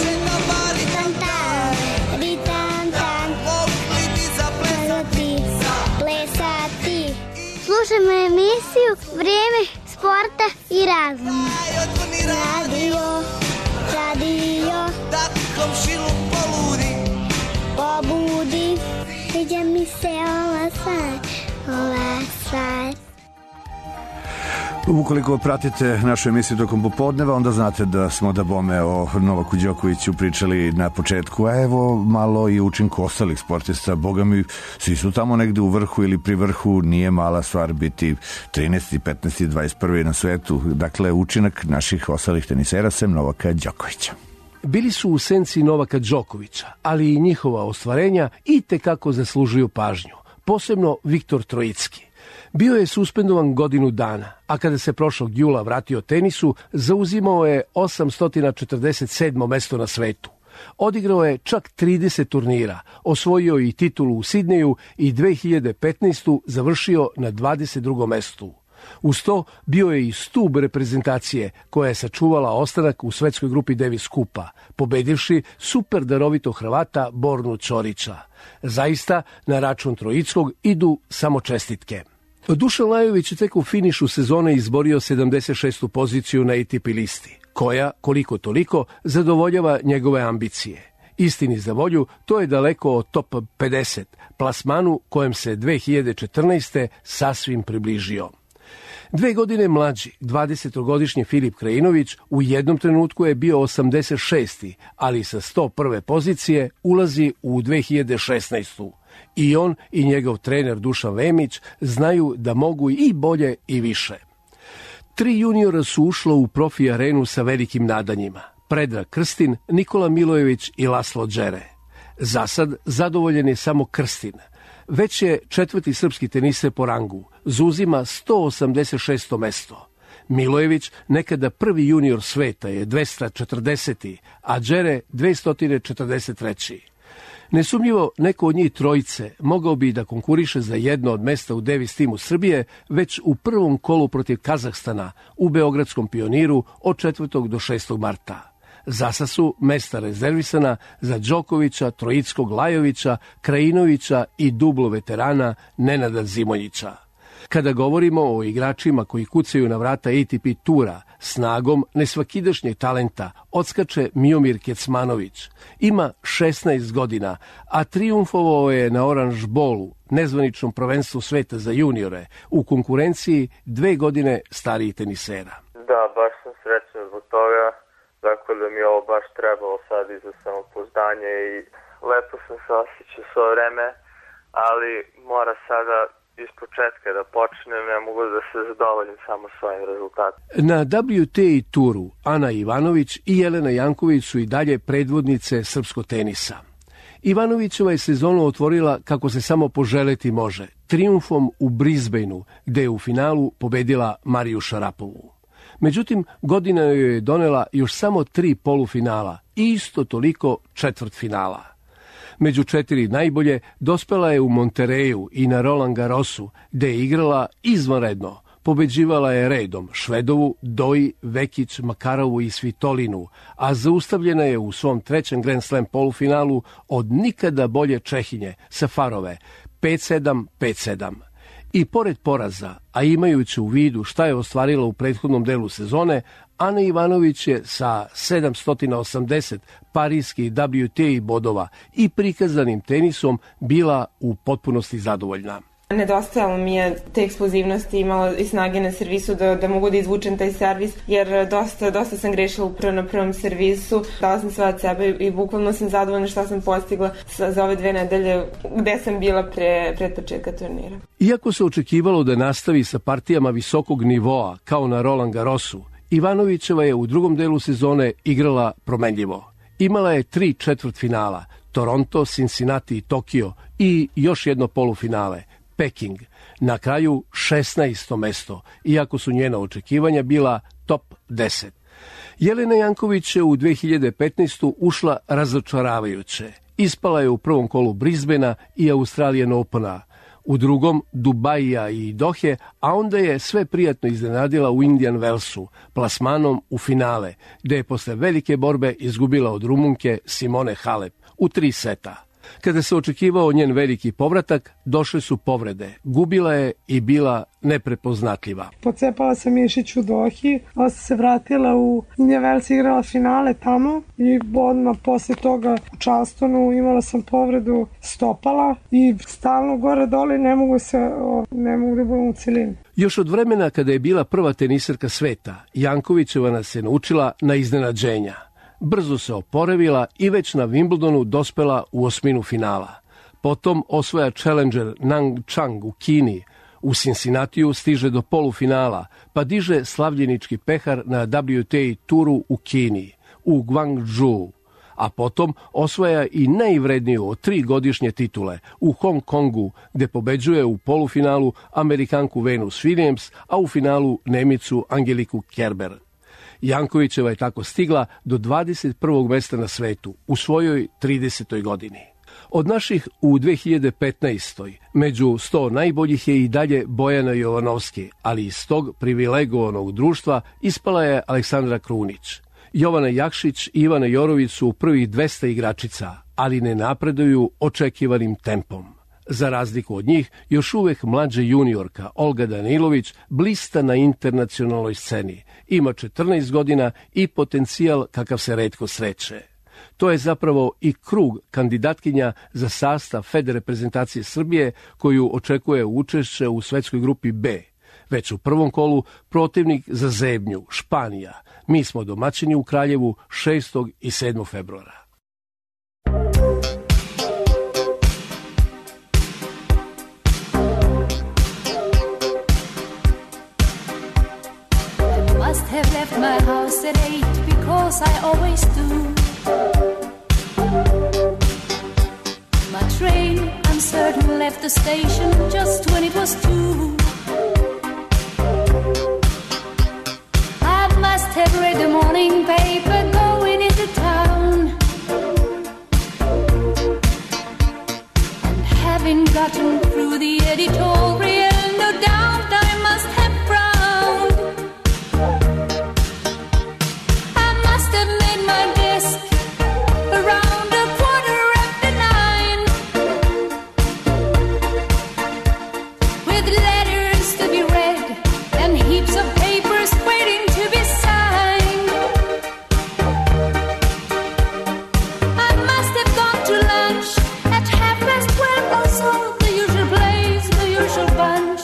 Slušajmo emisiju Vreme sporta i razonode. Radio, radio, da komšiluk poludi, pobudi, sviđa mi se ova stvar. Ova stvar. Ukoliko pratite našu emisiju tokom popodneva, onda znate da smo da bome o Novaku Đokoviću pričali na početku, a evo malo i učinku ostalih sportista. Boga mi, svi su tamo negde u vrhu ili pri vrhu, nije mala stvar biti trinaesti, petnaesti, dvadeset prvi na svetu. Dakle, učinak naših ostalih tenisera sem Novaka Đokovića. Bili su u senci Novaka Đokovića, ali i njihova ostvarenja i tekako zaslužuju pažnju. Posebno Viktor Trojicki. Bio je suspendovan godinu dana, a kada se prošlog jula vratio tenisu, zauzimao je osamsto četrdeset sedmo mesto na svetu. Odigrao je čak trideset turnira, osvojio i titulu u Sidneju i dve hiljade petnaeste. završio na dvadeset drugom mestu. Uz to bio je i stub reprezentacije koja je sačuvala ostanak u svetskoj grupi Davis Kupa, pobedivši super darovitog Hrvata Bornu Ćorića. Zaista, na račun Trojickog idu samo čestitke. Dušan Lajović je tek u finišu sezone izborio sedamdeset šestu poziciju na A T P listi, koja, koliko toliko, zadovoljava njegove ambicije. Istini za volju, to je daleko od top pedeset, plasmanu kojem se dve hiljade četrnaeste. sasvim približio. Dve godine mlađi, dvadesetogodišnji Filip Krajinović u jednom trenutku je bio osamdeset šesti, ali sa sto prve pozicije ulazi u dve hiljade šesnaestu. I on i njegov trener Dušan Vemić znaju da mogu i bolje i više. Tri juniora su ušla u profi arenu sa velikim nadanjima. Predrag Krstin, Nikola Milojević i Laslo Đere. Za sad zadovoljen je samo Krstin. Već je četvrti srpski teniser po rangu, zauzima sto osamdeset šesto mesto. Milojević, nekada prvi junior sveta, je dvesta četrdeseti, a Đere dvesta četrdeset treći. Nesumnjivo, neko od njih trojice mogao bi da konkuriše za jedno od mesta u Davis timu Srbije već u prvom kolu protiv Kazahstana u Beogradskom Pioniru od četvrtog do šestog marta. Zasa su mesta rezervisana za Đokovića, Trojickog Lajovića, Krajinovića i dublo veterana Nenada Zimonjića. Kada govorimo o igračima koji kucaju na vrata A T P tura, snagom nesvakidašnjeg talenta odskače Miomir Kecmanović. Ima šesnaest godina, a trijumfovao je na Orange Bowlu, nezvaničnom prvenstvu sveta za juniore, u konkurenciji dve godine starijih tenisera. Da, baš sam srećan zbog toga, dakle da mi je ovo baš trebalo sad i za samopouzdanje i lepo sam se osjećao svo vreme, ali mora sada iz početka da počnem, ne mogu da se zadovoljim samo svojim rezultatom. Na W T A turu Ana Ivanović i Jelena Janković su i dalje predvodnice srpskog tenisa. Ivanovićeva je sezonu otvorila kako se samo poželeti može, trijumfom u Brisbaneu, gde je u finalu pobedila Mariju Šarapovu. Međutim, godina joj je donela još samo tri polufinala i isto toliko četvrtfinala. Među četiri najbolje dospela je u Montereju i na Roland Garrosu, gde je igrala izvanredno. Pobeđivala je redom Švedovu, Doji, Vekić, Makarovu i Svitolinu, a zaustavljena je u svom trećem Grand Slam polufinalu od nikada bolje Čehinje, Safarove, pet sedam, pet sedam. I pored poraza, a imajući u vidu šta je ostvarila u prethodnom delu sezone, Ana Ivanović je sa sedamsto osamdeset parijskih W T A bodova i prikazanim tenisom bila u potpunosti zadovoljna. Nedostajalo mi je te eksplozivnosti i malo i snage na servisu da, da mogu da izvučem taj servis, jer dosta, dosta sam grešila upravo na prvom servisu. Dala sam sve od sebe i bukvalno sam zadovoljna šta sam postigla sa, za ove dve nedelje gde sam bila pre, pre početka turnira. Iako se očekivalo da nastavi sa partijama visokog nivoa kao na Roland Garrosu, Ivanovićeva je u drugom delu sezone igrala promenljivo. Imala je tri četvrtfinala, Toronto, Cincinnati i Tokio i još jedno polufinale, Peking. Na kraju šesnaesto mesto, iako su njena očekivanja bila top deset. Jelena Janković je u dve hiljade petnaestoj. ušla razočaravajuće. Ispala je u prvom kolu Brisbanea i Australian Opena, u drugom Dubaija i Dohe, a onda je sve prijatno iznenadila u Indian Wellsu, plasmanom u finale, gde je posle velike borbe izgubila od Rumunke Simone Halep u tri seta. Kada se očekivao njen veliki povratak, došle su povrede. Gubila je i bila neprepoznatljiva. Pocepala sam mišić u Dohi, ali sam se vratila u Indian Wells, igrala finale tamo i odmah posle toga u Charlestonu imala sam povredu stopala i stalno gore dole ne mogu se, ne mogu da budem u celini. Još od vremena kada je bila prva teniserka sveta, Jankovićeva nas je naučila na iznenađenja. Brzo se oporavila i već na Wimbledonu dospela u osminu finala. Potom osvaja Challenger Nangchang u Kini, u Cincinnatiju stiže do polufinala, pa diže slavljenički pehar na W T A turu u Kini, u Guangzhou, a potom osvaja i najvredniju od tri godišnje titule u Hong Kongu, gde pobeđuje u polufinalu Amerikanku Venus Williams, a u finalu Nemicu Angeliku Kerber. Jankovićeva je tako stigla do dvadeset prvog mesta na svetu u svojoj tridesetoj godini. Od naših u dve hiljade petnaestoj. među sto najboljih je i dalje Bojana Jovanovski, ali iz tog privilegovanog društva ispala je Aleksandra Krunić. Jovana Jakšić i Ivana Jorović su u prvih dvesta igračica, ali ne napreduju očekivanim tempom. Za razliku od njih, još uvek mlađa juniorka Olga Danilović blista na internacionalnoj sceni. Ima četrnaest godina i potencijal kakav se retko sreće. To je zapravo i krug kandidatkinja za sastav Fed reprezentacije Srbije koju očekuje učešće u svetskoj grupi B. Već u prvom kolu protivnik za zebnju, Španija. Mi smo domaćini u Kraljevu šestog i sedmog februara. Must have left my house at eight because I always do. My train uncertain left the station just when it was two. I must have read the morning paper going into town, and having gotten through the editorial, no doubt I must have frowned. I must have made my desk around a quarter after nine, with letters to be read and heaps of papers waiting to be signed. I must have gone to lunch at half past twelve or so, the usual place, the usual bunch.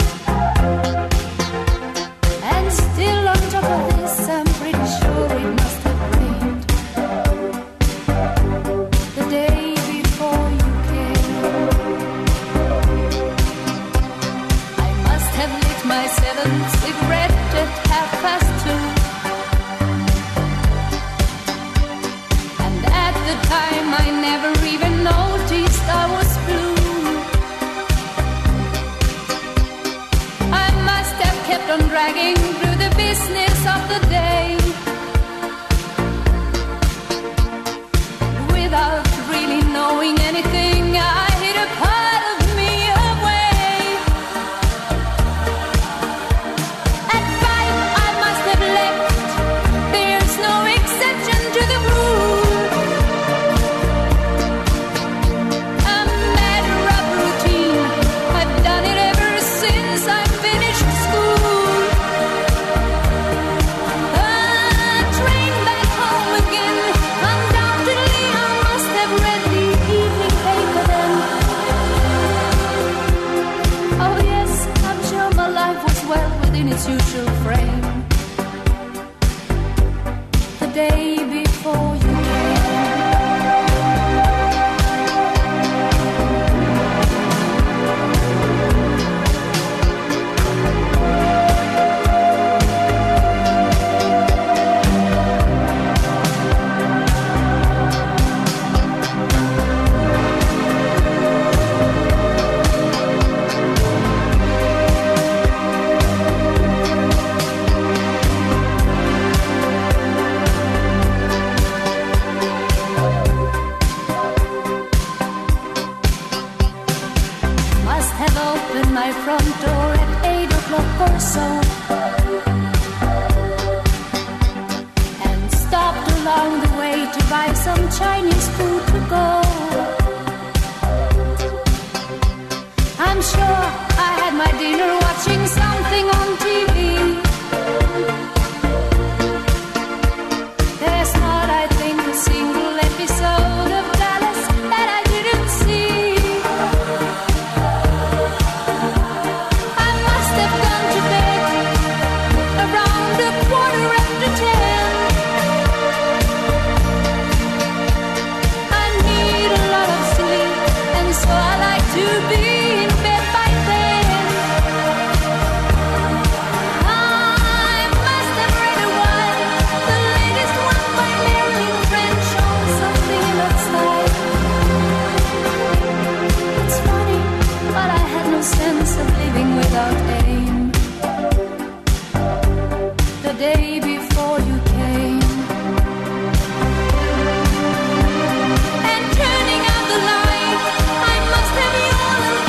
And still on top of this, I'm pretty sure it must have rained the day before you came. I must have lit my seventh cigarette at half past two, and at the time I never even noticed I was blue. I must have kept on dragging through the business of the day, without really knowing anything. I hid a part of me away. At five I must have left. There's no exception to the rule. A matter of routine. I've done it ever since I finished school. A train back home again. Undoubtedly I must have read the evening paper then. Oh yes, I'm sure my life was well within its usual frame the day before you must have opened my front door at eight o'clock or so, and stopped along the way to buy some Chinese food to go. I'm sure I had my dinner watching something on T V. There's not, I think, a single episode of Dallas that I didn't see. I must have gone to bed around a quarter after ten. I need a lot of sleep, and so I like to be in bed by then. I must have read a while, the latest one by Marilyn French on something in that style. It's funny, but I had no sense of living without aim the day before you came. And turning out the light, I must have yawned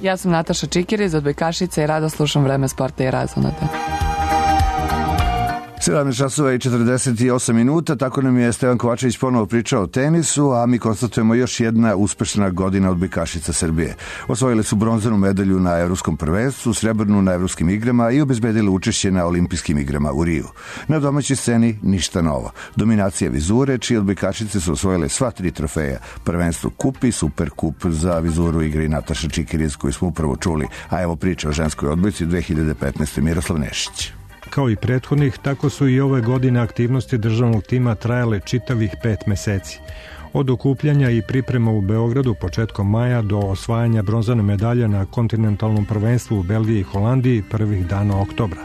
Ja sam Nataša Čikir iz Odbojkašice i rado slušam Vreme sporta i razonode. sedamnaest časova i četrdeset osam minuta, tako nam je Stevan Kovačević ponovo pričao o tenisu, a mi konstatujemo još jedna uspešna godina odbojkašica Srbije. Osvojili su bronzanu medalju na Evropskom prvenstvu, srebrnu na Evropskim igrama i obezbedili učešće na Olimpijskim igrama u Riju. Na domaćoj sceni ništa novo. Dominacija vizure, čije odbojkašice su osvojile sva tri trofeja. Prvenstvo kup i super kup za vizuru igra i Nataša Čikiriz, koju smo upravo čuli, a evo priča o ženskoj odbojci dve hiljade petnaeste. Miroslav Nešić. Kao i prethodnih, tako su i ove godine aktivnosti državnog tima trajale čitavih pet meseci. Od okupljanja i priprema u Beogradu početkom maja do osvajanja bronzane medalje na kontinentalnom prvenstvu u Belgiji i Holandiji prvih dana oktobra.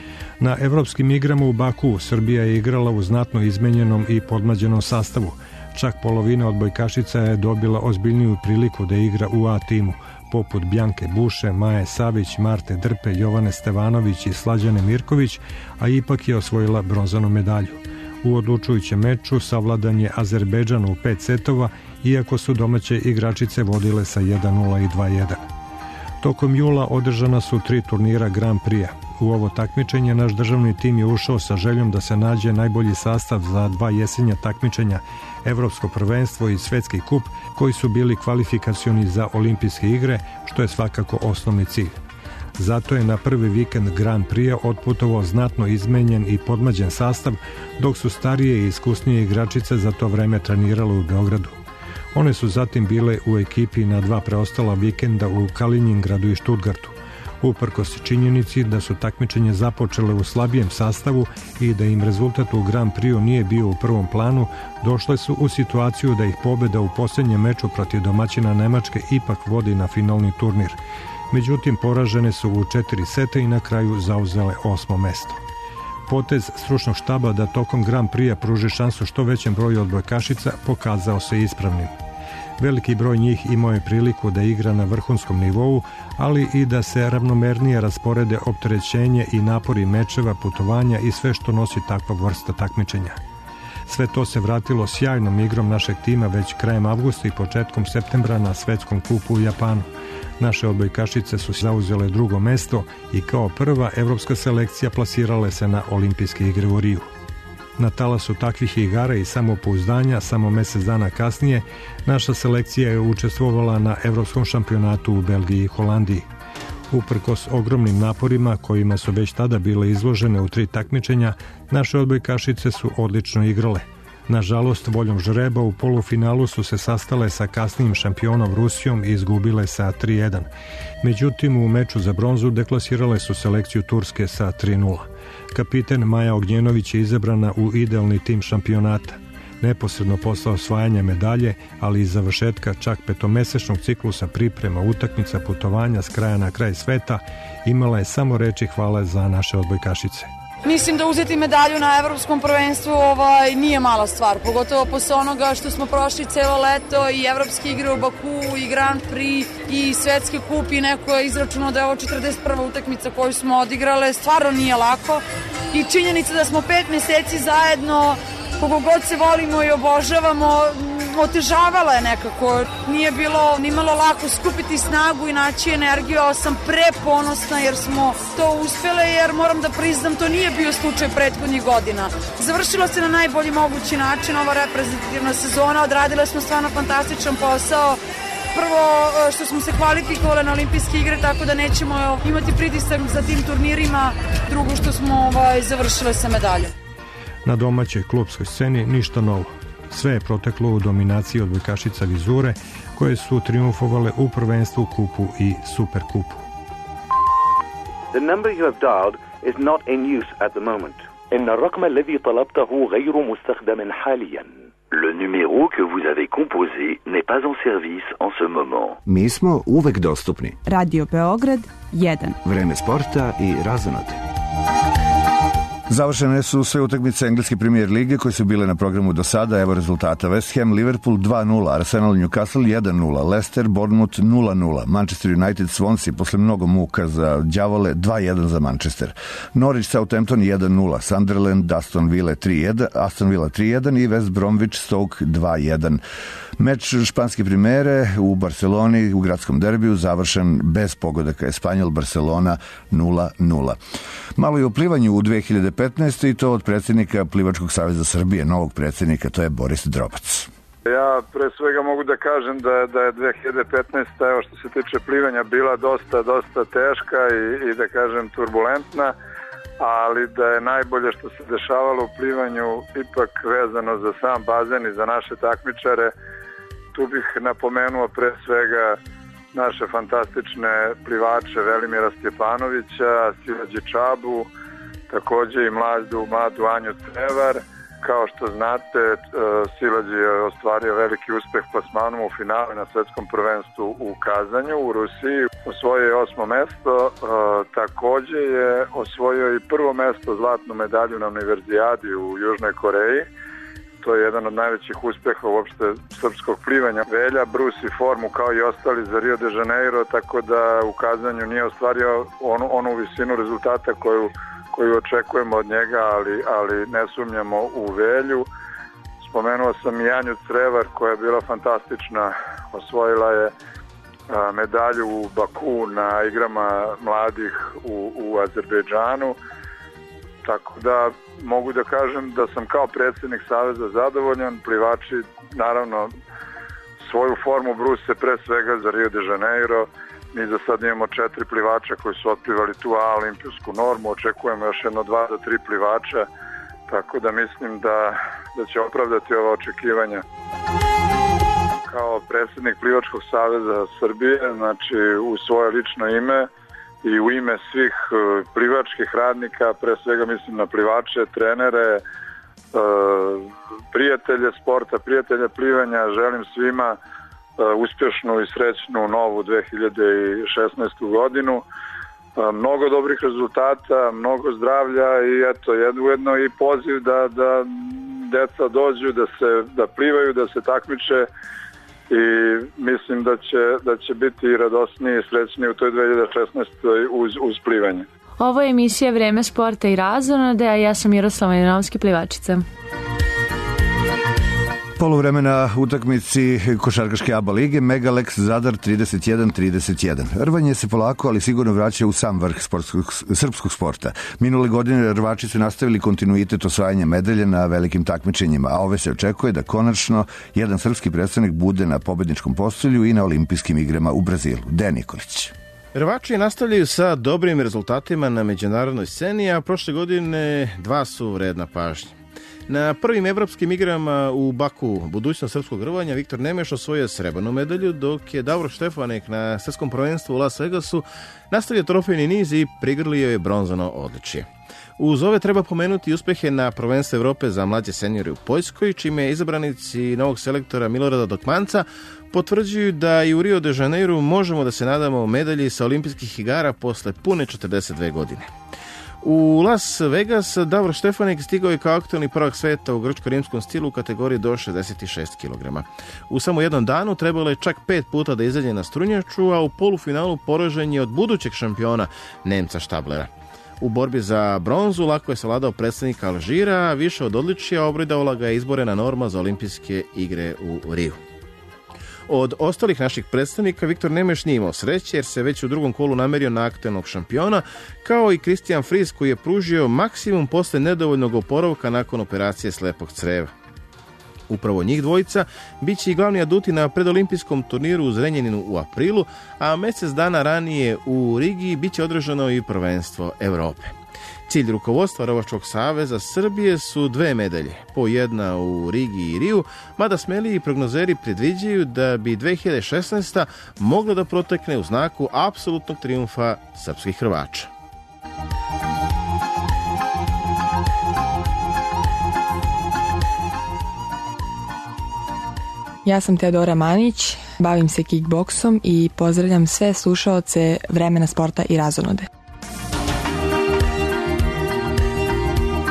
Na Evropskim igrama u Baku Srbija je igrala u znatno izmenjenom i podmlađenom sastavu. Čak polovina odbojkašica je dobila ozbiljniju priliku da igra u A timu, poput Bjanke Buše, Maje Savić, Marte Drpe, Jovane Stevanović i Slađane Mirković, a ipak je osvojila bronzanu medalju. U odlučujućem meču savladan je Azerbejdžan u pet setova, iako su domaće igračice vodile sa jedan nula i dva jedan. Tokom jula održana su tri turnira Grand Prix-a. U ovo takmičenje naš državni tim je ušao sa željom da se nađe najbolji sastav za dva jesenja takmičenja, Evropsko prvenstvo i Svetski kup, koji su bili kvalifikacioni za olimpijske igre, što je svakako osnovni cilj. Zato je na prvi vikend Grand Prix-a otputovao znatno izmenjen i podmlađen sastav, dok su starije i iskusnije igračice za to vreme trenirale u Beogradu. One su zatim bile u ekipi na dva preostala vikenda u Kaliningradu i Štutgartu. Uprkos činjenici da su takmičenje započele u slabijem sastavu i da im rezultat u Grand Prix-u nije bio u prvom planu, došle su u situaciju da ih pobeda u posljednjem meču protiv domaćina Nemačke ipak vodi na finalni turnir. Međutim, poražene su u četiri seta i na kraju zauzele osmo mesto. Potez stručnog štaba da tokom Grand Prix-a pruži šansu što većem broju odbojkašica pokazao se ispravnim. Veliki broj njih imao je priliku da igra na vrhunskom nivou, ali i da se ravnomernije rasporede opterećenje i napori mečeva, putovanja i sve što nosi takva vrsta takmičenja. Sve to se vratilo sjajnom igrom našeg tima već krajem avgusta i početkom septembra na Svetskom kupu u Japanu. Naše odbojkašice su zauzele drugo mesto i kao prva evropska selekcija plasirale se na Olimpijske igre u Riju. Na talasu takvih igara i samopouzdanja, samo mesec dana kasnije, naša selekcija je učestvovala na Evropskom šampionatu u Belgiji i Holandiji. Uprkos ogromnim naporima kojima su već tada bile izložene u tri takmičenja, naše odbojkašice su odlično igrale. Nažalost, voljom žreba u polufinalu su se sastale sa kasnijim šampionom Rusijom i izgubile sa tri jedan. Međutim, u meču za bronzu deklasirale su selekciju Turske sa tri nula. Kapiten Maja Ognjenović je izabrana u idealni tim šampionata. Neposredno posle osvajanja medalje, ali i završetka čak petomesečnog ciklusa priprema, utakmica, putovanja s kraja na kraj sveta, imala je samo reči hvale za naše odbojkašice. Mislim da uzeti medalju na Evropskom prvenstvu ovaj, nije mala stvar, pogotovo posle onoga što smo prošli celo leto i Evropske igre u Baku i Grand Prix i Svetski kup i neko je izračunao da je ovo četrdeset prva utakmica koju smo odigrale, stvarno nije lako i činjenica da smo pet meseci zajedno, koliko god se volimo i obožavamo, otežavala je nekako. Nije bilo ni malo lako skupiti snagu i naći energiju, ali sam preponosna jer smo to uspele, jer moram da priznam, to nije bio slučaj prethodnih godina. Završilo se na najbolji mogući način ova reprezentativna sezona, odradile smo stvarno fantastičan posao. Prvo što smo se kvalifikovali na olimpijske igre, tako da nećemo imati pritisak za tim turnirima. Drugo što smo ovaj, završile sa medaljom. Na domaćoj klubskoj sceni ništa novo. Sve je proteklo u dominaciji odbojkašica vizure, koje su triumfovale u prvenstvu, kupu i super kupu. The number you have dialed is not in use at the moment. إن الرقم الذي طلبته غير مستخدم حاليا. Le numéro que vous avez composé n'est pas en service en ce moment. Mi smo uvek dostupni. Radio Beograd jedan. Vreme sporta i razonode. Završene su sve utakmice engleske premier lige koje su bile na programu do sada. Evo rezultata: West Ham Liverpool dva nula, Arsenal Newcastle jedan nula, Leicester Bournemouth nula nula, Manchester United Swansea posle mnogo muka za đavole dva jedan za Manchester, Norwich Southampton jedan nula, Sunderland Aston Villa tri jedan, Aston Villa tri jedan i West Bromwich Stoke dva jedan. Meč španske primere u Barceloni u gradskom derbiju završen bez pogodaka. Espanjol Barcelona nula nula. Malo je o plivanju u dve hiljade petnaestoj i to od predsjednika Plivačkog saveza Srbije, novog predsjednika, to je Boris Drobac. Ja pre svega mogu da kažem da, da je dve hiljade petnaesta. evo što se tiče plivanja bila dosta, dosta teška i, i da kažem turbulentna, ali da je najbolje što se dešavalo u plivanju ipak vezano za sam bazen i za naše takmičare. Tu bih napomenuo pre svega naše fantastične plivače Velimira Stjepanovića, Silađi Čabu, takođe i mladu, mladu Anju Crevar. Kao što znate, Silađi je ostvario veliki uspeh plasmanom u finale na svetskom prvenstvu u Kazanju u Rusiji. Osvojio je osmo mesto, takođe je osvojio i prvo mesto, zlatnu medalju na univerzijadi u Južnoj Koreji. To je jedan od najvećih uspeha uopšte srpskog plivanja. Velja brusi formu kao i ostali za Rio de Janeiro, tako da u Kazanju nije ostvario onu, onu visinu rezultata koju, koju očekujemo od njega, ali, ali ne sumnjamo u Velju. Spomenuo sam i Anju Crevar koja je bila fantastična, osvojila je a, medalju u Baku na igrama mladih u, u Azerbejdžanu. Tako da mogu da kažem da sam kao predsjednik Saveza zadovoljan. Plivači naravno svoju formu bruse pre svega za Rio de Janeiro. Mi za sad imamo četiri plivača koji su otplivali tu A olimpijsku normu. Očekujemo još jedno dva do tri plivača. Tako da mislim da, da će opravdati ova očekivanja. Kao predsjednik Plivačkog saveza Srbije, znači u svoje lično ime i u ime svih plivačkih radnika, pre svega mislim na plivače, trenere, prijatelje sporta, prijatelje plivanja, želim svima uspješnu i srećnu novu dve hiljade šesnaestu godinu. Mnogo dobrih rezultata, mnogo zdravlja i eto, ujedno i poziv da, da deca dođu, da se da plivaju, da se takmiče i mislim da će, da će biti radosniji i srećniji u toj dve hiljade šesnaestoj uz, uz plivanje. Ovo je emisija Vreme sporta i razonode, a ja sam Miroslava Jananovski, plivačica. Poluvreme na utakmici košarkaške A B A lige Megalex Zadar trideset jedan trideset jedan. Rvanje se polako, ali sigurno vraća u sam vrh sportskog, srpskog sporta. Minule godine rvači su nastavili kontinuitet osvajanja medalje na velikim takmičenjima, a ove se očekuje da konačno jedan srpski predstavnik bude na pobedničkom postolju i na olimpijskim igrama u Brazilu. Dejan Nikolić. Rvači nastavljaju sa dobrim rezultatima na međunarodnoj sceni, a prošle godine dva su vredna pažnje. Na prvim evropskim igrama u Baku budućnost srpskog rvanja Viktor Nemeš osvojio srebrnu medalju, dok je Davor Štefanek na svetskom prvenstvu u Las Vegasu nastavio trofejni niz i prigrlio je bronzano odličje. Uz ove treba pomenuti uspehe na prvenstvu Evrope za mlađe seniore u Poljskoj, čime izabranici novog selektora Milorada Dokmanca potvrđuju da i u Rio de Janeiro možemo da se nadamo medalji sa olimpijskih igara posle pune četrdeset dve godine. U Las Vegas Davor Štefanek stigao je kao aktualni prvak sveta u grčko-rimskom stilu u kategoriji do šezdeset šest kilograma. U samo jednom danu trebalo je čak pet puta da izađe na strunjaču, a u polufinalu poražen je od budućeg šampiona Nemca Štablera. U borbi za bronzu lako je savladao predstavnika Alžira, a više od odličija obridavala ga je izborena norma za olimpijske igre u Riju. Od ostalih naših predstavnika Viktor Nemeš nije imao sreće jer se već u drugom kolu namerio na aktualnog šampiona, kao i Kristijan Fris koji je pružio maksimum posle nedovoljnog oporavka nakon operacije slepog creva. Upravo njih dvojica bit će i glavni aduti na predolimpijskom turniru u Zrenjaninu u aprilu, a mjesec dana ranije u Rigi bit će održano i prvenstvo Evrope. Cilj rukovodstva Rvačkog saveza Srbije su dve medalje, po jedna u Rigi i Riju, mada smeli i prognozeri predviđaju da bi dve hiljade šesnaesta mogla da protekne u znaku apsolutnog trijumfa srpskih Hrvača. Ja sam Teodora Manić, bavim se kickboksom i pozdravljam sve slušaoce Vremena sporta i razonode.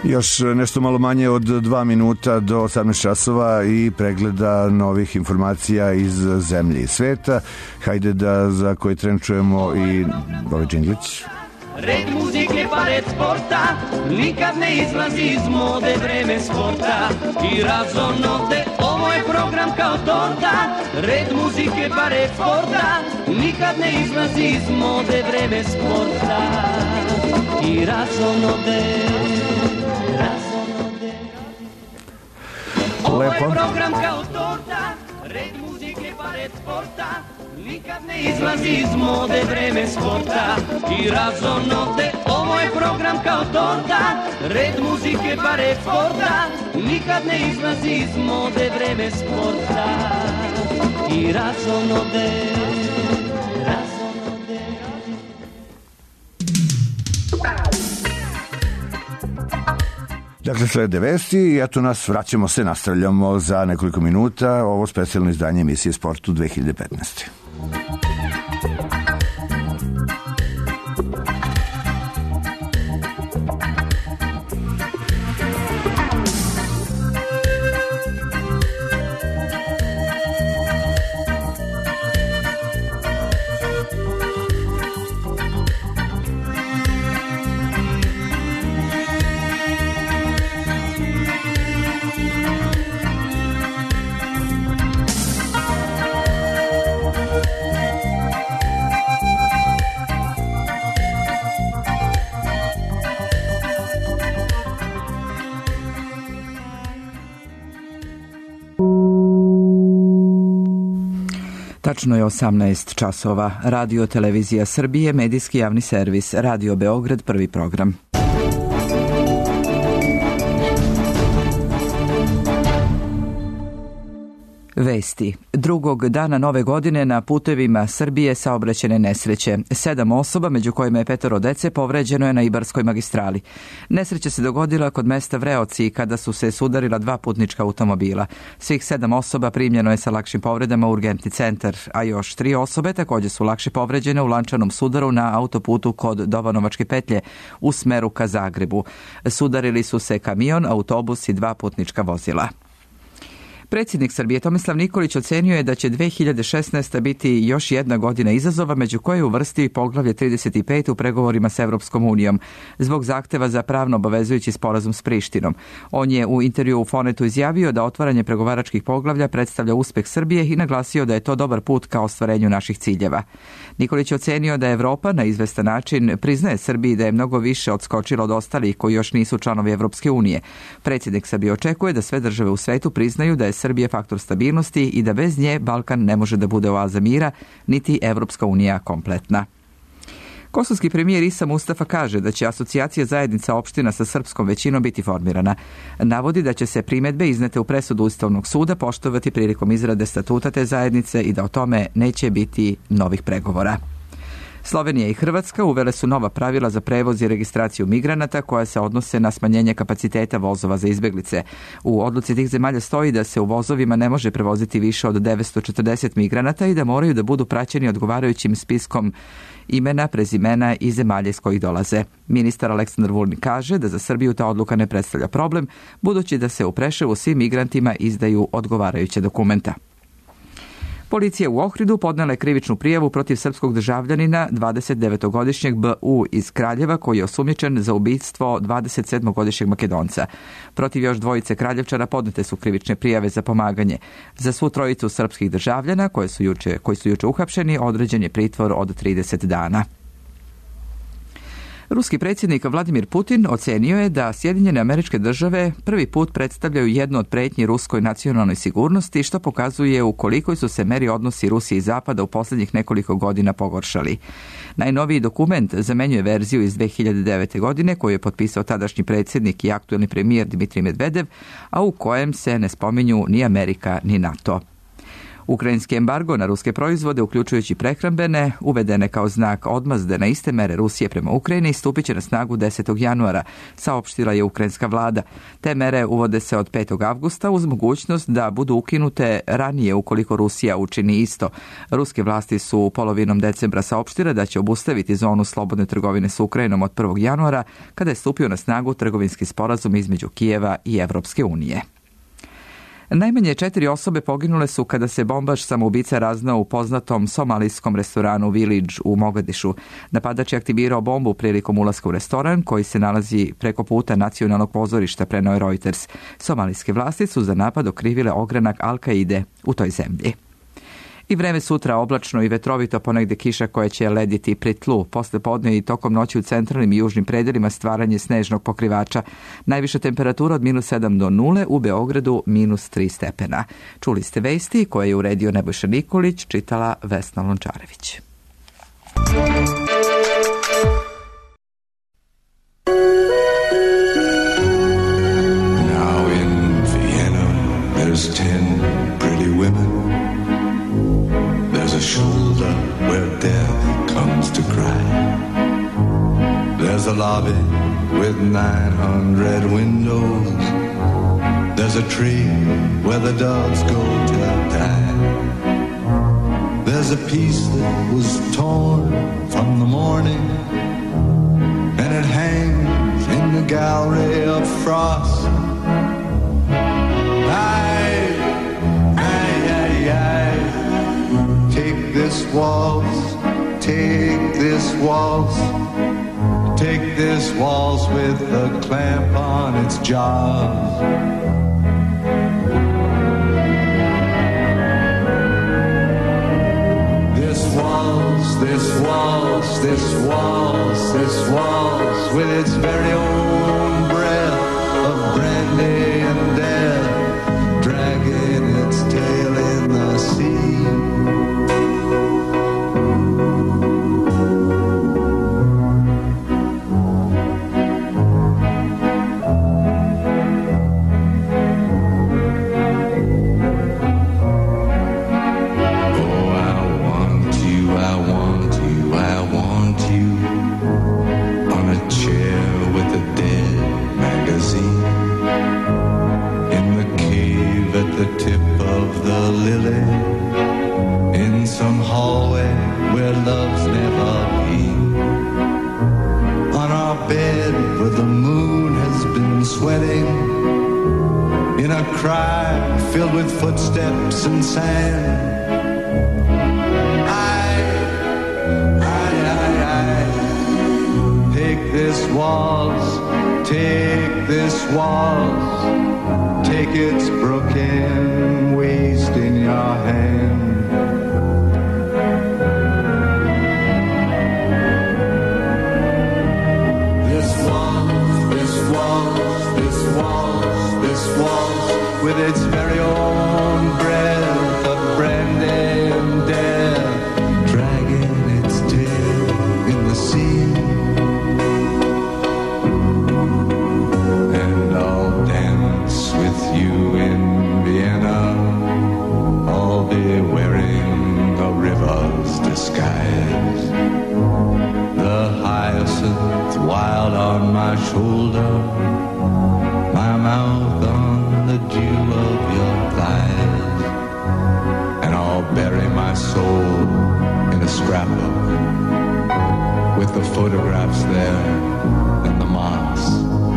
Još nešto malo manje od dva minuta do osamnaest časova i pregleda novih informacija iz zemlje i sveta. Hajde da za koji tren čujemo i ovaj džinglić. Red muzike pa red sporta, nikad ne izlazi iz mode vreme sporta i razonode, ovo je program kao torta. Red muzike pa red sporta, nikad ne izlazi iz mode vreme sporta i razonode, razonode. Ovo je program kao torta, red muzike pa red sporta, nikad ne izlazi iz mode vreme sporta i razonode, ovo je program kao torta. Red muzike pa red sporta, nikad ne izlazi iz mode vreme sporta i razonode, razonode. Dakle, slede vesti i eto nas, vraćamo se, nastavljamo za nekoliko minuta ovo specijalno izdanje emisije Sportu dve hiljade petnaeste. Tačno je osamnaest časova. Radio Televizija Srbije, medijski javni servis, Radio Beograd, prvi program. Vesti. Drugog dana nove godine na putevima Srbije saobraćajne nesreće. Sedam osoba, među kojima je petoro dece, povređeno je na Ibarskoj magistrali. Nesreća se dogodila kod mesta Vreoci kada su se sudarila dva putnička automobila. Svih sedam osoba primljeno je sa lakšim povredama u urgentni centar, a još tri osobe također su lakše povređene u lančanom sudaru na autoputu kod Dovanovačke petlje u smeru ka Zagrebu. Sudarili su se kamion, autobus i dva putnička vozila. Predsjednik Srbije Tomislav Nikolić ocenio je da će dve hiljade šesnaeste. biti još jedna godina izazova, među koje uvrsti i poglavlje trideset pet u pregovorima s Evropskom unijom, zbog zahteva za pravno obavezujući sporazum s Prištinom. On je u intervju u Fonetu izjavio da otvaranje pregovaračkih poglavlja predstavlja uspeh Srbije i naglasio da je to dobar put ka ostvarenju naših ciljeva. Nikolić ocenio da Evropa na izvestan način priznaje Srbiji da je mnogo više odskočila od ostalih koji još nisu članovi Evropske unije. Predsjednik Srbije očekuje da sve države u svetu priznaju da je Srbija faktor stabilnosti i da bez nje Balkan ne može da bude oaza mira, niti Evropska unija kompletna. Kosovski premijer Isa Mustafa kaže da će asocijacija zajednica opština sa srpskom većinom biti formirana. Navodi da će se primedbe iznete u presudu Ustavnog suda poštovati prilikom izrade statuta te zajednice i da o tome neće biti novih pregovora. Slovenija i Hrvatska uvele su nova pravila za prevoz i registraciju migranata koja se odnose na smanjenje kapaciteta vozova za izbeglice. U odluci tih zemalja stoji da se u vozovima ne može prevoziti više od devetsto četrdeset migranata i da moraju da budu praćeni odgovarajućim spiskom imena, prezimena i zemalja iz kojih dolaze. Ministar Aleksandar Vulin kaže da za Srbiju ta odluka ne predstavlja problem, budući da se u Preševu svim migrantima izdaju odgovarajuće dokumenta. Policija u Ohridu podnela je krivičnu prijavu protiv srpskog državljanina dvadesetdevetogodišnjeg B U iz Kraljeva koji je osumnjičen za ubistvo dvadesetsedmogodišnjeg Makedonca. Protiv još dvojice Kraljevčana podnete su krivične prijave za pomaganje. Za svu trojicu srpskih državljana koje su juče, koji su juče uhapšeni određen je pritvor od trideset dana. Ruski predsjednik Vladimir Putin ocenio je da Sjedinjene Američke Države prvi put predstavljaju jednu od pretnji ruskoj nacionalnoj sigurnosti, što pokazuje u kolikoj su se meri odnosi Rusije i Zapada u posljednjih nekoliko godina pogoršali. Najnoviji dokument zamenjuje verziju iz dve hiljade devete. godine koju je potpisao tadašnji predsjednik i aktuelni premijer Dmitrij Medvedev, a u kojem se ne spominju ni Amerika ni NATO. Ukrajinski embargo na ruske proizvode, uključujući prehrambene, uvedene kao znak odmazde na iste mere Rusije prema Ukrajini, stupit će na snagu desetog januara, saopštila je ukrajinska vlada. Te mere uvode se od petog avgusta uz mogućnost da budu ukinute ranije ukoliko Rusija učini isto. Ruske vlasti su polovinom decembra saopštile da će obustaviti zonu slobodne trgovine s Ukrajinom od prvog januara, kada je stupio na snagu trgovinski sporazum između Kijeva i Evropske unije. Najmanje četiri osobe poginule su kada se bombaš samoubica raznao u poznatom somalijskom restoranu Village u Mogadišu. Napadač je aktivirao bombu prilikom ulaska u restoran koji se nalazi preko puta nacionalnog pozorišta, preneo je Reuters. Somalijske vlasti su za napad okrivile ogranak Al-Kaide u toj zemlji. I vreme sutra oblačno i vetrovito, ponegde kiša koja će lediti pri tlu. Posle podne i tokom noći u centralnim i južnim predelima stvaranje snežnog pokrivača. Najviša temperatura od minus sedam do nule, u Beogradu minus tri stepena. Čuli ste vesti koje je uredio Nebojša Nikolić, čitala Vesna Lončarević. Now in Vienna there's ten pretty women. There's a shoulder where death comes to cry. There's a lobby with nine hundred windows. There's a tree where the doves go to die. There's a piece that was torn from the morning, and it hangs in the gallery of frost. Aye, aye, aye, aye. Take this waltz, take this waltz, take this waltz with a clamp on its jaws. This waltz, this waltz, this waltz, this waltz with its very own breath of brandy and death, dragging its tail in the sea. Filled with footsteps and sand. I, I, I, I. Take this waltz, take this waltz, take its broken waist in your hand. This waltz, this waltz, this waltz, this waltz with its very own breath of brandy and death, dragging its tail in the sea. And I'll dance with you in Vienna. I'll be wearing a river's disguise, the hyacinth wild on my shoulder, my mouth on the dew of your thighs, and I'll bury my soul in a scrapbook with the photographs there and the moss,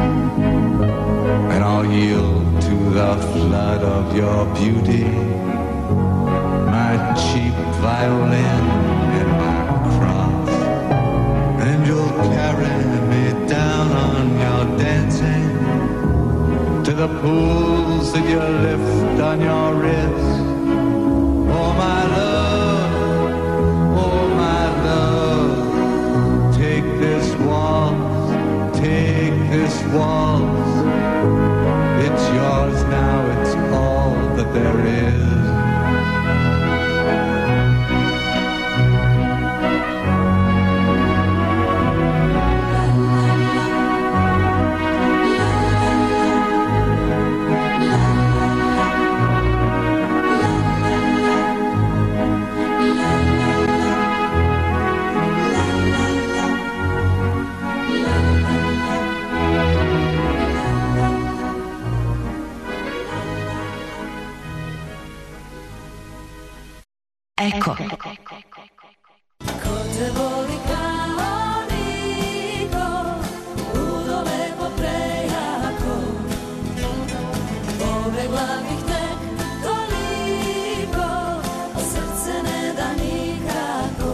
and I'll yield to the flood of your beauty, my cheap violin and my cross, and you'll carry me down on your dancing to the pools that you lift on your wrist. Oh my love, oh my love, take this waltz, take this waltz. It's yours now, it's all that there is. Eko. Ko te voli kao niko, ludo lepo prejako, pobegla bih tek toliko, a srce ne da nikako.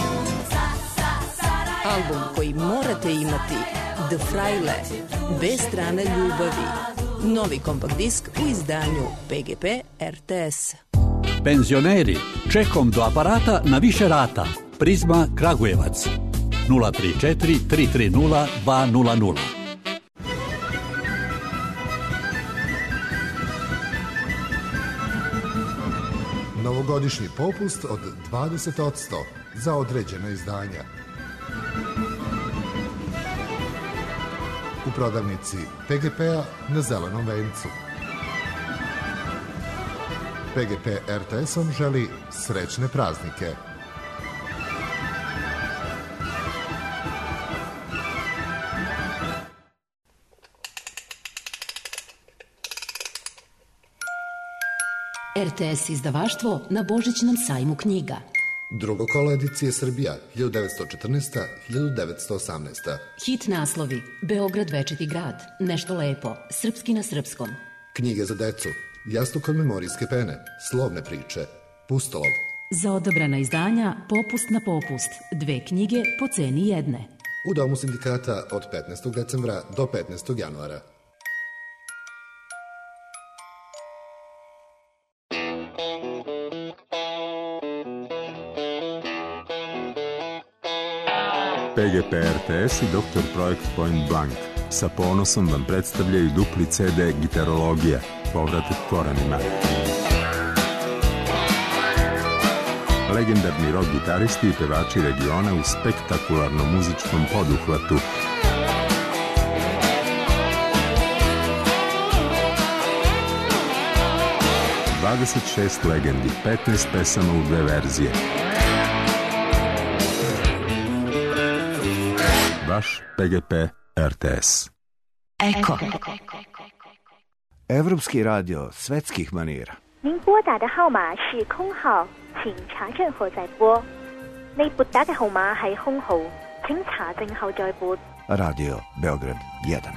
Album koji morate imati, The Fraile, dve strane ljubavi. Novi kompakt disk u izdanju P G P R T S. Penzioneri, čekom do aparata na više rata. Prizma Kragujevac. nula tri četiri tri tri nula dva nula nula. Novogodišnji popust od dvadeset posto za određena izdanja. U prodavnici P G P-a na Zelenom vencu. P G P R T S-om želi srećne praznike. R T S izdavaštvo na Božićnom sajmu knjiga. Drugo kolo edicije Srbija hiljadu devetsto četrnaesta do hiljadu devetsto osamnaesta. Hit naslovi: Beograd večiti grad, Nešto lepo, Srpski na srpskom. Knjige za decu, Jastuk od memorijske pene, Slovne priče, Pustolov. Za odabrana izdanja Popust na popust, dve knjige po ceni jedne. U Domu sindikata od petnaestog decembra do petnaestog januara. P G P R T S i doktor Projekt Point Blank sa ponosom vam predstavljaju dupli C D Gitarologija, povratak korenima. Legendarni rock gitaristi i pevači regiona u spektakularnom muzičkom poduhvatu. dvadeset šest legendi, petnaest pesama u dve verzije. Vaš P G P R T S. Eko. Evropski radio svetskih manira. 您拨打的號碼是空號，請查證後再撥。你撥打嘅號碼係空號，請查證後再撥。 Radio Beograd jedan.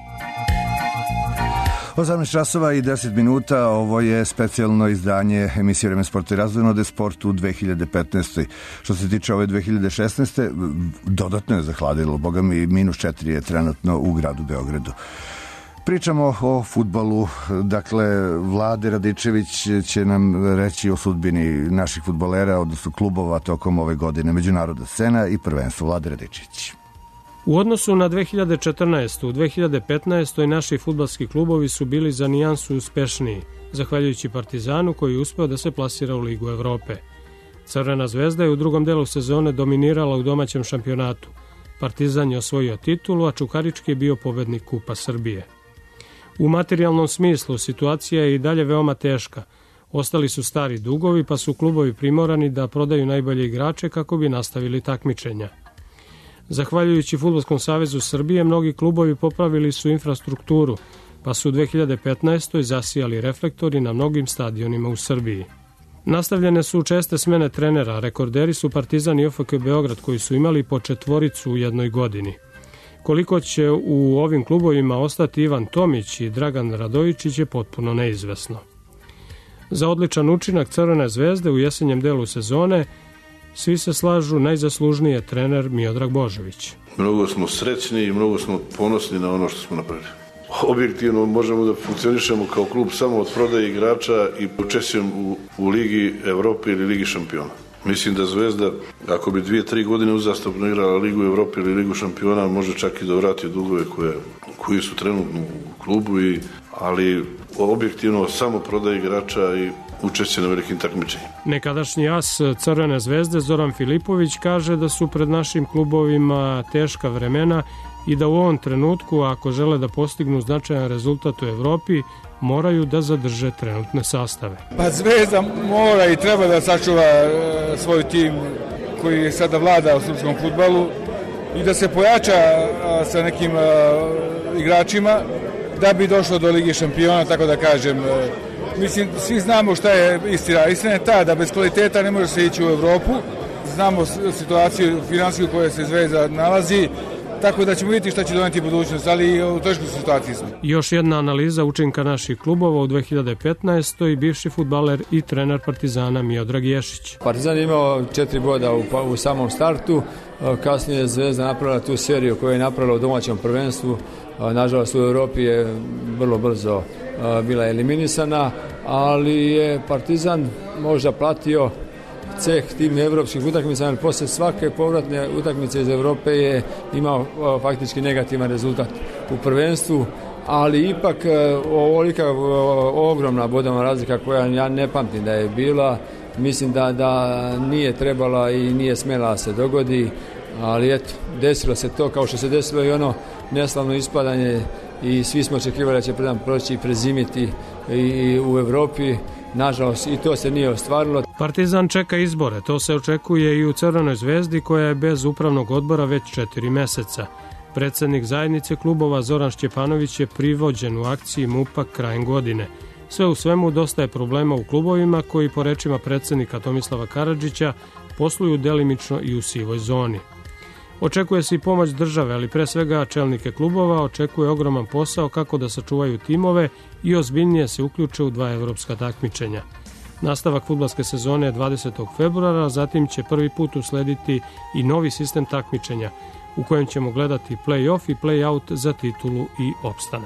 osamnaest časova i deset minuta, ovo je specijalno izdanje emisije Vreme sporta i razvojnode sport u dve hiljade petnaestoj. Što se tiče ove dve hiljade šesnaeste. dodatno je zahladilo, boga mi minus četiri je trenutno u gradu Beogradu. Pričamo o fudbalu, dakle Vlade Radičević će nam reći o sudbini naših fudbalera, odnosno klubova tokom ove godine, međunarodna scena i prvenstvo. Vlade Radičević. U odnosu na dve hiljade četrnaestu. u dve hiljade petnaestoj. naši fudbalski klubovi su bili za nijansu uspešniji, zahvaljujući Partizanu koji je uspeo da se plasira u Ligu Evrope. Crvena zvezda je u drugom delu sezone dominirala u domaćem šampionatu. Partizan je osvojio titulu, a Čukarički je bio pobednik Kupa Srbije. U materijalnom smislu situacija je i dalje veoma teška. Ostali su stari dugovi, pa su klubovi primorani da prodaju najbolje igrače kako bi nastavili takmičenja. Zahvaljujući Fudbalskom savezu Srbije, mnogi klubovi popravili su infrastrukturu, pa su u dve hiljade petnaestoj. zasijali reflektori na mnogim stadionima u Srbiji. Nastavljene su česte smene trenera, rekorderi su Partizan i O F K Beograd koji su imali po četvoricu u jednoj godini. Koliko će u ovim klubovima ostati Ivan Tomić i Dragan Radojičić je potpuno neizvesno. Za odličan učinak Crvene zvezde u jesenjem delu sezone svi se slažu, najzaslužniji je trener Miodrag Božović. Mnogo smo srećni i mnogo smo ponosni na ono što smo napravili. Objektivno možemo da funkcionišemo kao klub samo od prodaje igrača i učešćem u, u Ligi Evrope ili Ligi šampiona. Mislim da Zvezda, ako bi dvije, tri godine uzastopno igrala Ligu Evrope ili Ligu šampiona, može čak i da vrati dugove koje, koji su trenutno u klubu, i, ali objektivno samo prodaje igrača i učešće na velikim takmičenjima. Nekadašnji as Crvene zvezde Zoran Filipović kaže da su pred našim klubovima teška vremena i da u ovom trenutku, ako žele da postignu značajan rezultat u Evropi, moraju da zadrže trenutne sastave. Pa Zvezda mora i treba da sačuva e, svoj tim koji sada vlada u srpskom fudbalu i da se pojača a, sa nekim a, igračima da bi došlo do Lige šampiona, tako da kažem, e, Mislim, svi znamo šta je istina. Istina je ta da bez kvaliteta ne može se ići u Evropu. Znamo situaciju finansijsku koja se Zvezda nalazi, tako da ćemo vidjeti šta će doneti budućnost, ali u teškoj situaciji smo. Još jedna analiza učinka naših klubova u dve hiljade petnaestoj. Bivši fudbaler i trener Partizana Miodrag Ješić. Partizan je imao četiri boda u, u samom startu, kasnije je Zvezda napravila tu seriju koju je napravila u domaćem prvenstvu. Nažalost u Europi je vrlo brzo bila eliminisana, ali je Partizan možda platio ceh tim evropskih utakmica, ali posle svake povratne utakmice iz Evrope je imao faktički negativan rezultat u prvenstvu, ali ipak ovolika ogromna bodovna razlika koja ja ne pamtim da je bila, mislim da, da nije trebala i nije smjela se dogodi, ali eto, desilo se to kao što se desilo i ono neslavno ispadanje i svi smo očekivali da će predan proći i prezimiti i u Evropi. Nažalost, i to se nije ostvarilo. Partizan čeka izbore, to se očekuje i u Crvenoj zvezdi koja je bez upravnog odbora već četiri meseca. Predsednik zajednice klubova Zoran Šćepanović je privođen u akciji MUP-a krajem godine. Sve u svemu dosta je problema u klubovima koji, po rečima predsednika Tomislava Karadžića, posluju delimično i u sivoj zoni. Očekuje se i pomoć države, ali pre svega čelnike klubova očekuje ogroman posao kako da sačuvaju timove i ozbiljnije se uključe u dva evropska takmičenja. Nastavak fudbalske sezone je dvadesetog februara, zatim će prvi put uslediti i novi sistem takmičenja, u kojem ćemo gledati play-off i play-out za titulu i opstanak.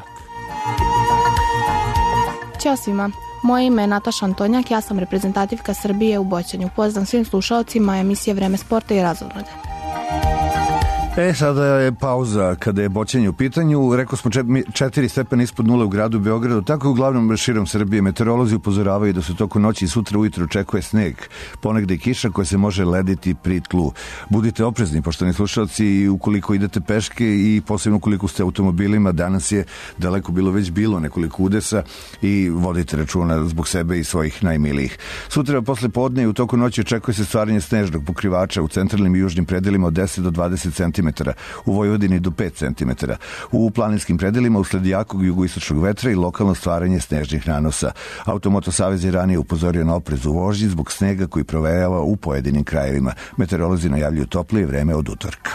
Ćao svima, moje ime je Nataša Antonjak, ja sam reprezentativka Srbije u boćanju. Pozdrav svim slušalcima emisije Vreme sporta i razonode. E, sada je pauza kada je boćenje u pitanju. Rekao smo četiri stepena ispod nule u gradu Beogradu, tako i uglavnom širom Srbije. Meteorolozi upozoravaju da se tokom noći i sutra ujutro očekuje sneg, ponegde i kiša koja se može lediti pri tlu. Budite oprezni, poštovani slušalci, i ukoliko idete peške i posebno ukoliko ste automobilima, danas je daleko bilo već bilo nekoliko udesa i vodite računa zbog sebe i svojih najmilijih. Sutra posle podne i u toku noći očekuje se stvaranje snežnog pokrivača u centralnim i južnim predelima od deset do dvadeset centimetara, u Vojvodini do pet centimetara. U planinskim predelima usled jakog jugoistočnog vetra i lokalno stvaranje snežnih nanosa. Automoto savez je ranije upozorio na oprez u vožnji zbog snega koji provejava u pojedinim krajevima. Meteorolozi najavljuju toplije vreme od utorka.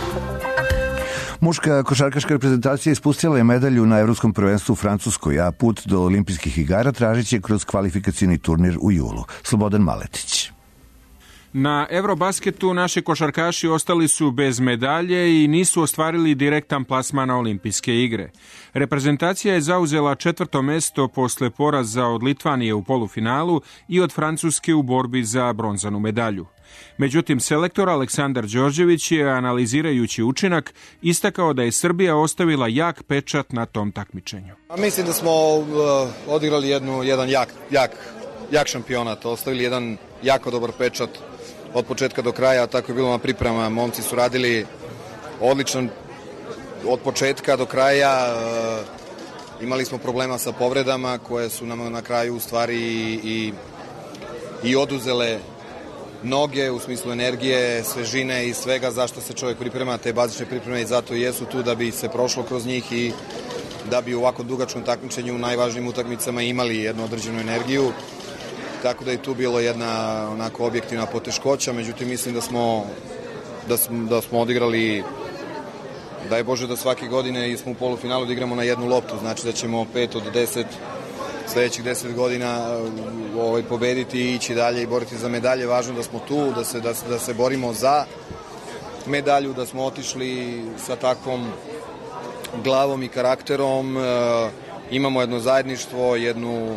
Muška košarkaška reprezentacija ispustila je medalju na Evropskom prvenstvu u Francuskoj, a put do olimpijskih igara tražit će kroz kvalifikacioni turnir u julu. Slobodan Maletić. Na Eurobasketu naši košarkaši ostali su bez medalje i nisu ostvarili direktan plasman na olimpijske igre. Reprezentacija je zauzela četvrto mesto posle poraza od Litvanije u polufinalu i od Francuske u borbi za bronzanu medalju. Međutim, selektor Aleksandar Đorđević je, analizirajući učinak, istakao da je Srbija ostavila jak pečat na tom takmičenju. Mislim da smo uh, odigrali jednu, jedan jak, jak, jak šampionat, ostavili jedan jako dobar pečat od početka do kraja, tako je bilo na priprema, momci su radili odličan od početka do kraja, e, imali smo problema sa povredama koje su nam na kraju u stvari i, i, i oduzele noge u smislu energije, svežine i svega zašto se čovjek priprema, te bazične pripreme i zato i jesu tu da bi se prošlo kroz njih i da bi u ovako dugačkom takmičenju u najvažnijim utakmicama imali jednu određenu energiju. Tako da je tu bilo jedna onako objektivna poteškoća, međutim mislim da smo, da smo, da smo odigrali, daj Bože da svake godine smo u polufinalu da igramo na jednu loptu, znači da ćemo pet od deset sledećih deset godina ovaj, pobediti i ići dalje i boriti za medalje. Važno da smo tu, da se, da, da se borimo za medalju, da smo otišli sa takvom glavom i karakterom, e, imamo jedno zajedništvo, jednu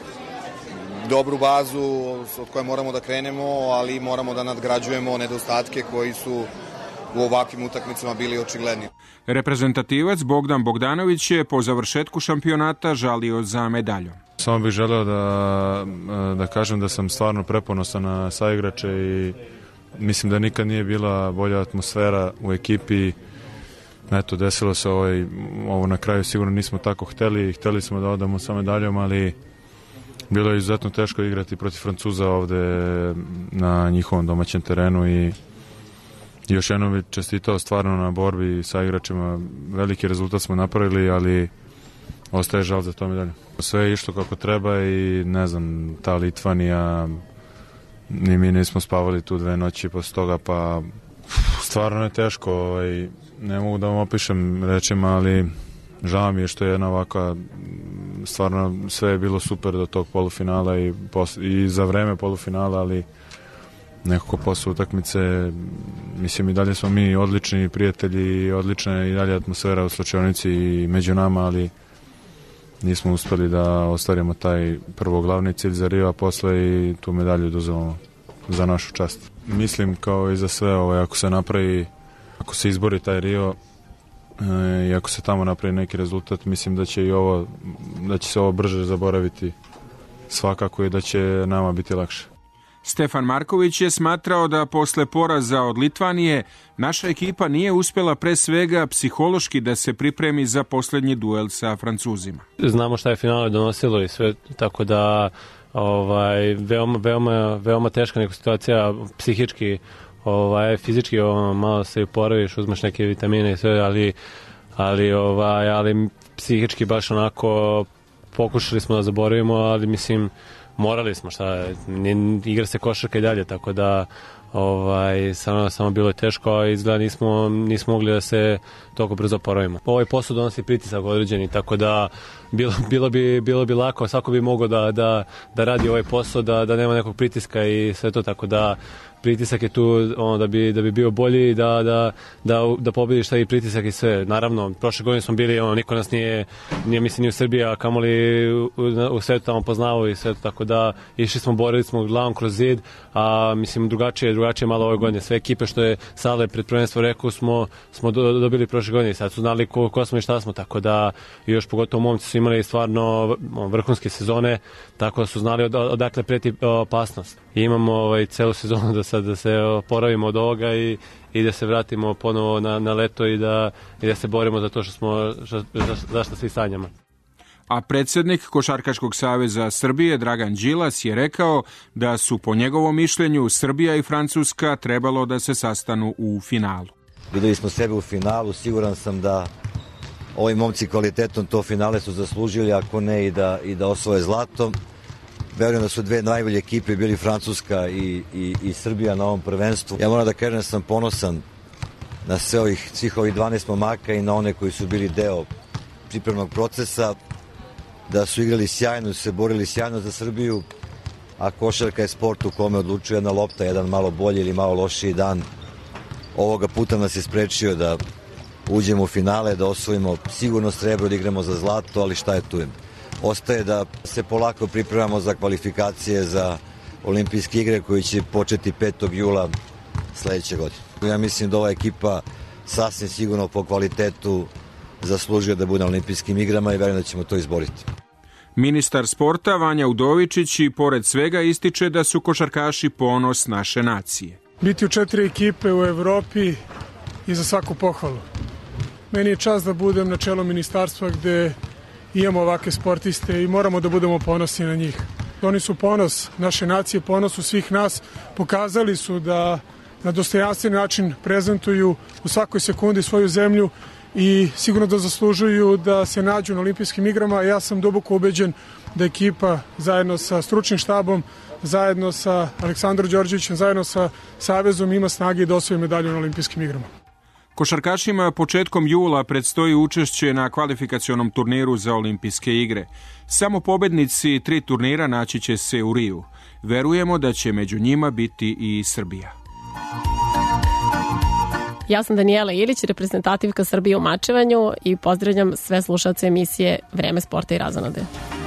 dobru bazu od koje moramo da krenemo, ali moramo da nadgrađujemo nedostatke koji su u ovakvim utakmicama bili očigledni. Reprezentativac Bogdan Bogdanović je po završetku šampionata žalio za medaljom. Samo bih želeo da, da kažem da sam stvarno preponosan na saigrače i mislim da nikad nije bila bolja atmosfera u ekipi. Eto, desilo se ovaj, ovo na kraju sigurno nismo tako hteli, hteli smo da odamo sa medaljom, ali bilo je izuzetno teško igrati protiv Francuza ovde na njihovom domaćem terenu i još jednom bih čestitao stvarno na borbi sa igračima. Veliki rezultat smo napravili, ali ostaje žal za to medalju. Sve je išlo kako treba i ne znam, ta Litvanija, ni mi nismo spavali tu dve noći posle toga, pa stvarno je teško, ovaj, ne mogu da vam opišem rečima, ali žao mi je što je jedna ovaka, stvarno sve je bilo super do tog polufinala i, posle, i za vreme polufinala, ali nekako posle utakmice, mislim i dalje smo mi odlični prijatelji i odlična je i dalje atmosfera u slačionici i među nama, ali nismo uspeli da ostvarimo taj prvo glavni cilj za Rio, a posle i tu medalju dozvolimo za našu čast. Mislim kao i za sve, ovaj, ako se napravi, ako se izbori taj Rio e, i ako se tamo napravi neki rezultat, mislim da će i ovo, da će se ovo brže zaboraviti svakako i da će nama biti lakše. Stefan Marković je smatrao da posle poraza od Litvanije naša ekipa nije uspjela pre svega psihološki da se pripremi za posljednji duel sa Francuzima. Znamo šta je finale donosilo i sve, tako da ovaj, veoma, veoma, veoma teška neka situacija psihički, ovaj, fizički ovaj, malo se oporaviš, uzmeš neke vitamine i sve, ali, ali, ovaj, ali psihički baš onako pokušali smo da zaboravimo, ali mislim morali smo, šta, igra se košarka i dalje, tako da ovaj, samo, samo bilo je teško, a izgleda nismo, nismo mogli da se toliko brzo oporavimo. Ovaj posao donosi pritisak određeni, tako da bilo, bilo, bi, bilo bi lako, svako bi mogao da, da, da radi ovaj posao, da, da nema nekog pritiska i sve to, tako da pritisak je tu ono, da, bi, da bi bio bolji, da, da, da, da pobediš taj pritisak i sve. Naravno, prošle godine smo bili, ono, niko nas nije, nije mislim ni u Srbiji, a kamoli u, u svetu tamo poznavao i sve to, tako da išli smo, borili smo glavom kroz zid, a mislim drugačije, drugačije malo ove godine. Sve ekipe što je Sale pred prvenstvo rekao smo, smo do, dobili prošle godine i sad su znali ko, ko smo i šta smo, tako da još pogotovo momci su imali stvarno vrhunske sezone, tako da su znali od, odakle preti opasnost. I imamo ovaj, celu sezonu da sad da se oporavimo od ovoga i, i da se vratimo ponovo na, na leto i da, i da se borimo za to što smo, što, za, za što svi sanjamo. A predsjednik Košarkaškog saveza Srbije Dragan Đilas je rekao da su po njegovom mišljenju Srbija i Francuska trebalo da se sastanu u finalu. Videli smo sebe u finalu, siguran sam da ovi momci kvalitetom to finale su zaslužili, ako ne i da, i da osvoje zlato. Verujem da su dve najbolje ekipe bili Francuska i, i, i Srbija na ovom prvenstvu. Ja moram da kažem da sam ponosan na sve ovih, svih ovih dvanaest momaka i na one koji su bili deo pripremnog procesa, da su igrali sjajno, se borili sjajno za Srbiju, a košarka je sport u kome odlučuje jedna lopta, jedan malo bolji ili malo lošiji dan. Ovoga puta nas je sprečio da uđemo u finale, da osvojimo sigurno srebro, da igramo za zlato, ali šta je tu? Ostaje da se polako pripremamo za kvalifikacije za olimpijske igre koji će početi petog jula sledeće godine. Ja mislim da ova ekipa sasvim sigurno po kvalitetu zaslužuje da bude na olimpijskim igrama i verujem da ćemo to izboriti. Ministar sporta Vanja Udovičić i pored svega ističe da su košarkaši ponos naše nacije. Biti u četiri ekipe u Evropi i za svaku pohvalu. Meni je čast da budem na čelu ministarstva gde imamo ovakve sportiste i moramo da budemo ponosni na njih. Oni su ponos naše nacije, ponos u svih nas. Pokazali su da na dostojanstven način prezentuju u svakoj sekundi svoju zemlju i sigurno da zaslužuju da se nađu na olimpijskim igrama. Ja sam duboko ubeđen da ekipa zajedno sa stručnim štabom, zajedno sa Aleksandrom Đorđevićem, zajedno sa Savezom ima snage da osvoji medalju na olimpijskim igrama. Košarkašima početkom jula predstoji učešće na kvalifikacionom turniru za olimpijske igre. Samo pobednici tri turnira naći će se u Riju. Verujemo da će među njima biti i Srbija. Ja sam Danijela Ilić, reprezentativka Srbije u mačevanju i pozdravljam sve slušalce emisije Vreme sporta i razonode.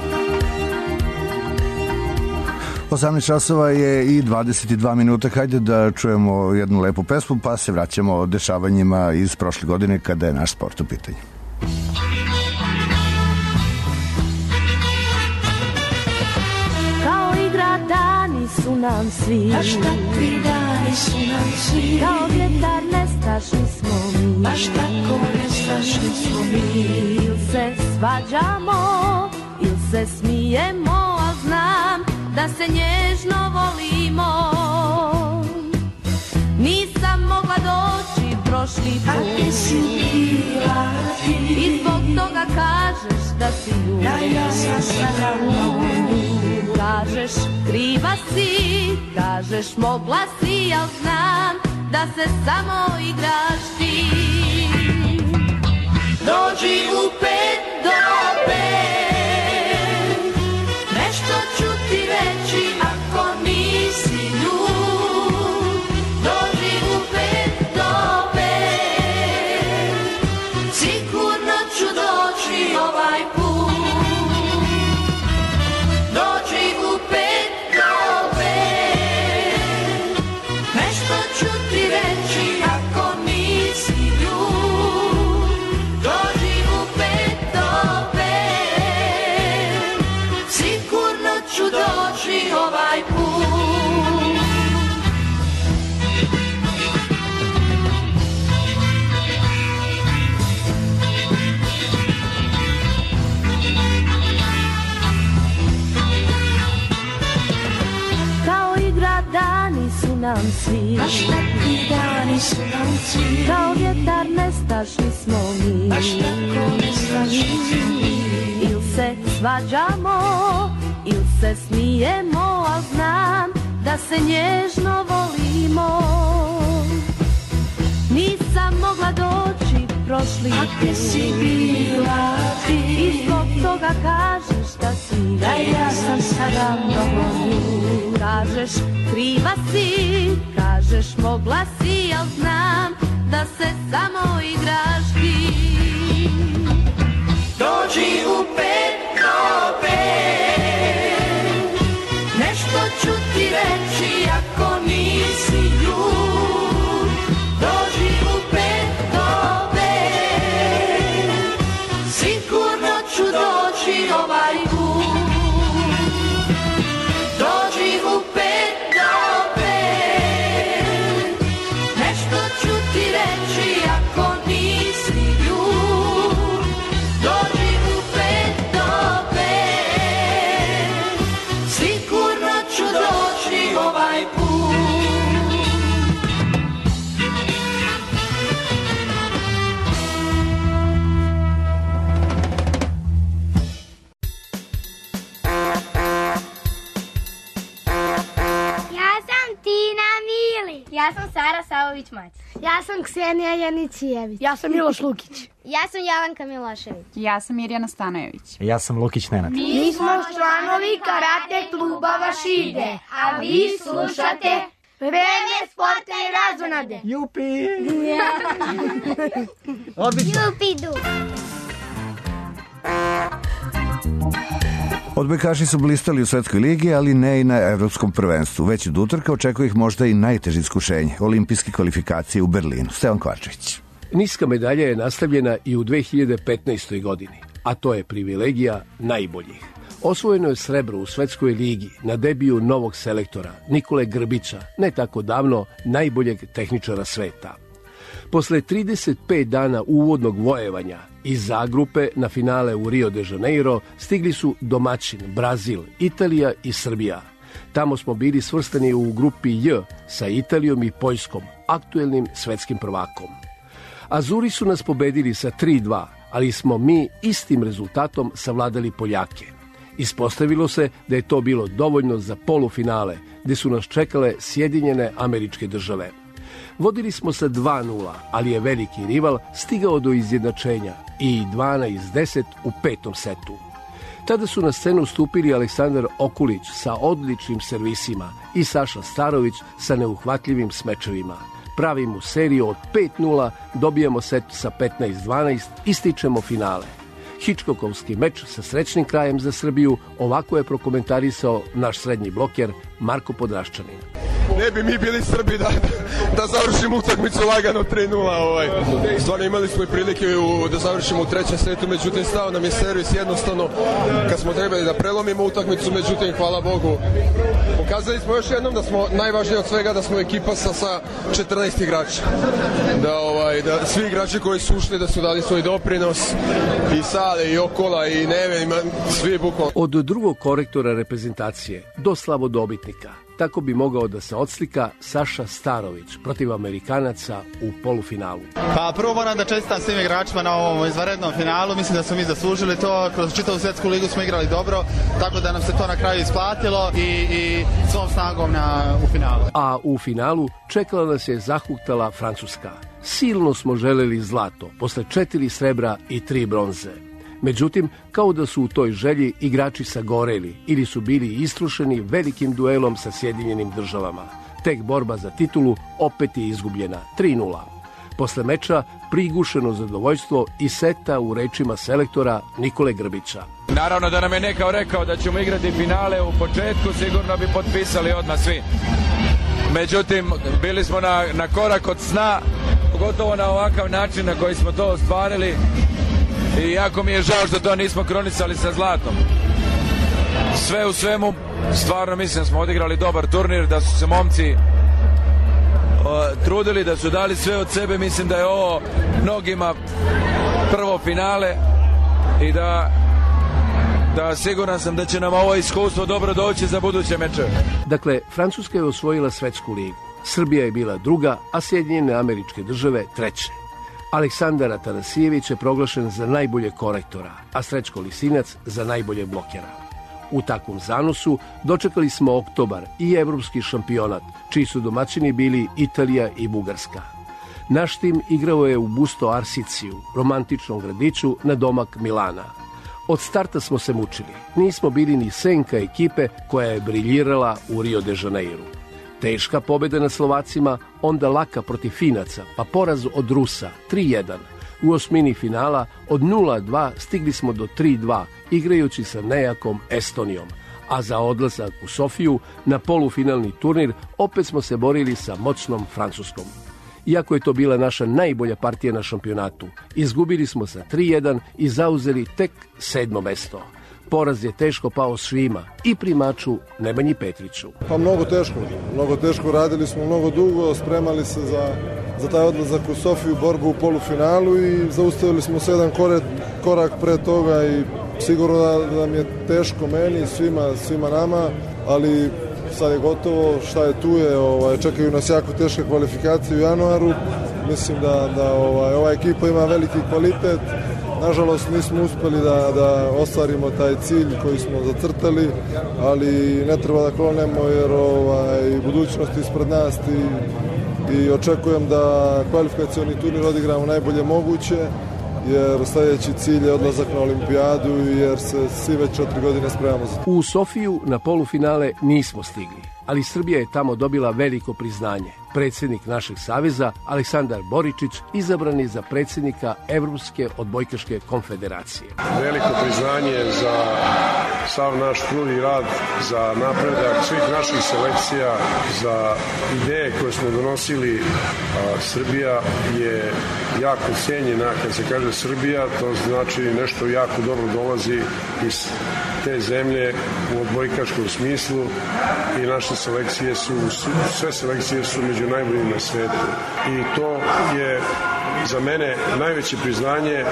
osamnaest časova je i dvadeset dva minuta. Hajde da čujemo jednu lepu pesmu, pa se vraćamo dešavanjima iz prošle godine kada je naš sport u pitanju. Kao igra dani su nam svi, baš takvi dani su nam svi. Kao vjetar nestašni smo mi, baš tako nestašni smo mi. Il se svađamo, il se smijemo, a znam da se nježno volimo. Nisam mogla doći prošli put. I zbog toga kažeš da si ljubav. Kažeš kriva si, kažeš mogla si, al znam da se samo igraš ti. Dođi u pet do pet, nešto ću ti reći ako nisi ljud. Dođi u pet do pet, sigurno ću doći ovaj put. Dođi u pet do pet, nešto ću ti reći ako nisi ljud. Dođi u pet do pet, sigurno ću doći ovaj put. Kao igra dani su nam svi, baš takvi dani su nam svi. Kao vjetar nestašni smo mi, baš tako nestašni. Il se svađamo, il se smijemo, al znam da se nježno volimo. Nisam mogla doći prošli put, a gdje si bila ti? I zbog toga kažeš da si, da ja sam sada mnogo ljud. Kažeš kriva si, kažeš mogla si, al znam da se samo igraš ti. Dođi u pet do pet, nešto ću ti reći ako nisi ljud. Dođi u pet do pet, sigurno ću doći ovaj put. Dođi u pet do pet, nešto ću ti reći ako nisi ljud. Dođi u pet do pet, sigurno ću doći ovaj put. Ja sam Tina Mili. Ja sam Sara Savović-Mac. Ja sam Ksenija Janicijević. Ja sam Miloš Lukić. Ja sam Javanka Milošević. Ja sam Mirjana Stanojević. Ja sam Lukić Nenad. Mi smo članovi karate kluba Vašide, a vi slušate Vreme sporta i razonade. Jupi! Odlično. Jupidu. Odbojkaši su blistali u Svetskoj ligi, ali ne i na Evropskom prvenstvu. Već od utorka očekuje ih možda i najteže iskušenje, olimpijske kvalifikacije u Berlinu. Stevan Kvarčević. Niska medalja je nastavljena i u dve hiljade petnaestoj. godini, a to je privilegija najboljih. Osvojeno je srebro u Svetskoj ligi na debiju novog selektora Nikole Grbića, ne tako davno najboljeg tehničara sveta. Posle trideset pet dana uvodnog vojevanja iz A grupe na finale u Rio de Janeiro stigli su domaćin Brazil, Italija i Srbija. Tamo smo bili svrstani u grupi J sa Italijom i Poljskom, aktuelnim svetskim prvakom. Azuri su nas pobedili sa tri dva, ali smo mi istim rezultatom savladali Poljake. Ispostavilo se da je to bilo dovoljno za polufinale, gde su nas čekale Sjedinjene Američke Države. Vodili smo sa dva nula, ali je veliki rival stigao do izjednačenja i dvanaest deset u petom setu. Tada su na scenu stupili Aleksandar Okulić sa odličnim servisima i Saša Starović sa neuhvatljivim smečevima. Pravimo seriju od pet nula, dobijamo set sa petnaest dvanaest i stičemo finale. Hičkokovski meč sa srećnim krajem za Srbiju, ovako je prokomentarisao naš srednji bloker Marko Podraščanin. Ne bi mi bili Srbi da, da završimo utakmicu lagano tri nula. Ovaj. Stvarno imali smo i prilike u, da završimo u trećem setu, međutim stao nam je servis jednostavno kad smo trebali da prelomimo utakmicu, međutim hvala Bogu. Pokazali smo još jednom da smo najvažnije od svega da smo ekipa sa, sa četrnaest igrača. Da, ovaj, da svi igrači koji su ušli da su dali svoj doprinos i Sale i Okola i Neve, svi bukvalno. Od drugog korektora reprezentacije do slavodobitnika tako bi mogao da se odslika Saša Starović protiv Amerikanaca u polufinalu. Pa prvo moram da čestitam svim igračima na ovom izvanrednom finalu. Mislim da smo mi zaslužili to. Kroz čitavu svetsku ligu smo igrali dobro, tako da nam se to na kraju isplatilo i, i svom snagom na, u finalu. A u finalu čekala nas je zahuktala Francuska. Silno smo želeli zlato, posle četiri srebra i tri bronze. Međutim, kao da su u toj želji igrači sagoreli ili su bili istrušeni velikim duelom sa Sjedinjenim državama. Tek borba za titulu opet je izgubljena, tri nula. Posle meča prigušeno zadovoljstvo i seta u rečima selektora Nikole Grbića. Naravno da nam je nekao rekao da ćemo igrati finale u početku, sigurno bi potpisali odmah svi. Međutim, bili smo na, na korak od sna, pogotovo na ovakav način na koji smo to ostvarili. I jako mi je žao što to nismo kronicali sa zlatom. Sve u svemu, stvarno mislim da smo odigrali dobar turnir, da su se momci o, trudili, da su dali sve od sebe. Mislim da je ovo mnogima prvo finale i da, da siguran sam da će nam ovo iskustvo dobro doći za buduće mečeve. Dakle, Francuska je osvojila svetsku ligu. Srbija je bila druga, a Sjedinjene Američke Države treće. Aleksandar Atanasijević je proglašen za najbolje korektora, a Srećko Lisinac za najbolje blokera. U takvom zanosu dočekali smo oktobar i evropski šampionat, čiji su domaćini bili Italija i Bugarska. Naš tim igrao je u Busto Arsiciju, romantičnom gradiću na domak Milana. Od starta smo se mučili. Nismo bili ni senka ekipe koja je briljirala u Rio de Janeiru. Teška pobjeda na Slovacima, onda laka protiv Finaca, pa poraz od Rusa, tri jedan. U osmini finala od nula dva stigli smo do tri dva, igrajući sa nejakom Estonijom. A za odlazak u Sofiju na polufinalni turnir opet smo se borili sa moćnom Francuskom. Iako je to bila naša najbolja partija na šampionatu, izgubili smo sa tri jedan i zauzeli tek sedmo mesto. Poraz je teško pao svima, i primaču Nemanji Petriću. Pa mnogo teško, mnogo teško, radili smo mnogo dugo, spremali se za, za taj odlazak u Sofiju, borbu u polufinalu i zaustavili smo se jedan korak, korak pre toga i sigurno da, da nam je teško meni, svima, svima nama, ali sad je gotovo, šta je tu je, ovaj, čekaju nas jako teške kvalifikacije u januaru, mislim da, da ovaj, ova ekipa ima veliki kvalitet. Nažalost nismo uspeli da, da ostvarimo taj cilj koji smo zacrtali, ali ne treba da klonemo jer ovaj, budućnost je ispred nas i, i očekujem da kvalifikacioni turnir odigramo najbolje moguće, jer sljedeći cilj je odlazak na olimpijadu jer se svi već četiri godine spremamo za to. U Sofiju na polufinale nismo stigli, ali Srbija je tamo dobila veliko priznanje. Predsjednik našeg saveza, Aleksandar Boričić, izabran je za predsjednika Evropske odbojkaške konfederacije. Veliko priznanje za sav naš trud i rad, za napredak svih naših selekcija, za ideje koje smo donosili. A, Srbija je jako cijenjena. Kad se kaže Srbija, to znači nešto jako dobro dolazi iz te zemlje u odbojkaškom smislu i naše selekcije su, sve selekcije su među najboljim na svetu. I to je za mene najveće priznanje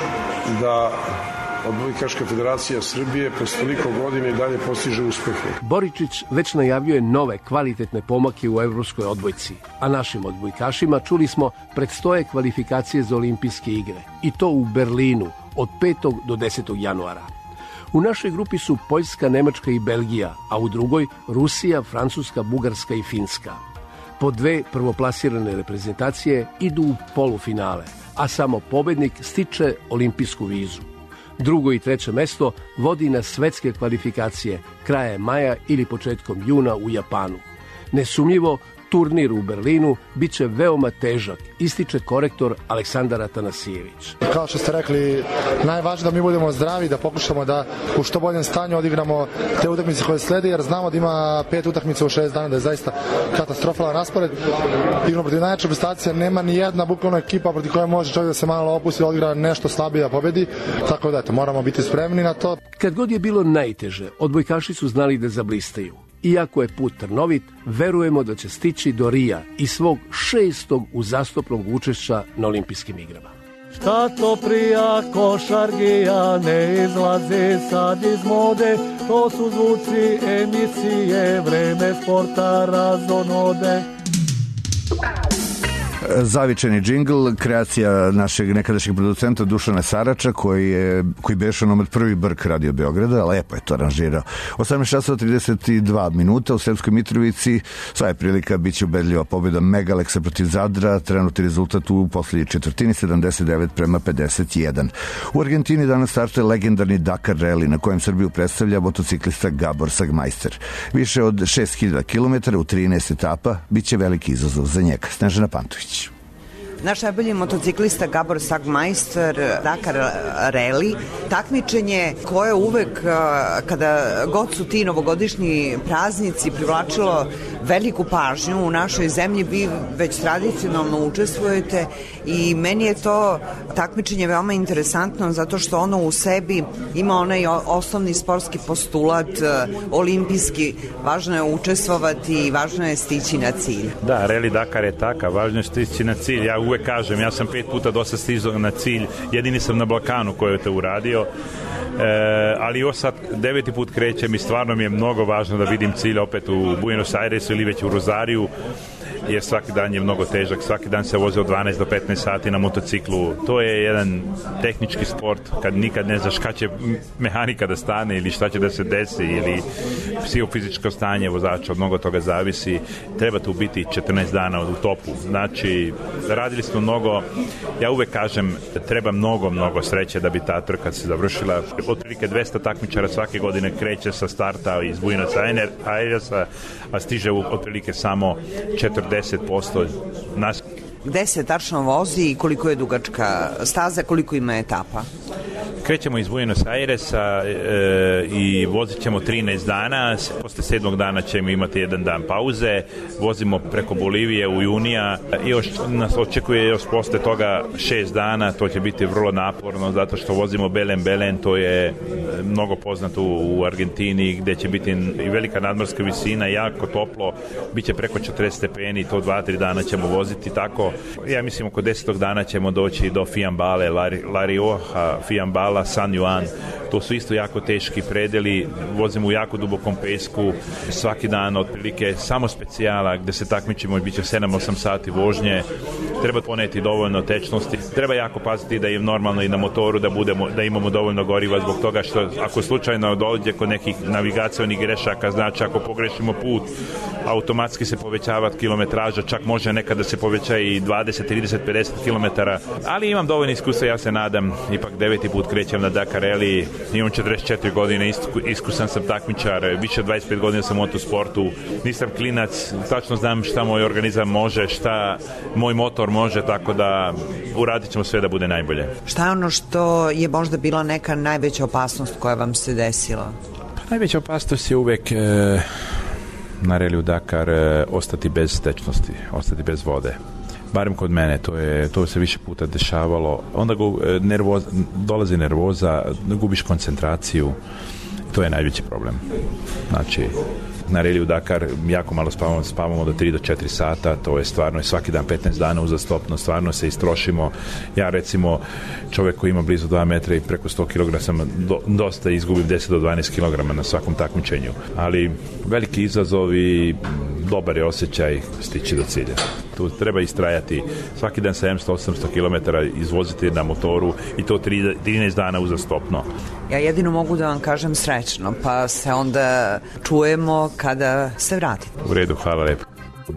da Odbojkaška federacija Srbije posle toliko godina i dalje postiže uspehe. Boričić već najavljuje nove kvalitetne pomake u evropskoj odbojci, a našim odbojkašima, čuli smo, predstoje kvalifikacije za olimpijske igre, i to u Berlinu od petog do desetog januara. U našoj grupi su Poljska, Nemačka i Belgija, a u drugoj Rusija, Francuska, Bugarska i Finska. Po dve prvoplasirane reprezentacije idu u polufinale, a samo pobednik stiče olimpijsku vizu. Drugo i treće mesto vodi na svetske kvalifikacije kraja maja ili početkom juna u Japanu. Nesumnjivo, turnir u Berlinu bit će veoma težak, ističe korektor Aleksandar Atanasijević. Kao što ste rekli, najvažnije da mi budemo zdravi, da pokušamo da u što boljem stanju odigramo te utakmice koje slede, jer znamo da ima pet utakmica u šest dana, da je zaista katastrofalan raspored. Igramo protiv najjače reprezentacije, nema ni jedna bukvalno ekipa protiv koja može čovjek da se malo opusti, odigra nešto slabije da pobedi, tako da eto, moramo biti spremni na to. Kad god je bilo najteže, odbojkaši su znali da zablistaju. Iako je put trnovit, verujemo da će stići do Rija i svog šestog uzastopnog učešća na olimpijskim igrama. šta to prija košargija, ne izlazi sad iz mode, to su zvuci emisije, vreme sporta razonode. Zavičani džingl, kreacija našeg nekadašnjeg producenta Dušana Sarača, koji je koji beše nomad prvi brk Radio Beograda, lepo je to aranžirao. osamnaest časova trideset dva minuta u Sremskoj Mitrovici, sva je prilika, bit će ubedljiva pobjeda Megaleksa protiv Zadra, trenutni rezultat u poslednjoj četvrtini sedamdeset devet prema pedeset jedan. U Argentini danas startuje legendarni Dakar Rally, na kojem Srbiju predstavlja motociklista Gabor Sagmajster. Više od šest hiljada kilometara u trinaest etapa biće veliki izazov za njega. Snežana Pantović. Naš najbolji motociklista Gabor Sagmajster, Dakar Rally, takmičenje koje uvek, kada god su ti novogodišnji praznici, privlačilo veliku pažnju u našoj zemlji. Vi već tradicionalno učestvujete i meni je to takmičenje veoma interesantno zato što ono u sebi ima onaj osnovni sportski postulat, olimpijski, važno je učestvovati i važno je stići na cilj. Da, Rally Dakar je takav, važno je stići na cilj. Ja uvek kažem, ja sam pet puta dosta stizao na cilj, jedini sam na Balkanu koji je to uradio, e, ali još sad deveti put krećem i stvarno mi je mnogo važno da vidim cilj opet u Buenos Airesu ili već u Rozariju, jer svaki dan je mnogo težak, svaki dan se vozi od dvanaest do petnaest sati na motociklu. To je jedan tehnički sport kad nikad ne znaš kada će mehanika da stane ili šta će da se desi ili psihofizičko stanje vozača, od mnogo toga zavisi. Treba tu biti četrnaest dana u topu. Znači, radili smo mnogo, ja uvek kažem, treba mnogo, mnogo sreće da bi ta trka se završila. Otprilike dvesta takmičara svake godine kreće sa starta iz Buenos Airesa, a stiže otprilike samo četrdeset posto nas. Gde se tačno vozi i koliko je dugačka staza, koliko ima etapa? Krećemo iz Buenos Airesa e, i vozit ćemo trinaest dana, posle sedmog dana ćemo imati jedan dan pauze, vozimo preko Bolivije u junija i još nas očekuje još posle toga šest dana, to će biti vrlo naporno zato što vozimo Belen Belen, to je mnogo poznato u Argentini gde će biti i velika nadmorska visina, jako toplo, bit će preko četrdeset stepeni, to dva tri dana ćemo voziti tako. Ja mislim oko desetog dana ćemo doći do Fiambale, La Rioja, Fiambala, San Juan, to su isto jako teški predeli, vozimo u jako dubokom pesku, svaki dan otprilike samo specijala gde se takmičimo, bit će sedam osam sati vožnje, treba poneti dovoljno tečnosti, treba jako paziti da je normalno i na motoru da budemo, da imamo dovoljno goriva zbog toga što ako slučajno dođe kod nekih navigacionih grešaka, znači ako pogrešimo put, automatski se povećava kilometraža, čak može nekada se poveća i dvadeset, trideset, pedeset kilometara, ali imam dovoljno iskustva, ja se nadam, ipak deveti put krećem na Dakar Rally, imam četrdeset četiri godine, iskusan sam takmičar, više od dvadeset pet godina sam u motosportu, nisam klinac, tačno znam šta moj organizam može, šta moj motor može, tako da uradit ćemo sve da bude najbolje. Šta je ono što je možda bila neka najveća opasnost koja vam se desila? Pa, najveća opasnost je uvek e, na Rallyu Dakar e, ostati bez tečnosti, ostati bez vode. Barem kod mene, to je to se više puta dešavalo. Onda go, nervoza, dolazi nervoza, gubiš koncentraciju. To je najveći problem. Znači, na Rallyu Dakar jako malo spavamo, spavamo do tri do četiri sata, to je stvarno svaki dan petnaest dana uzastopno, stvarno se istrošimo. Ja recimo, čovjek koji ima blizu dva metra i preko sto kilograma sam do, dosta izgubim deset do dvanaest kilograma na svakom takmičenju. Ali veliki izazov i dobar je osjećaj stići do cilja. Tu treba istrajati svaki dan sedamsto do osamsto kilometara izvoziti na motoru i to trinaest dana uzastopno. Ja jedino mogu da vam kažem srećno, pa se onda čujemo kada se vratite. U redu, hvala lepo.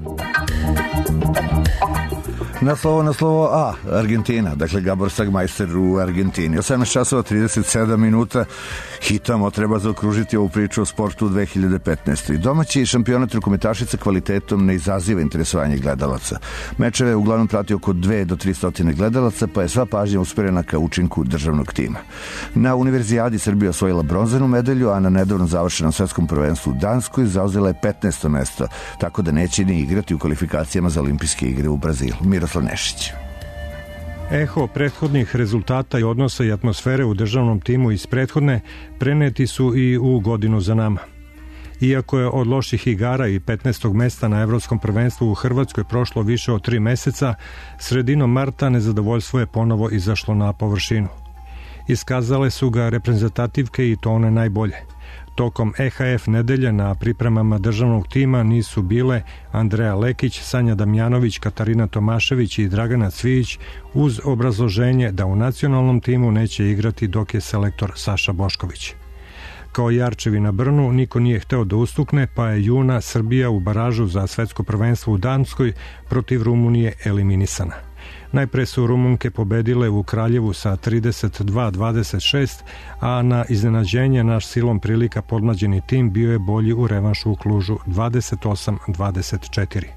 Na slovo, na slovo A, Argentina, dakle Gabor Sagmajster u Argentini. osamnaest časova trideset sedam minuta, hitamo, treba zaokružiti ovu priču o sportu u dve hiljade petnaestoj. Domaći šampionat rukometašica kvalitetom ne izaziva interesovanje gledalaca. Mečeve uglavnom prati oko dve do tri stotine gledalaca, pa je sva pažnja usmerena ka učinku državnog tima. Na Univerzijadi Srbija osvojila bronzanu medalju, a na nedavno završenom svetskom prvenstvu u Danskoj zauzela je petnaesto mesto, tako da neće ni igrati u kvalifikacijama za olimpijske igre u Brazilu. Miroslav Nešić. Eho prethodnih rezultata i odnosa i atmosfere u državnom timu iz prethodne preneti su i u godinu za nama. Iako je od loših igara i petnaestog mesta na Evropskom prvenstvu u Hrvatskoj prošlo više od tri meseca, sredinom marta nezadovoljstvo je ponovo izašlo na površinu. Iskazale su ga reprezentativke i to one najbolje. Tokom E H F nedelje na pripremama državnog tima nisu bile Andreja Lekić, Sanja Damjanović, Katarina Tomašević i Dragana Cvijić uz obrazloženje da u nacionalnom timu neće igrati dok je selektor Saša Bošković. Kao jarčevi na Brnu niko nije hteo da ustukne, pa je juna Srbija u baražu za svetsko prvenstvo u Danskoj protiv Rumunije eliminisana. Najpre su Rumunke pobedile u Kraljevu sa trideset dva dvadeset šest, a na iznenađenje naš silom prilika podmlađeni tim bio je bolji u revanšu u Klužu dvadeset osam dvadeset četiri.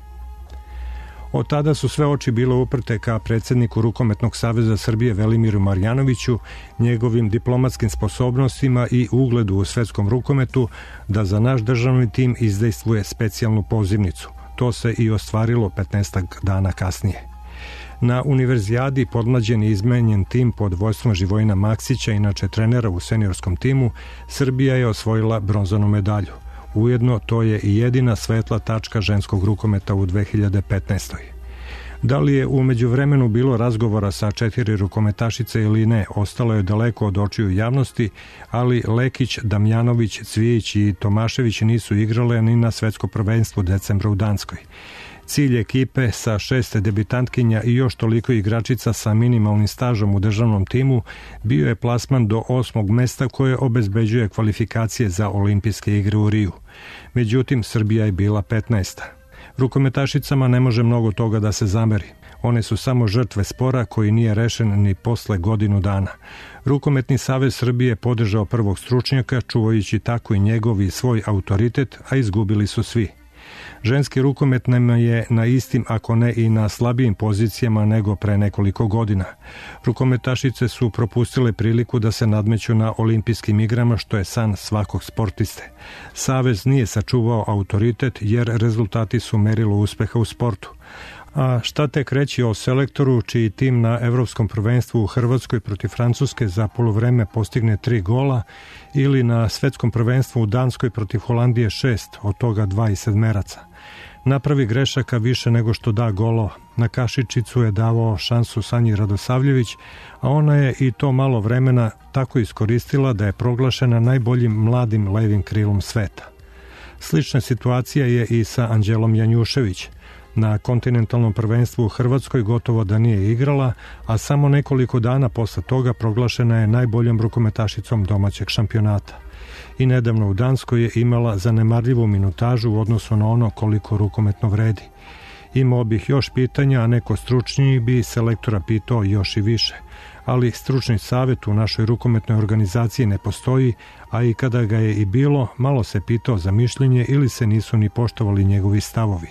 Od tada su sve oči bile uprte ka predsjedniku Rukometnog saveza Srbije Velimiru Marjanoviću, njegovim diplomatskim sposobnostima i ugledu u svetskom rukometu da za naš državni tim izdejstvuje specijalnu pozivnicu. To se i ostvarilo petnaestak dana kasnije. Na univerzijadi podmlađen i izmenjen tim pod vođstvom Živojina Maksića, inače trenera u seniorskom timu, Srbija je osvojila bronzanu medalju. Ujedno to je i jedina svetla tačka ženskog rukometa u dve hiljade petnaestoj. Da li je u međuvremenu bilo razgovora sa četiri rukometašice ili ne, ostalo je daleko od očiju javnosti, ali Lekić, Damjanović, Cvijić i Tomašević nisu igrale ni na svetsko prvenstvo decembra u Danskoj. Cilj ekipe sa šest debitantkinja i još toliko igračica sa minimalnim stažom u državnom timu bio je plasman do osmog mesta koje obezbeđuje kvalifikacije za olimpijske igre u Riju. Međutim, Srbija je bila petnaesta. Rukometašicama ne može mnogo toga da se zameri. One su samo žrtve spora koji nije rešen ni posle godinu dana. Rukometni savez Srbije je podržao prvog stručnjaka, čuvajući tako i njegov i svoj autoritet, a izgubili su svi. Ženski rukomet nam je na istim, ako ne i na slabijim pozicijama nego pre nekoliko godina. Rukometašice su propustile priliku da se nadmeću na olimpijskim igrama, što je san svakog sportiste. Savez nije sačuvao autoritet jer rezultati su merilo uspeha u sportu. A šta tek reći o selektoru čiji tim na Evropskom prvenstvu u Hrvatskoj protiv Francuske za poluvreme postigne tri gola ili na svetskom prvenstvu u Danskoj protiv Holandije šest, od toga dva i sedmeraca. Napravi grešaka više nego što da golova. Na kašičicu je davao šansu Sanji Radosavljević, a ona je i to malo vremena tako iskoristila da je proglašena najboljim mladim levim krilom sveta. Slična situacija je i sa Anđelom Janjušević. Na kontinentalnom prvenstvu u Hrvatskoj gotovo da nije igrala, a samo nekoliko dana posle toga proglašena je najboljom rukometašicom domaćeg šampionata. I nedavno u Danskoj je imala zanemarljivu minutažu u odnosu na ono koliko rukometno vredi. Imao bih još pitanja, a neko stručniji bi selektora pitao još i više. Ali stručni savjet u našoj rukometnoj organizaciji ne postoji, a i kada ga je i bilo, malo se pitao za mišljenje ili se nisu ni poštovali njegovi stavovi.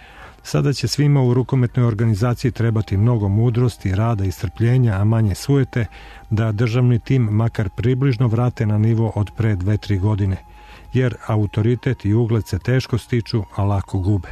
Sada će svima u rukometnoj organizaciji trebati mnogo mudrosti, rada i strpljenja, a manje sujete, da državni tim makar približno vrate na nivo od pre dve tri godine, jer autoritet i ugled se teško stiču, a lako gube.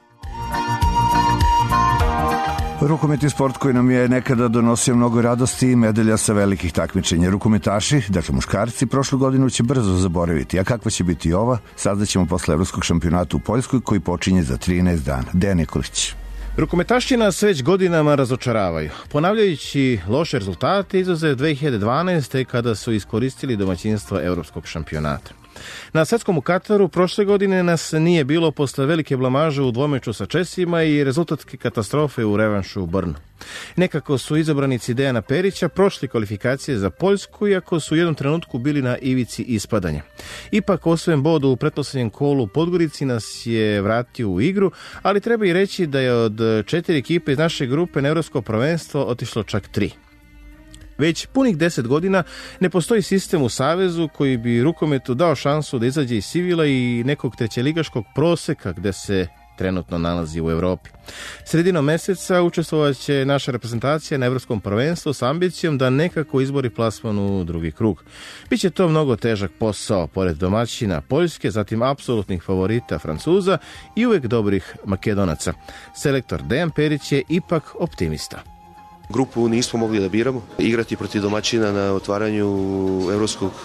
Rukomet je sport koji nam je nekada donosio mnogo radosti i medalja sa velikih takmičenja. Rukometaši, dakle muškarci, prošlu godinu će brzo zaboraviti. A kakva će biti ova, saznaćemo posle Evropskog šampionata u Poljskoj koji počinje za trinaest dana. Dejan Nikolić. Rukometaši nas već godinama razočaravaju. Ponavljajući loše rezultate izuzev dve hiljade dvanaeste. kada su iskoristili domaćinstvo Evropskog šampionata. Na svetskom u Kataru prošle godine nas nije bilo posle velike blamaže u dvomeču sa Česima i rezultatske katastrofe u revanšu u Brnu. Nekako su izabranici Dejana Perića prošli kvalifikacije za Poljsku, iako su u jednom trenutku bili na ivici ispadanja. Ipak osvojen bod u pretposlednjem kolu u Podgorici nas je vratio u igru, ali treba i reći da je od četiri ekipe iz naše grupe na Evropsko prvenstvo otišlo čak tri. Već punih deset godina ne postoji sistem u Savezu koji bi rukometu dao šansu da izađe iz sivila i nekog trećeligaškog proseka gde se trenutno nalazi u Evropi. Sredinom meseca učestvovaće naša reprezentacija na Evropskom prvenstvu s ambicijom da nekako izbori plasman u drugi krug. Biće to mnogo težak posao, pored domaćina Poljske, zatim apsolutnih favorita Francuza i uvek dobrih Makedonaca. Selektor Dejan Perić je ipak optimista. Grupu nismo mogli da biramo. Igrati protiv domaćina na otvaranju evropskog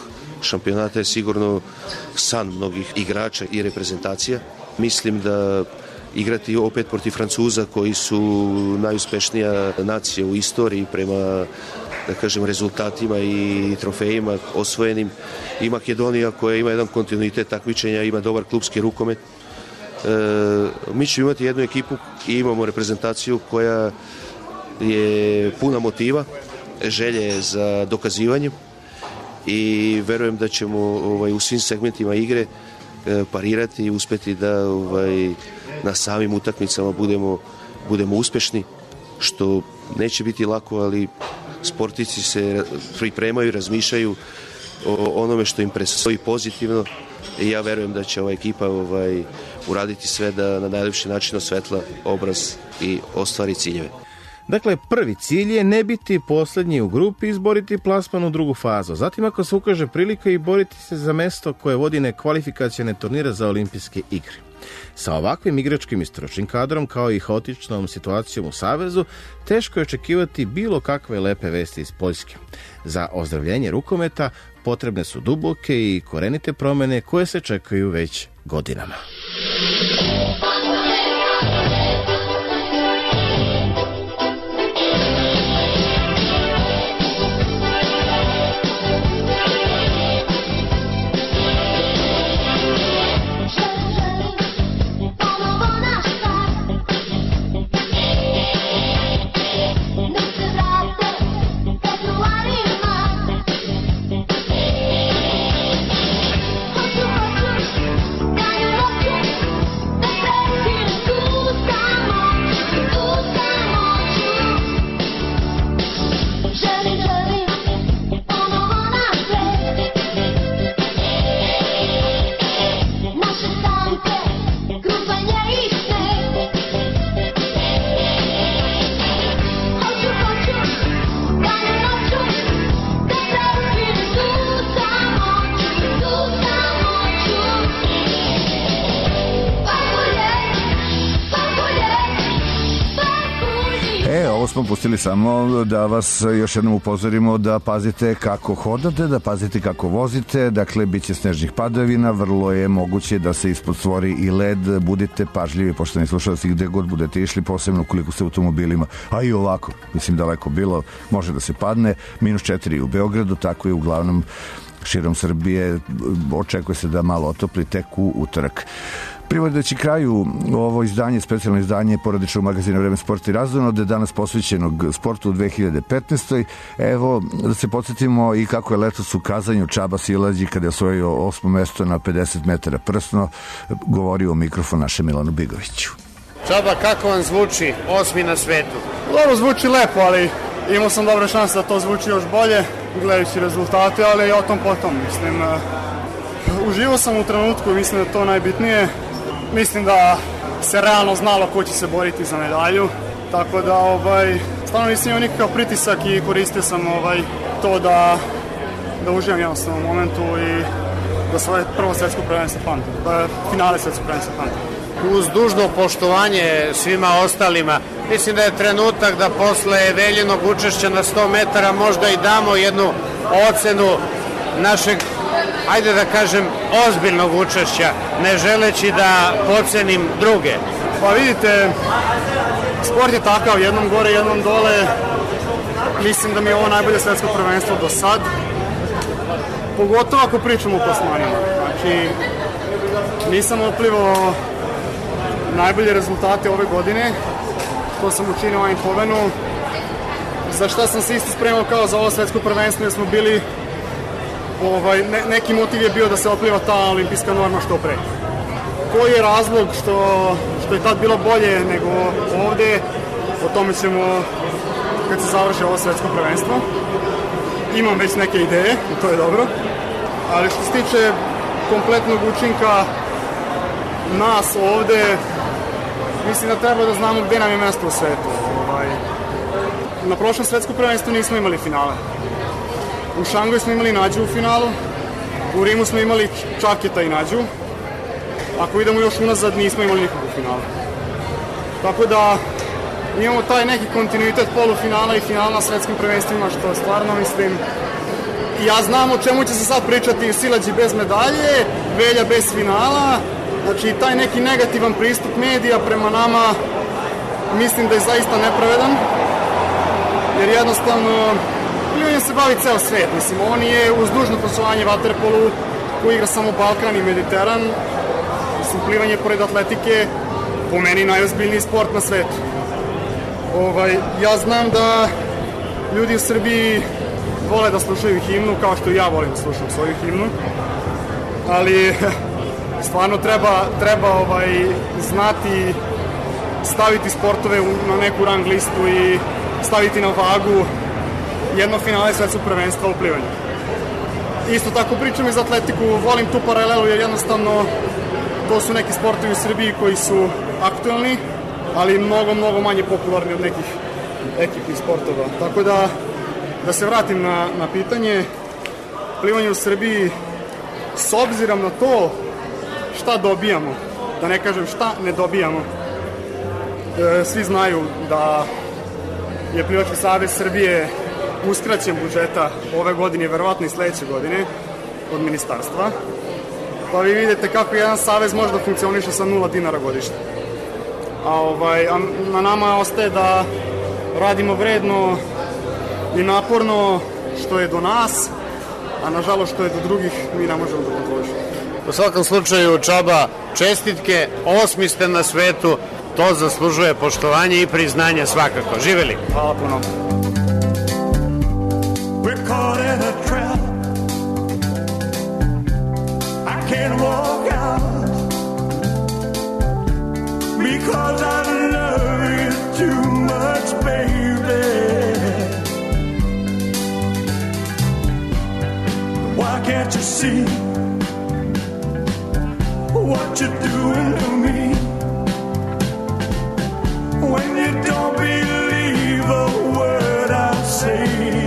šampionata je sigurno san mnogih igrača i reprezentacija. Mislim da igrati opet protiv Francuza koji su najuspešnija nacija u istoriji prema, da kažem, rezultatima i trofejima osvojenim, i Makedonija koja ima jedan kontinuitet takmičenja, ima dobar klubski rukomet. E, mi ćemo imati jednu ekipu i imamo reprezentaciju koja je puna motiva, želje za dokazivanjem, i verujem da ćemo ovaj, u svim segmentima igre e, parirati i uspeti da ovaj, na samim utakmicama budemo, budemo uspešni, što neće biti lako, ali sportisti se pripremaju, razmišljaju o onome što im predstoji pozitivno, i ja verujem da će ova ekipa ovaj, uraditi sve da na najlepši način osvetla obraz i ostvari ciljeve. Dakle, prvi cilj je ne biti posljednji u grupi i izboriti plasman u drugu fazu. Zatim, ako se ukaže prilika, i boriti se za mesto koje vodi nekvalifikacione turnire za olimpijske igre. Sa ovakvim igračkim i stručnim kadrom, kao i haotičnom situacijom u Savezu, teško je očekivati bilo kakve lepe vesti iz Poljske. Za ozdravljenje rukometa potrebne su duboke i korenite promjene koje se čekaju već godinama. Smo pustili samo da vas još jednom upozorimo da pazite kako hodate, da pazite kako vozite. Dakle, bit će snežnih padavina, vrlo je moguće da se ispod stvori i led. Budite pažljivi, poštovani slušalci, gde god budete išli, posebno ukoliko ste automobilima, a i ovako, mislim daleko bilo, može da se padne. Minus četiri u Beogradu, tako i uglavnom širom Srbije. Očekuje se da malo otopli tek u utorak. Privodeći kraju ovo izdanje, specijalno izdanje porodičnog magazina Vreme sporta i razonode, danas posvećenog sportu u dve hiljade petnaestoj. Evo, da se podsjetimo i kako je letos u Kazanju Čaba Silađi, kada je osvojio osmo mesto na pedeset metara prsno, govorio u mikrofon naše Milanu Bigoviću. Čaba, kako vam zvuči osmi na svetu? Dobro, zvuči lepo, ali imao sam dobre šanse da to zvuči još bolje, gledajući rezultate, ali o tom potom, mislim. Uživao sam u trenutku, mislim da je to najbitnije. Mislim da se realno znalo ko će se boriti za medalju, tako da ovaj, stvarno nisam imao nikakav pritisak i koristio sam ovaj, to da, da uživam jednostavno u momentu i da svoje prvo svetsko prvenstvo pamtim, da finale svetsko prvenstvo pamtim. Uz dužno poštovanje svima ostalima, mislim da je trenutak da posle Veljinog učešća na sto metara možda i damo jednu ocenu našeg, ajde da kažem, ozbiljnog učešća, ne želeći da pocenim druge. Pa vidite, sport je takav, jednom gore, jednom dole. Mislim da mi je ovo najbolje svetsko prvenstvo do sad. Pogotovo ako pričamo o plasmanima. Znači, nisam otplivao najbolje rezultate ove godine. To sam učinio u Eindhovenu. Za šta sam se isto spremao kao za ovo svetsko prvenstvo, jer smo bili Ovaj, ne, neki motiv je bio da se opliva ta olimpijska norma što pre. Koji je razlog što, što je tad bilo bolje nego ovde, o tome ćemo kad se završi ovo svetsko prvenstvo. Imam već neke ideje i to je dobro, ali što se tiče kompletnog učinka nas ovde, mislim da treba da znamo gde nam je mesto u svetu. Ovaj, na prošlom svetskom prvenstvu nismo imali finale. U Šangaju smo imali Nađu u finalu, u Rimu smo imali Čaketa i Nađu. Ako idemo još unazad, nismo imali nikog u finalu. Tako da imamo taj neki kontinuitet polufinala i finala na svetskim prvenstvima, što stvarno mislim ja znam o čemu će se sad pričati, Silađi bez medalje, Velja bez finala, znači taj neki negativan pristup medija prema nama mislim da je zaista nepravedan, jer jednostavno plivanjem se bavi ceo svet, mislim, on je uz dužno poštovanje vaterpolu koji igra samo Balkan i Mediteran, mislim, plivanje pored atletike po meni najozbiljniji sport na svetu. Ovaj, ja znam da ljudi u Srbiji vole da slušaju himnu, kao što ja volim da slušam svoju himnu, ali stvarno treba, treba ovaj, znati staviti sportove na neku rang listu i staviti na vagu jedno finale svetskog prvenstva u plivanju. Isto tako pričam i za atletiku, volim tu paralelu jer jednostavno to su neki sportovi u Srbiji koji su aktuelni, ali mnogo, mnogo manje popularni od nekih ekipnih sportova. Tako da, da se vratim na, na pitanje, plivanje u Srbiji, s obzirom na to šta dobijamo, da ne kažem šta ne dobijamo, e, svi znaju da je Plivački savez Srbije uskraćen budžeta ove godine, verovatno i sledeće godine, od ministarstva. Pa vi vidite kako jedan savez može da funkcioniše sa nula dinara godišnje. A, ovaj, a na nama ostaje da radimo vredno i naporno što je do nas, a nažalost što je do drugih mi ne možemo da kontrolišemo. U svakom slučaju, Čaba, čestitke, osmi ste na svetu, to zaslužuje poštovanje i priznanje svakako. Živeli! Hvala puno. We're caught in a trap. I can't walk out because I love you too much, baby. Why can't you see what you're doing to me? When you don't believe a word I say,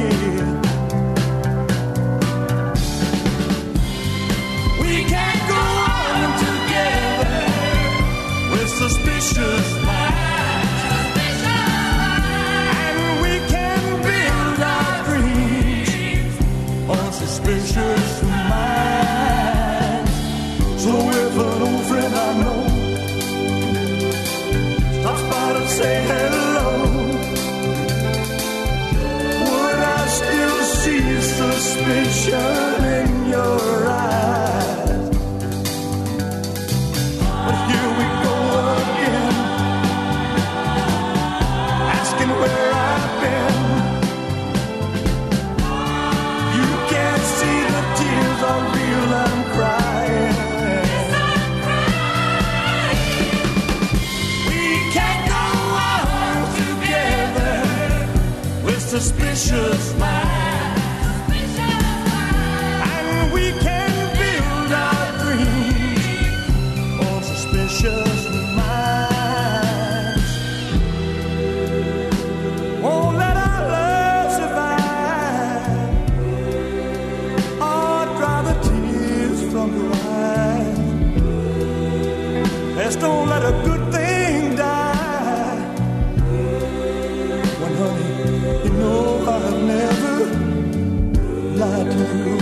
we can't go on together with suspicious minds, and we can build our dreams on suspicious minds. So if an old friend I know stops by to say hello, would I still see suspicion in your eyes? But here we go again, asking where I've been. You can't see the tears are real, I'm crying. Suspicious minds, and we can build our dreams on suspicious minds. Won't let our love survive, or dry the tears from your eyes. Let's don't let a good thing die. When honey, you know I've never lied to you.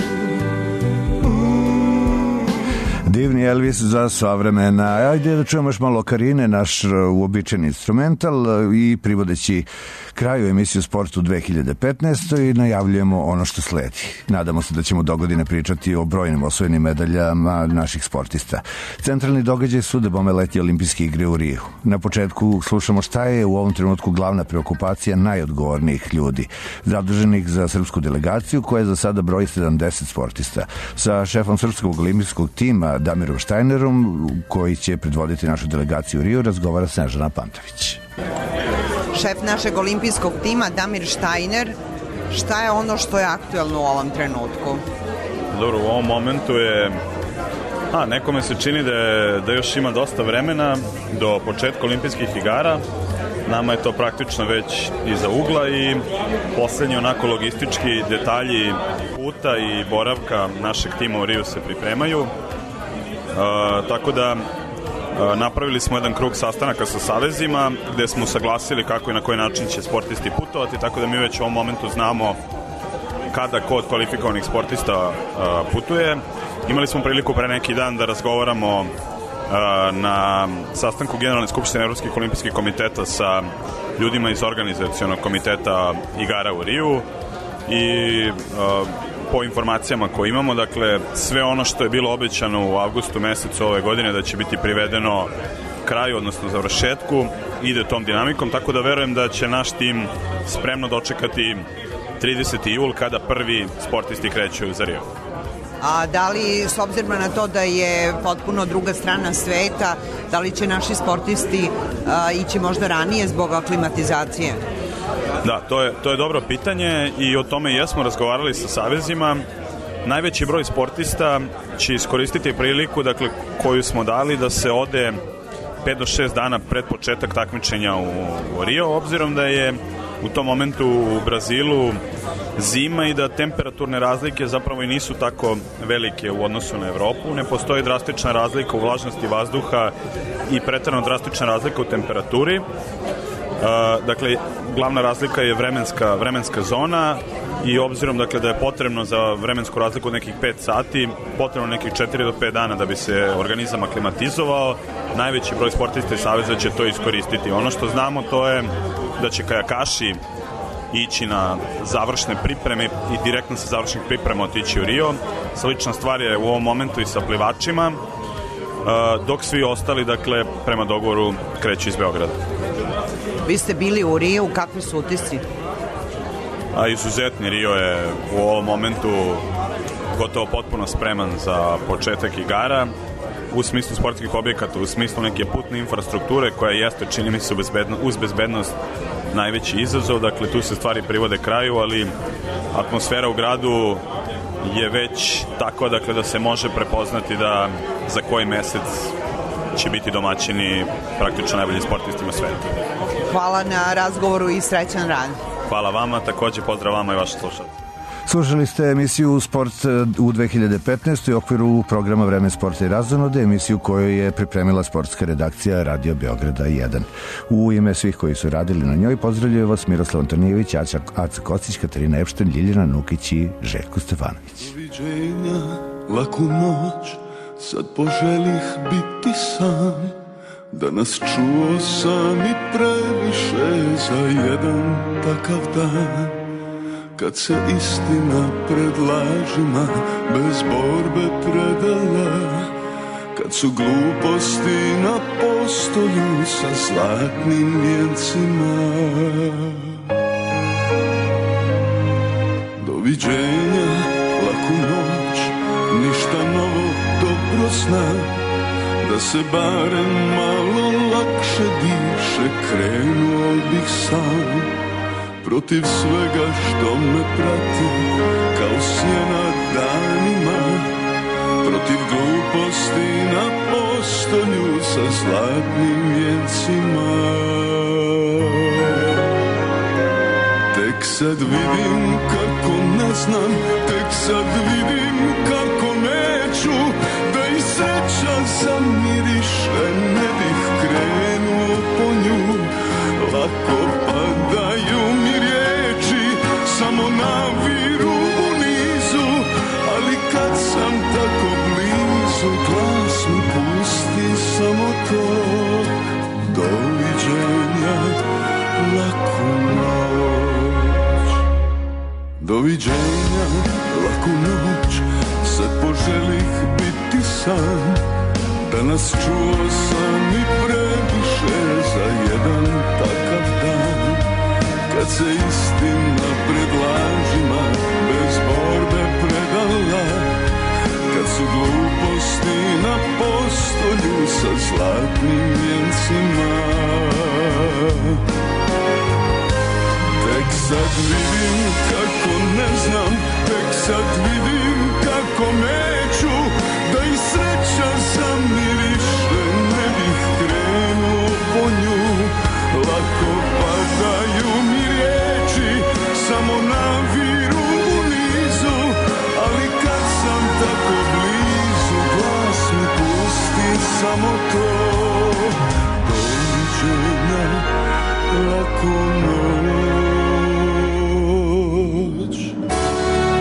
Mm. Divni Elvis za sva vremena. Ajde da čujemo još malo Karine, naš uobičajeni instrumental, i privodeći kraju emisiju Sport u dve hiljade petnaestoj i najavljujemo ono što sledi. Nadamo se da ćemo dogodine pričati o brojnim osvojenim medaljama naših sportista. Centralni događaj su debome letnje olimpijske igre u Riju. Na početku slušamo šta je u ovom trenutku glavna preokupacija najodgovornijih ljudi, zaduženih za srpsku delegaciju koja za sada broji sedamdeset sportista. Sa šefom srpskog olimpijskog tima Damirom Štajnerom, koji će predvoditi našu delegaciju u Riju, razgovara Snežana Pantović. Šef našeg olimpijskog tima Damir Štajner, šta je ono što je aktuelno u ovom trenutku? Dobro, u ovom momentu je a, nekome se čini da, je, da još ima dosta vremena do početka olimpijskih igara. Nama je to praktično već iza ugla i poslednji onako logistički detalji puta i boravka našeg tima u Riju se pripremaju. E, tako da napravili smo jedan krug sastanaka sa savezima gde smo saglasili kako i na koji način će sportisti putovati, tako da mi već u ovom momentu znamo kada ko od kvalifikovanih sportista putuje. Imali smo priliku pre neki dan da razgovaramo na sastanku Generalne skupštine Evropskih olimpijskih komiteta sa ljudima iz organizacionog komiteta igara u Riju i po informacijama koje imamo, dakle, sve ono što je bilo obećano u avgustu mesecu ove godine da će biti privedeno kraju, odnosno završetku, ide tom dinamikom, tako da verujem da će naš tim spremno dočekati trideseti jul kada prvi sportisti kreću za Rio. A da li, s obzirom na to da je potpuno druga strana sveta, da li će naši sportisti a, ići možda ranije zbog aklimatizacije? Da, to je, to je dobro pitanje i o tome jesmo razgovarali sa savezima. Najveći broj sportista će iskoristiti priliku, dakle, koju smo dali da se ode pet do šest dana pred početak takmičenja u, u Rio, obzirom da je u tom momentu u Brazilu zima i da temperaturne razlike zapravo i nisu tako velike u odnosu na Evropu. Ne postoji drastična razlika u vlažnosti vazduha i preterano drastična razlika u temperaturi. Uh, dakle, glavna razlika je vremenska, vremenska zona i obzirom, dakle, da je potrebno za vremensku razliku nekih pet sati, potrebno nekih četiri do pet dana da bi se organizam aklimatizovao, najveći broj sportista i saveza će to iskoristiti. Ono što znamo to je da će kajakaši ići na završne pripreme i direktno sa završnih priprema otići u Rio. Slična stvar je u ovom momentu i sa plivačima, uh, dok svi ostali, dakle, prema dogovoru kreću iz Beograda. Vi ste bili u Rio, kakvi su utisci? A izuzetni. Rio je u ovom momentu gotovo potpuno spreman za početak igara u smislu sportskih objekata, u smislu neke putne infrastrukture koja jeste, čini mi se, bezbedno, uz bezbednost najveći izazov. Dakle, tu se stvari privode kraju, ali atmosfera u gradu je već tako, dakle, da se može prepoznati da za koji mesec će biti domaćini praktično najbolji sportistima sveta. Hvala na razgovoru i srećan rad. Hvala vama, takođe pozdrav vama i vaše slušalce. Slušali ste emisiju Sport u dve hiljade petnaestoj u okviru programa Vreme sporta i razonode, emisiju koju je pripremila sportska redakcija Radio Beograda jedan. U ime svih koji su radili na njoj pozdravljaju vas Miroslav Antonijević, Aca Kocić, Katarina Epšten, Ljiljana Nukić i Željko Stefanović. Doviđenja, laku noć, sad poželih biti sam. Danas čuo sam i previše za jedan takav dan, kad se istina pred lažima bez borbe predala, kad su gluposti na postolju sa zlatnim vijencima. Doviđenja, laku noć, ništa novo, dobro znam, da se barem malo lakše diše, krenuo bih sam protiv svega što me prati kao sjena danima, protiv gluposti na postolju sa zlatnim vijencima. Tek sad vidim kako ne znam, tek sad vidim kako neću, da i sreća zamiriše, ne bih krenuo po nju. Lako padaju mi riječi, samo naviru u nizu, ali kad sam tako blizu, glas mi pusti samo to. Doviđenja, laku noć. Doviđenja, laku noć, sad poželih biti sam. Danas čuo sam i previše za jedan takav dan, kad se istina pred lažima bez borbe predala, kad su gluposti na postolju sa zlatnim vijencima. Tek sad vidim kako ne znam, tek sad vidim kako neću, da i sreća zamiriše, ne bih krenuo po nju. Lako padaju mi riječi, samo naviru u nizu, ali kad sam tako blizu, glas mi pusti samo to. Doviđenja, laku noć.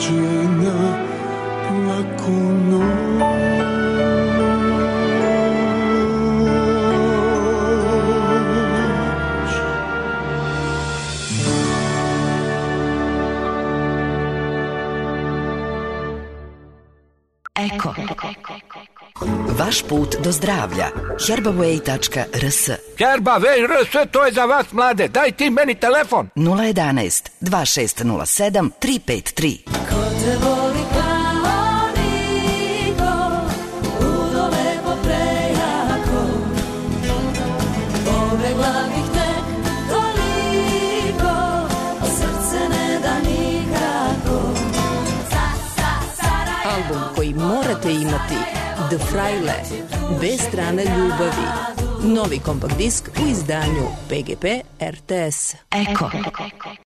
dođe na laku noć. Eko. Vaš put do zdravlja. herbaway tačka r s. Herbaway R S, to je za vas mlade. Daj ti meni telefon. nula jedan jedan dva šest nula sedam tri pet tri. Ko te voli kao niko, udole po prejako, pobegla bih tek toliko, a srce ne da nikako. Album koji morate imati, The Fraile, bez strane ljubavi. Novi kompakt disk u izdanju P G P R T S. Eko.